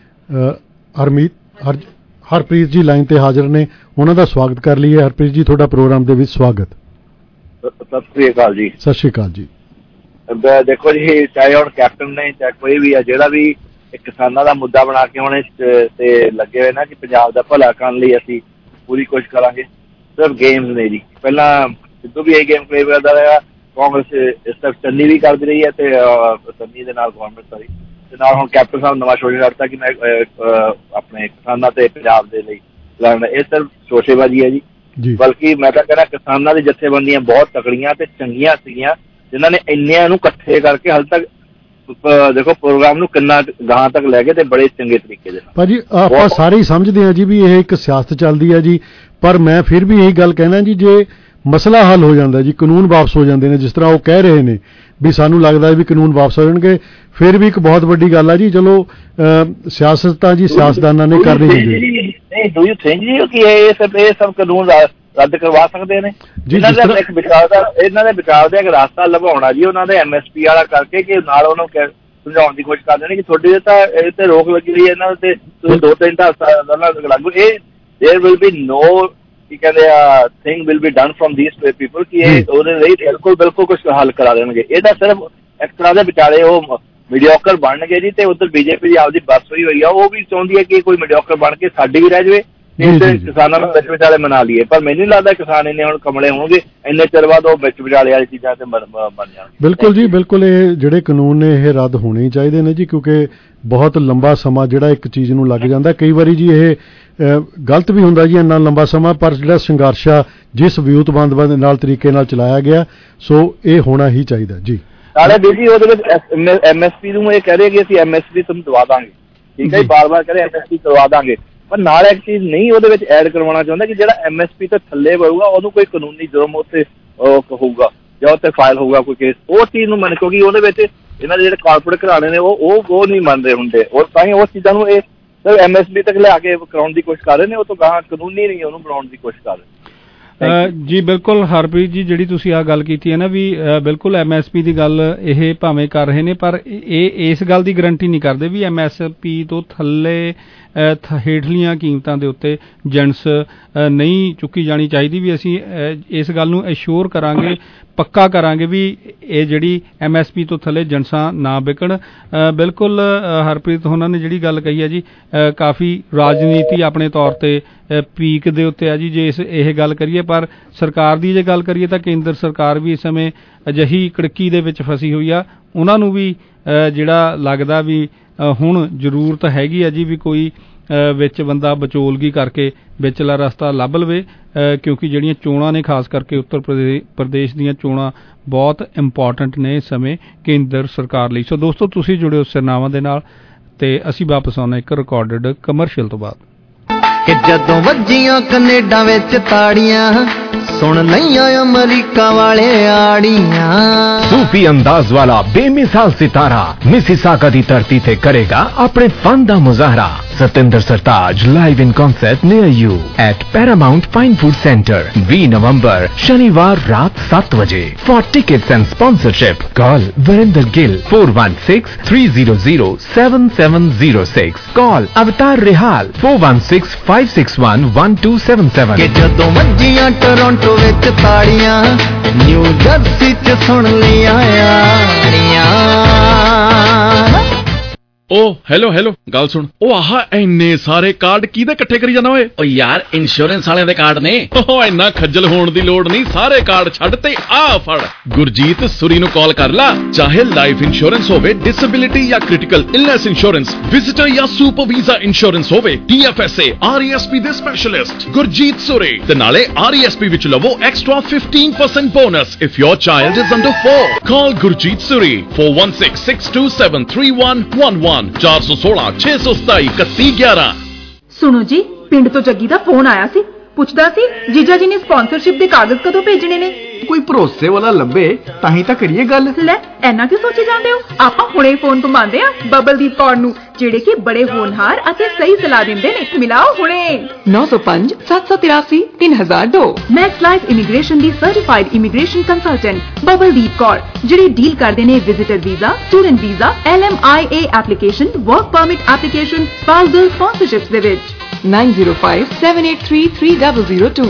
S16: ਹਰਪ੍ਰੀਤ ਜੀ ਲਾਈਨ ਤੇ ਹਾਜ਼ਰ ਨੇ, ਉਹਨਾਂ ਦਾ ਸਵਾਗਤ ਕਰ ਲਈਏ। ਹਰਪ੍ਰੀਤ ਜੀ, ਤੁਹਾਡਾ ਪ੍ਰੋਗਰਾਮ ਦੇ ਵਿੱਚ ਸਵਾਗਤ।
S1: ਸਤਿ ਸ੍ਰੀ ਅਕਾਲ ਜੀ।
S16: ਸਤਿ ਸ੍ਰੀ ਅਕਾਲ ਜੀ।
S1: ਦੇਖੋ ਜੀ, ਚਾਹੇ ਹੁਣ ਕੈਪਟਨ ਨੇ ਚਾਹੇ ਕੋਈ ਵੀ ਆ, ਜਿਹੜਾ ਵੀ ਕਿਸਾਨਾਂ ਦਾ ਮੁੱਦਾ ਬਣਾ ਕੇ ਹੁਣ ਤੇ ਲੱਗੇ ਹੋਏ ਨਾ ਕਿ ਪੰਜਾਬ ਦਾ ਭਲਾ ਕਰਨ ਲਈ ਅਸੀਂ ਪੂਰੀ ਕੋਸ਼ਿਸ਼ ਕਰਾਂਗੇ। ਸਿਰਫ ਗੇਮਸ ਨੇ ਜੀ, ਪਹਿਲਾਂ ਸਿੱਧੂ ਵੀ ਇਹ ਗੇਮ ਪਲੇ ਕਰਦਾ ਰਿਹਾ, ਕਾਂਗਰਸ ਇਸ ਤੱਕ ਚੰਨੀ ਵੀ ਕਰਦੀ ਰਹੀ ਹੈ, ਤੇ ਚੰਨੀ ਦੇ ਨਾਲ ਗਵਰਨਮੈਂਟ ਸਾਰੀ ਤੇ ਨਾਲ ਹੁਣ ਕੈਪਟਨ ਸਾਹਿਬ ਨਵਾਂ ਸ਼ੋਸ਼ੇ ਕਰਤਾ ਕਿ ਮੈਂ ਆਪਣੇ ਕਿਸਾਨਾਂ ਤੇ ਪੰਜਾਬ ਦੇ ਲਈ ਲੜਨਾ। ਇਹ ਸਿਰਫ ਸ਼ੋਸ਼ੇਬਾਜ਼ੀ ਹੈ ਜੀ। ਬਲਕਿ ਮੈਂ ਤਾਂ ਕਹਿੰਦਾ ਕਿਸਾਨਾਂ ਦੀ ਜਥੇਬੰਦੀਆਂ ਬਹੁਤ ਤਕੜੀਆਂ ਤੇ ਚੰਗੀਆਂ ਸੀਗੀਆਂ, ਜਿਨ੍ਹਾਂ ਨੇ ਇੰਨਿਆਂ ਨੂੰ ਇਕੱਠੇ ਕਰਕੇ ਹਾਲੇ ਤੱਕ ਦੇਖੋ ਪ੍ਰੋਗਰਾਮ ਨੂੰ ਕਿੰਨਾ ਗਾਹਾਂ ਤੱਕ ਲੈ ਗਏ, ਤੇ ਬੜੇ ਚੰਗੇ ਤਰੀਕੇ ਦੇ ਨਾਲ।
S16: ਭਾਜੀ ਆਪਾਂ ਸਾਰੇ ਹੀ ਸਮਝਦੇ ਹਾਂ ਜੀ ਵੀ ਇਹ ਇੱਕ ਸਿਆਸਤ ਚੱਲਦੀ ਹੈ ਜੀ, ਪਰ ਮੈਂ ਫਿਰ ਵੀ ਇਹੀ ਗੱਲ ਕਹਿਣਾ ਜੀ, ਜੇ ਮਸਲਾ ਹੱਲ ਹੋ ਜਾਂਦਾ ਜੀ, ਕਾਨੂੰਨ ਵਾਪਸ ਹੋ ਜਾਂਦੇ ਨੇ, ਜਿਸ ਤਰ੍ਹਾਂ ਉਹ ਕਹਿ ਰਹੇ ਨੇ ਵੀ ਸਾਨੂੰ ਲੱਗਦਾ ਵੀ ਕਾਨੂੰਨ ਵਾਪਸ ਹੋ ਜਾਣਗੇ, ਫਿਰ ਵੀ ਇੱਕ ਬਹੁਤ ਵੱਡੀ ਗੱਲ ਆ ਜੀ। ਚਲੋ ਸਿਆਸਤ ਤਾਂ ਜੀ ਸਿਆਸਤਦਾਨਾਂ ਨੇ ਕਰਨੀ ਹੁੰਦੀ
S1: ਨਹੀਂ। ਡੂ ਯੂ ਥਿੰਕ ਜੀ ਕਿ ਇਹ ਸਭ ਕਾਨੂੰਨ ਰੱਦ ਕਰਵਾ ਸਕਦੇ ਨੇ? ਇਹਨਾਂ ਦੇ ਇੱਕ ਵਿਚਾਰ ਦਾ ਇੱਕ ਰਸਤਾ ਲਭਾਉਣਾ ਜੀ, ਉਹਨਾਂ ਦੇ MSP ਵਾਲਾ ਕਰਕੇ, ਕਿ ਨਾਲ ਉਹਨਾਂ ਨੂੰ ਸਮਝਾਉਣ ਦੀ ਕੋਸ਼ਿਸ਼ ਕਰਦੇ ਨੇ ਕਿ ਤੁਹਾਡੇ ਤਾਂ ਇਹ ਤੇ ਰੋਕ ਲੱਗੀ ਹੋਈ ਹੈ, ਇਹਨਾਂ ਤੇ ਤੁਸੀਂ 2-3 ਢਾਲ ਲਾਗੂ। ਇਹ ਦੇयर ਵਿਲ ਬੀ ਨੋ ਕੀ ਕਹਿੰਦੇ ਆ thing will be done from these people ਕਿ ਇਹ ਉਹਦੇ ਲਈ ਬਿਲਕੁਲ ਕੁਝ ਹੱਲ ਕਰਾ ਦੇਣਗੇ। ਇਹਦਾ ਸਿਰਫ ਇੱਕ ਤਰ੍ਹਾਂ ਦੇ ਵਿਚਾਰੇ ਉਹ ਮੀਡੀਓਕਰ ਬਣਨਗੇ ਜੀ, ਤੇ ਉੱਧਰ ਬੀਜੇਪੀ ਦੀ ਆਪਦੀ ਬੱਸ ਹੋਈ ਆ, ਉਹ ਵੀ ਚਾਹੁੰਦੀ ਹੈ ਕਿ ਕੋਈ ਮੀਡੀਓਕਰ ਬਣ ਕੇ ਸਾਡੀ ਵੀ ਰਹਿ ਜਾਵੇ, ਕਿਸਾਨਾਂ ਨੂੰ ਵਿੱਚ ਵਿਚਾਲੇ ਮਨਾ ਲਈਏ। ਪਰ ਮੈਨੂੰ ਨਹੀਂ ਲੱਗਦਾ ਕਿਸਾਨ ਇੰਨੇ ਹੁਣ ਕਮਲੇ ਹੋਣਗੇ, ਇੰਨੇ ਚਿਰ ਬਾਅਦ ਉਹ ਵਿੱਚ ਵਿਚਾਲੇ ਵਾਲੀ ਚੀਜ਼ਾਂ ਤੇ ਬਣ ਜਾਣ।
S16: ਬਿਲਕੁਲ ਜੀ, ਬਿਲਕੁਲ। ਇਹ ਜਿਹੜੇ ਕਾਨੂੰਨ ਨੇ ਇਹ ਰੱਦ ਹੋਣੇ ਹੀ ਚਾਹੀਦੇ ਨੇ ਜੀ, ਕਿਉਂਕਿ ਬਹੁਤ ਲੰਬਾ ਸਮਾਂ ਜਿਹੜਾ ਇੱਕ ਚੀਜ਼ ਨੂੰ ਲੱਗ ਜਾਂਦਾ। ਕਈ ਵਾਰੀ ਜੀ ਇਹ ਗਲਤ ਵੀ ਹੁੰਦਾ ਜੀ ਇੰਨਾ ਲੰਬਾ ਸਮਾਂ, ਪਰ ਜਿਹੜਾ ਸੰਘਰਸ਼ ਆ ਜਿਸ ਵਿਊਤਬੰਦ ਨਾਲ ਤਰੀਕੇ ਨਾਲ ਚਲਾਇਆ ਗਿਆ, ਸੋ ਇਹ ਹੋਣਾ ਹੀ ਚਾਹੀਦਾ ਜੀ।
S1: ਨਾਲੇ ਬੀਜੀ ਉਹਦੇ ਵਿੱਚ MSP ਨੂੰ ਇਹ ਕਹਿ ਰਹੇ ਕਿ ਅਸੀਂ MSP ਤੁਹਾਨੂੰ ਦਵਾ ਦਾਂਗੇ, ਠੀਕ ਹੈ ਜੀ, ਬਾਰ-ਬਾਰ ਕਰੇ MSP ਕਰਵਾ ਦਾਂਗੇ, ਪਰ ਨਾਲ ਇੱਕ ਚੀਜ਼ ਨਹੀਂ ਉਹਦੇ ਵਿੱਚ ਐਡ ਕਰਵਾਉਣਾ ਚਾਹੁੰਦਾ ਕਿ ਜਿਹੜਾ MSP ਤੋਂ ਥੱਲੇ ਹੋਊਗਾ ਉਹਨੂੰ ਕੋਈ ਕਾਨੂੰਨੀ ਜੁਰਮ ਉੱਤੇ ਹੋਊਗਾ ਜਾਂ ਉੱਤੇ ਫਾਈਲ ਹੋਊਗਾ ਕੋਈ ਕੇਸ, ਉਹ ਚੀਜ਼ ਨੂੰ ਮੰਨ, ਕਿਉਂਕਿ ਉਹਦੇ ਵਿੱਚ ਇਹਨਾਂ ਦੇ ਜਿਹੜੇ ਕਾਰਪੋਰੇਟ ਘਰਾਣੇ ਨੇ ਉਹ ਨਹੀਂ ਮੰਨਦੇ ਹੁੰਦੇ, ਔਰ ਤਾਂ ਹੀ ਉਸ ਚੀਜ਼ਾਂ ਨੂੰ ਇਹ MSP ਤੱਕ ਲਿਆ ਕੇ ਕਰਾਉਣ ਦੀ ਕੋਸ਼ਿਸ਼ ਕਰ ਰਹੇ ਨੇ, ਉਹ ਤੋਂ ਗਾਹਾਂ ਕਾਨੂੰਨੀ ਨਹੀਂ ਉਹਨੂੰ ਬਣਾਉਣ ਦੀ ਕੋਸ਼ਿਸ਼ ਕਰ ਰਹੇ।
S15: ਜੀ ਬਿਲਕੁਲ ਹਰਪ੍ਰੀਤ ਜੀ, ਜਿਹੜੀ ਤੁਸੀਂ ਆ ਗੱਲ ਕੀਤੀ ਹੈ ਨਾ ਵੀ ਬਿਲਕੁਲ MSP ਦੀ ਗੱਲ ਇਹ ਭਾਵੇਂ ਕਰ ਰਹੇ ਨੇ, ਪਰ ਇਹ ਇਸ ਗੱਲ ਦੀ ਗਰੰਟੀ ਨਹੀਂ ਕਰਦੇ ਵੀ MSP ਤੋਂ ਥੱਲੇ ਹੇਠਲੀਆਂ ਕੀਮਤਾਂ ਦੇ ਉੱਤੇ ਜਿਣਸ ਨਹੀਂ ਚੁੱਕੀ ਜਾਣੀ ਚਾਹੀਦੀ। ਵੀ ਅਸੀਂ ਇਸ ਗੱਲ ਨੂੰ ਐਸ਼ੋਰ ਕਰਾਂਗੇ, ਪੱਕਾ ਕਰਾਂਗੇ ਵੀ ਇਹ ਜਿਹੜੀ MSP ਤੋਂ ਥੱਲੇ ਜਿਣਸਾਂ ਨਾ ਵਿਕਣ। ਬਿਲਕੁਲ ਹਰਪ੍ਰੀਤ ਉਹਨਾਂ ਨੇ ਜਿਹੜੀ ਗੱਲ ਕਹੀ ਹੈ ਜੀ, ਕਾਫੀ ਰਾਜਨੀਤੀ ਆਪਣੇ ਤੌਰ ਤੇ ਪੀਕ ਦੇ ਉੱਤੇ ਆ ਜੀ ਜੇ ਇਹ ਗੱਲ ਕਰੀਏ, ਪਰ ਸਰਕਾਰ ਦੀ ਜੇ ਗੱਲ ਕਰੀਏ ਤਾਂ ਕੇਂਦਰ ਸਰਕਾਰ ਵੀ ਇਸ ਸਮੇਂ ਅਜਿਹੀ ਕੜਕੀ ਦੇ ਵਿੱਚ ਫਸੀ ਹੋਈ ਆ। ਉਹਨਾਂ ਨੂੰ ਵੀ ਜਿਹੜਾ ਲੱਗਦਾ ਵੀ ਹੁਣ ਜ਼ਰੂਰਤ ਹੈਗੀ ਆ ਜੀ ਵੀ ਕੋਈ ਵਿੱਚ ਬੰਦਾ ਵਿਚੋਲਗੀ ਕਰਕੇ ਵਿਚਲਾ ਰਸਤਾ ਲੱਭ ਲਵੇ, ਕਿਉਂਕਿ ਜਿਹੜੀਆਂ ਚੋਣਾਂ ਨੇ ਖਾਸ ਕਰਕੇ ਉੱਤਰ ਪ੍ਰਦੇਸ਼ ਦੀਆਂ ਚੋਣਾਂ ਬਹੁਤ ਇੰਪੋਰਟੈਂਟ ਨੇ ਇਸ ਸਮੇਂ ਕੇਂਦਰ ਸਰਕਾਰ ਲਈ। ਸੋ ਦੋਸਤੋ, ਤੁਸੀਂ ਜੁੜਿਓ ਸਿਰਨਾਵਾਂ ਦੇ ਨਾਲ, ਤੇ ਅਸੀਂ ਵਾਪਸ ਆਉਣਾ ਇੱਕ ਰਿਕਾਰਡਡ ਕਮਰਸ਼ੀਅਲ ਤੋਂ ਬਾਅਦ।
S14: ਕਿ ਜਦੋਂ ਵੱਜੀਆਂ ਕੈਨੇਡਾ ਵਿੱਚ ਤਾੜੀਆਂ, ਸੁਣ ਲਈਆਂ ਅਮਰੀਕਾ वाले आड़ियां।
S7: सूफी अंदाज वाला बेमिसाल सितारा मिसिसागा दी धरती ते करेगा अपने फन दा मुजाहरा। Satinder Sartaj live in concert near you at Paramount Fine Food Center, 20 November, Shaniwar रात 7 बजे. For tickets and sponsorship, call Varinder Gill 416-300-7706. Call Avatar Rehal 416-561-1277.
S14: ਕਿ ਜਦੋਂ ਵੱਜੀਆਂ ਟੋਰਾਂਟੋ ਵਿੱਚ ਤਾੜੀਆਂ, ਨਿਊ ਜਰਸੀ ਚ ਸੁਣ ਲਿਆ ਆੜੀਆਂ.
S4: ਓ ਹੈਲੋ ਗੱਲ ਸੁਣ, ਉਹ ਆਹ ਇੰਨੇ ਸਾਰੇ ਕਾਰਡ ਕਿਹਦੇ ਇਕੱਠੇ ਕਰੀ ਜਾਣਾ ਓਏ? ਓ ਯਾਰ ਇੰਸ਼ੋਰੈਂਸ ਵਾਲਿਆਂ ਦੇ ਕਾਰਡ ਨੇ। ਓ ਇੰਨਾ ਖੱਜਲ ਹੋਣ ਦੀ ਲੋੜ ਨਹੀਂ, ਸਾਰੇ ਕਾਰਡ ਛੱਡ ਤੇ ਆ ਫੜ ਗੁਰਜੀਤ ਸੁਰੀ ਨੂੰ ਕਾਲ ਕਰ ਲਾ। ਚਾਹੇ ਲਾਈਫ ਇੰਸ਼ੋਰੈਂਸ ਹੋਵੇ, ਡਿਸੇਬਿਲਿਟੀ ਜਾਂ ਕ੍ਰਿਟੀਕਲ ਇਲਨੈਸ ਇੰਸ਼ੋਰੈਂਸ, ਵਿਜ਼ਿਟਰ ਜਾਂ ਸੁਪਰ ਵੀਜ਼ਾ ਇੰਸ਼ੋਰੈਂਸ ਹੋਵੇ, TFSA RESP ਦੇ ਸਪੈਸ਼ਲਿਸਟ ਗੁਰਜੀਤ ਸੁਰੀ। ਤੇ ਨਾਲੇ RESP ਵਿੱਚ ਲਵੋ extra 15% bonus if your child is under 4. Call Gurjeet Suri 416-627-3111 416-627-3111।
S22: ਸੁਣੋ ਜੀ, ਪਿੰਡ ਤੋਂ ਜੱਗੀ ਦਾ ਫੋਨ ਆਇਆ ਸੀ, ਪੁੱਛਦਾ ਸੀ ਜੀਜਾ ਜੀ ਨੇ ਸਪਾਂਸਰਸ਼ਿਪ ਦੇ ਕਾਗਜ਼ ਕਦੋਂ ਭੇਜਣੇ ਨੇ।
S23: ਕੋਈ ਭਰੋਸੇ ਵਾਲਾ ਲੱਭੇ ਤਾਂ ਹੀ ਤਾਂ ਕਰੀਏ ਗੱਲ।
S22: ਲੈ ਐਨਾ ਕਿਉਂ ਸੋਚੀ ਜਾਂਦੇ ਹੋ? ਆਪਾਂ ਹੁਣੇ ਫੋਨ ਘੁਮਾਉਂਦੇ ਆ ਬਬਲਦੀਪ ਕੌਰ ਨੂੰ, ਜਿਹੜੇ ਕਿ ਬੜੇ ਹੋਣਹਾਰ ਅਤੇ ਸਹੀ ਸਲਾਹ ਦਿੰਦੇ ਨੇ। ਮਿਲਾਓ ਹੁਣੇ 905-783-3002। ਮੈਕਸ ਲਾਈਫ ਇਮੀਗ੍ਰੇਸ਼ਨ ਦੀ certified immigration consultant Babaldeep Kaur, ਜਿਹੜੇ ਡੀਲ ਕਰਦੇ ਨੇ visitor visa, student visa, LMIA application, work permit application, spousal sponsorships ਦੇ ਵਿੱਚ। 9057833002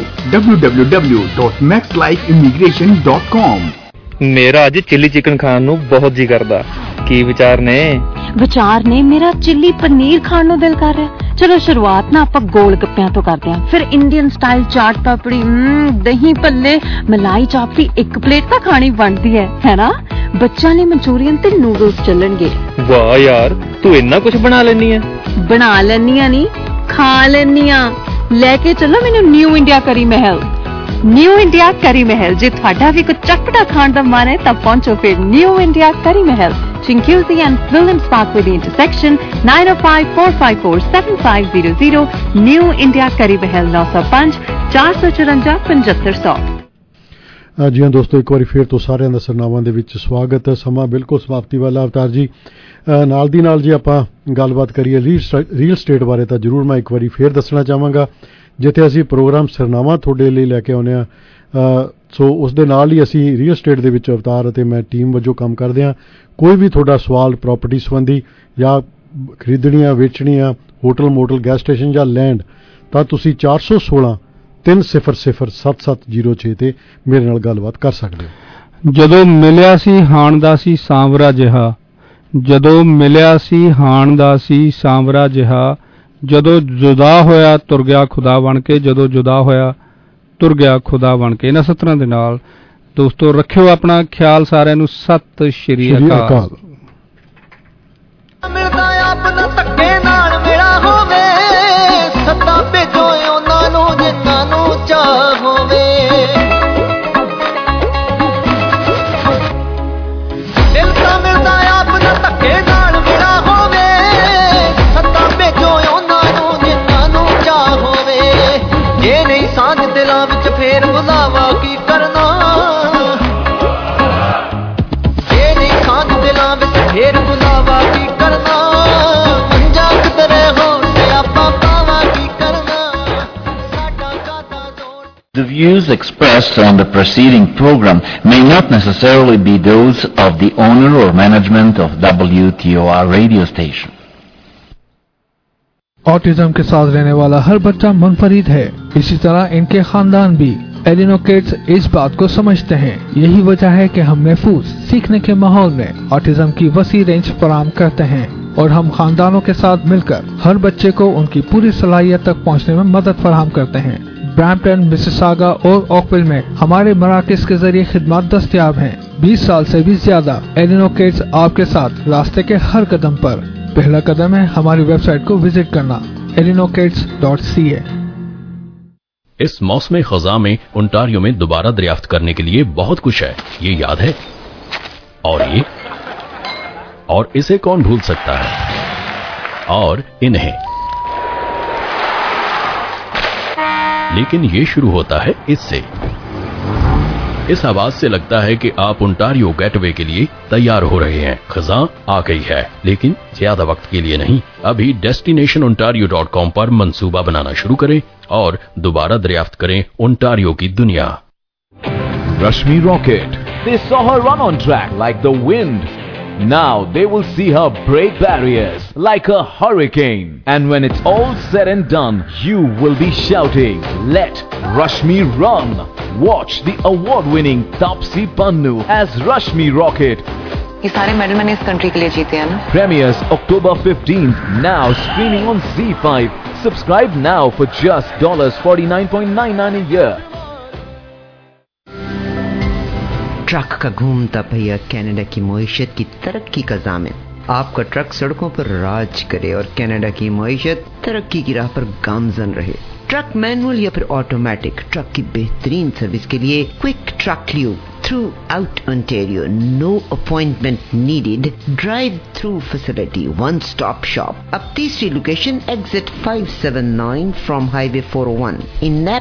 S23: www.maxlifeimmigration.com।
S24: ਮੇਰਾ ਅੱਜ ਚਿੱਲੀ ਚਿਕਨ ਖਾਣ ਨੂੰ ਬਹੁਤ ਜੀ ਕਰਦਾ। ਕੀ ਵਿਚਾਰ ਨੇ?
S11: ਮੇਰਾ ਚਿੱਲੀ ਪਨੀਰ ਖਾਣ ਨੂੰ ਦਿਲ ਕਰ ਰਿਹਾ। ਚਲੋ ਸ਼ੁਰੂਆਤ ਨਾ ਆਪਾਂ ਗੋਲ ਗੱਪਿਆਂ ਤੋਂ ਕਰਦੇ ਹਾਂ, ਫਿਰ ਇੰਡੀਅਨ ਸਟਾਈਲ ਚਾਟ ਪਾਪੜੀ, ਦਹੀਂ ਭੱਲੇ, ਮਲਾਈ ਚਾਪ ਦੀ ਇੱਕ ਪਲੇਟ ਤਾਂ ਖਾਣੀ ਬਣਦੀ ਹੈ ਨਾ? ਬੱਚਿਆਂ ਲਈ ਮਨਚੂਰੀਅਨ ਤੇ ਨੂਡਲਸ ਚੱਲਣਗੇ।
S24: ਵਾਹ ਯਾਰ, ਤੂੰ ਇੰਨਾ ਕੁਝ ਬਣਾ ਲੈਣੀ ਹੈ।
S11: ਬਣਾ ਲੈਣੀ ਆ ਨਹੀਂ, ਖਾ ਲੈਣੀ ਆ। ਲੈ ਕੇ ਚੱਲੋ ਮੈਨੂੰ ਨਿਊ ਇੰਡੀਆ ਕਰੀ ਮਹਿਲ। ਨਿਊ ਇੰਡੀਆ ਕਰੀ ਮਹਿਲ, ਜੇ ਤੁਹਾਡਾ ਵੀ ਕੁਝ ਚਟਪਟਾ ਖਾਣ ਦਾ ਮਨ ਹੈ ਤਾਂ ਪਹੁੰਚੋ ਫਿਰ ਨਿਊ ਇੰਡੀਆ ਕਰੀ ਮਹਿਲ, Chinguizi and Williams Parkway the intersection, 9054547500, New India Curry Mahal 905-454-7500।
S16: ਜੀ ਹਾਂ ਦੋਸਤੋ, ਇੱਕ ਵਾਰੀ ਫੇਰ ਤੋਂ ਸਾਰਿਆਂ ਦਾ ਸਰਨਾਵਾਂ ਦੇ ਵਿੱਚ ਸਵਾਗਤ ਹੈ। ਸਮਾਂ ਬਿਲਕੁਲ ਸਮਾਪਤੀ ਵਾਲਾ ਅਵਤਾਰ ਜੀ। ਨਾਲ ਦੀ ਨਾਲ ਜੇ ਆਪਾਂ ਗੱਲਬਾਤ ਕਰੀਏ ਰੀਅਲ ਸਟੇਟ ਬਾਰੇ ਤਾਂ ਜ਼ਰੂਰ ਮੈਂ ਇੱਕ ਵਾਰੀ ਫੇਰ ਦੱਸਣਾ ਚਾਹਾਂਗਾ, ਜਿੱਥੇ ਅਸੀਂ ਪ੍ਰੋਗਰਾਮ ਸਰਨਾਵਾਂ ਤੁਹਾਡੇ ਲਈ ਲੈ ਕੇ ਆਉਂਦੇ ਹਾਂ। ਸੋ ਉਸ ਦੇ ਨਾਲ ਹੀ ਅਸੀਂ ਰੀਅਲ ਸਟੇਟ ਦੇ ਵਿੱਚ ਅਵਤਾਰ ਅਤੇ ਮੈਂ ਟੀਮ ਵਜੋਂ ਕੰਮ ਕਰਦੇ ਹਾਂ। ਕੋਈ ਵੀ ਤੁਹਾਡਾ ਸਵਾਲ ਪ੍ਰਾਪਰਟੀ ਸੰਬੰਧੀ ਜਾਂ ਖਰੀਦਣੀਆਂ, ਵੇਚਣੀਆਂ, ਹੋਟਲ, ਮੋਟਲ, ਗੈਸ ਸਟੇਸ਼ਨ ਜਾਂ ਲੈਂਡ, ਤਾਂ ਤੁਸੀਂ 416-300-7706 ਤੇ ਮੇਰੇ ਨਾਲ ਗੱਲਬਾਤ ਕਰ ਸਕਦੇ ਹੋ।
S15: ਜਦੋਂ ਮਿਲਿਆ ਸੀ ਹਾਣ ਦਾ ਸੀ ਸਾਂਵਰਾ ਜਿਹਾ, ਜਦੋਂ ਮਿਲਿਆ ਸੀ ਹਾਣ ਦਾ ਸੀ ਸਾਂਵਰਾ ਜਿਹਾ, ਜਦੋਂ ਜੁਦਾ ਹੋਇਆ ਤੁਰ ਗਿਆ ਖੁਦਾ ਬਣ ਕੇ, ਜਦੋਂ ਜੁਦਾ ਹੋਇਆ ਤੁਰ ਗਿਆ ਖੁਦਾ ਬਣ ਕੇ। ਇਹਨਾਂ ਸਤਰਾਂ ਦੇ ਨਾਲ ਦੋਸਤੋ ਰੱਖਿਓ ਆਪਣਾ ਖਿਆਲ। ਸਾਰਿਆਂ ਨੂੰ ਸਤਿ ਸ਼੍ਰੀ ਅਕਾਲ।
S14: ਮਿਲਦਾ ਆਪਣਾ ਧੱਕੇ ਨਾਲ ਮੇਰਾ ਹੋਵੇ, ਸੱਦਾ ਭੇਜੋ ਉਹਨਾਂ ਨੂੰ ਜਿਨ੍ਹਾਂ ਨੂੰ ਚਾਹ ਹੋਵੇ। ਦਿਲ ਤਾਂ ਮਿਲਦਾ ਆਪਣਾ ਧੱਕੇ ਨਾਲ ਮੇਰਾ ਹੋਵੇ, ਸੱਦਾ ਭੇਜੋ ਉਹਨਾਂ ਨੂੰ ਜਿਨ੍ਹਾਂ ਨੂੰ ਚਾਹ ਹੋਵੇ। ਜੇ ਨਹੀਂ ਸਾਂਝ ਦਿਲਾਂ ਵਿੱਚ ਫੇਰ ਬੁਲਾਵਾ ਕੀ ਕਰਨਾ, ਜੇ ਨਹੀਂ ਸਾਂਝ ਦਿਲਾਂ ਵਿੱਚ ਫੇਰ ਬੁਲਾਵਾ ਕੀ ਕਰਨਾ, ਮੰਜਾ ਕਿਧਰੇ ਹੋ ਤੇ ਆਪਾਂ ਪਾਵਾ ਕੀ ਕਰਨਾ, ਸਾਡਾ ਕਾਦਾ ਜੋੜ।
S25: The views expressed on the preceding program may not necessarily be those of the owner or management of WTOR radio station.
S26: Autism के साथ रहने वाला हर बच्चा मुनफरिद है, इसी तरह इनके खानदान भी। एलिनो किड्स इस बात को समझते हैं। यही वजह है कि हम महफूज सीखने के माहौल में ऑटिज्म की वसी रेंज फराहम करते हैं और हम खानदानों के साथ मिलकर हर बच्चे को उनकी पूरी सलाहियत तक पहुंचने में मदद फराहम करते हैं। ब्रैम्पटन, मिसिसागा और ओकविल में हमारे मराकज के जरिए खिदमत दस्तयाब हैं। 20 साल से भी ज्यादा एलिनो किड्स आपके साथ रास्ते के हर कदम पर। पहला कदम है हमारी वेबसाइट को विजिट करना elinokids.ca।
S27: इस मौसम खज़ा में ओंटारियो में दोबारा दरियाफ्त करने के लिए बहुत कुछ है, ये याद है। और ये और इसे कौन भूल सकता है, और इन्हें। लेकिन ये शुरू होता है इससे। इस आवाज से लगता है कि आप ओंटारियो गेटवे के लिए तैयार हो रहे हैं। खज़ां आ गई है, लेकिन ज्यादा वक्त के लिए नहीं। अभी destinationontario.com पर मंसूबा बनाना शुरू करें और दोबारा दरियाफ्त करें ओंटारियो की दुनिया।
S2: Rashmi Rocket. They saw her run on track like the wind. Now they will see her break barriers like a hurricane. And when it's all said and done, you will be shouting, "Let Rashmi run!" Watch the award-winning Taapsee Pannu as Rashmi Rocket.
S3: ये सारे medal मैंने इस country के लिए जीते हैं ना।
S2: Premieres October 15th. Now streaming on Z5. Subscribe now for just $49.99 a year.
S5: Truck का घूमता पहिया कनाडा की मईशत की तरक्की का ज़ामिन। आपका ट्रक सड़कों पर राज करे और कनाडा की मईशत तरक्की की राह पर गामजन रहे। ट्रक मैनुअल या फिर ऑटोमेटिक, ट्रक की बेहतरीन सर्विस के लिए Quick Truck Lube throughout Ontario. No appointment needed, drive through facility, one stop shop. अब तीसरी location exit 579 from highway 401 in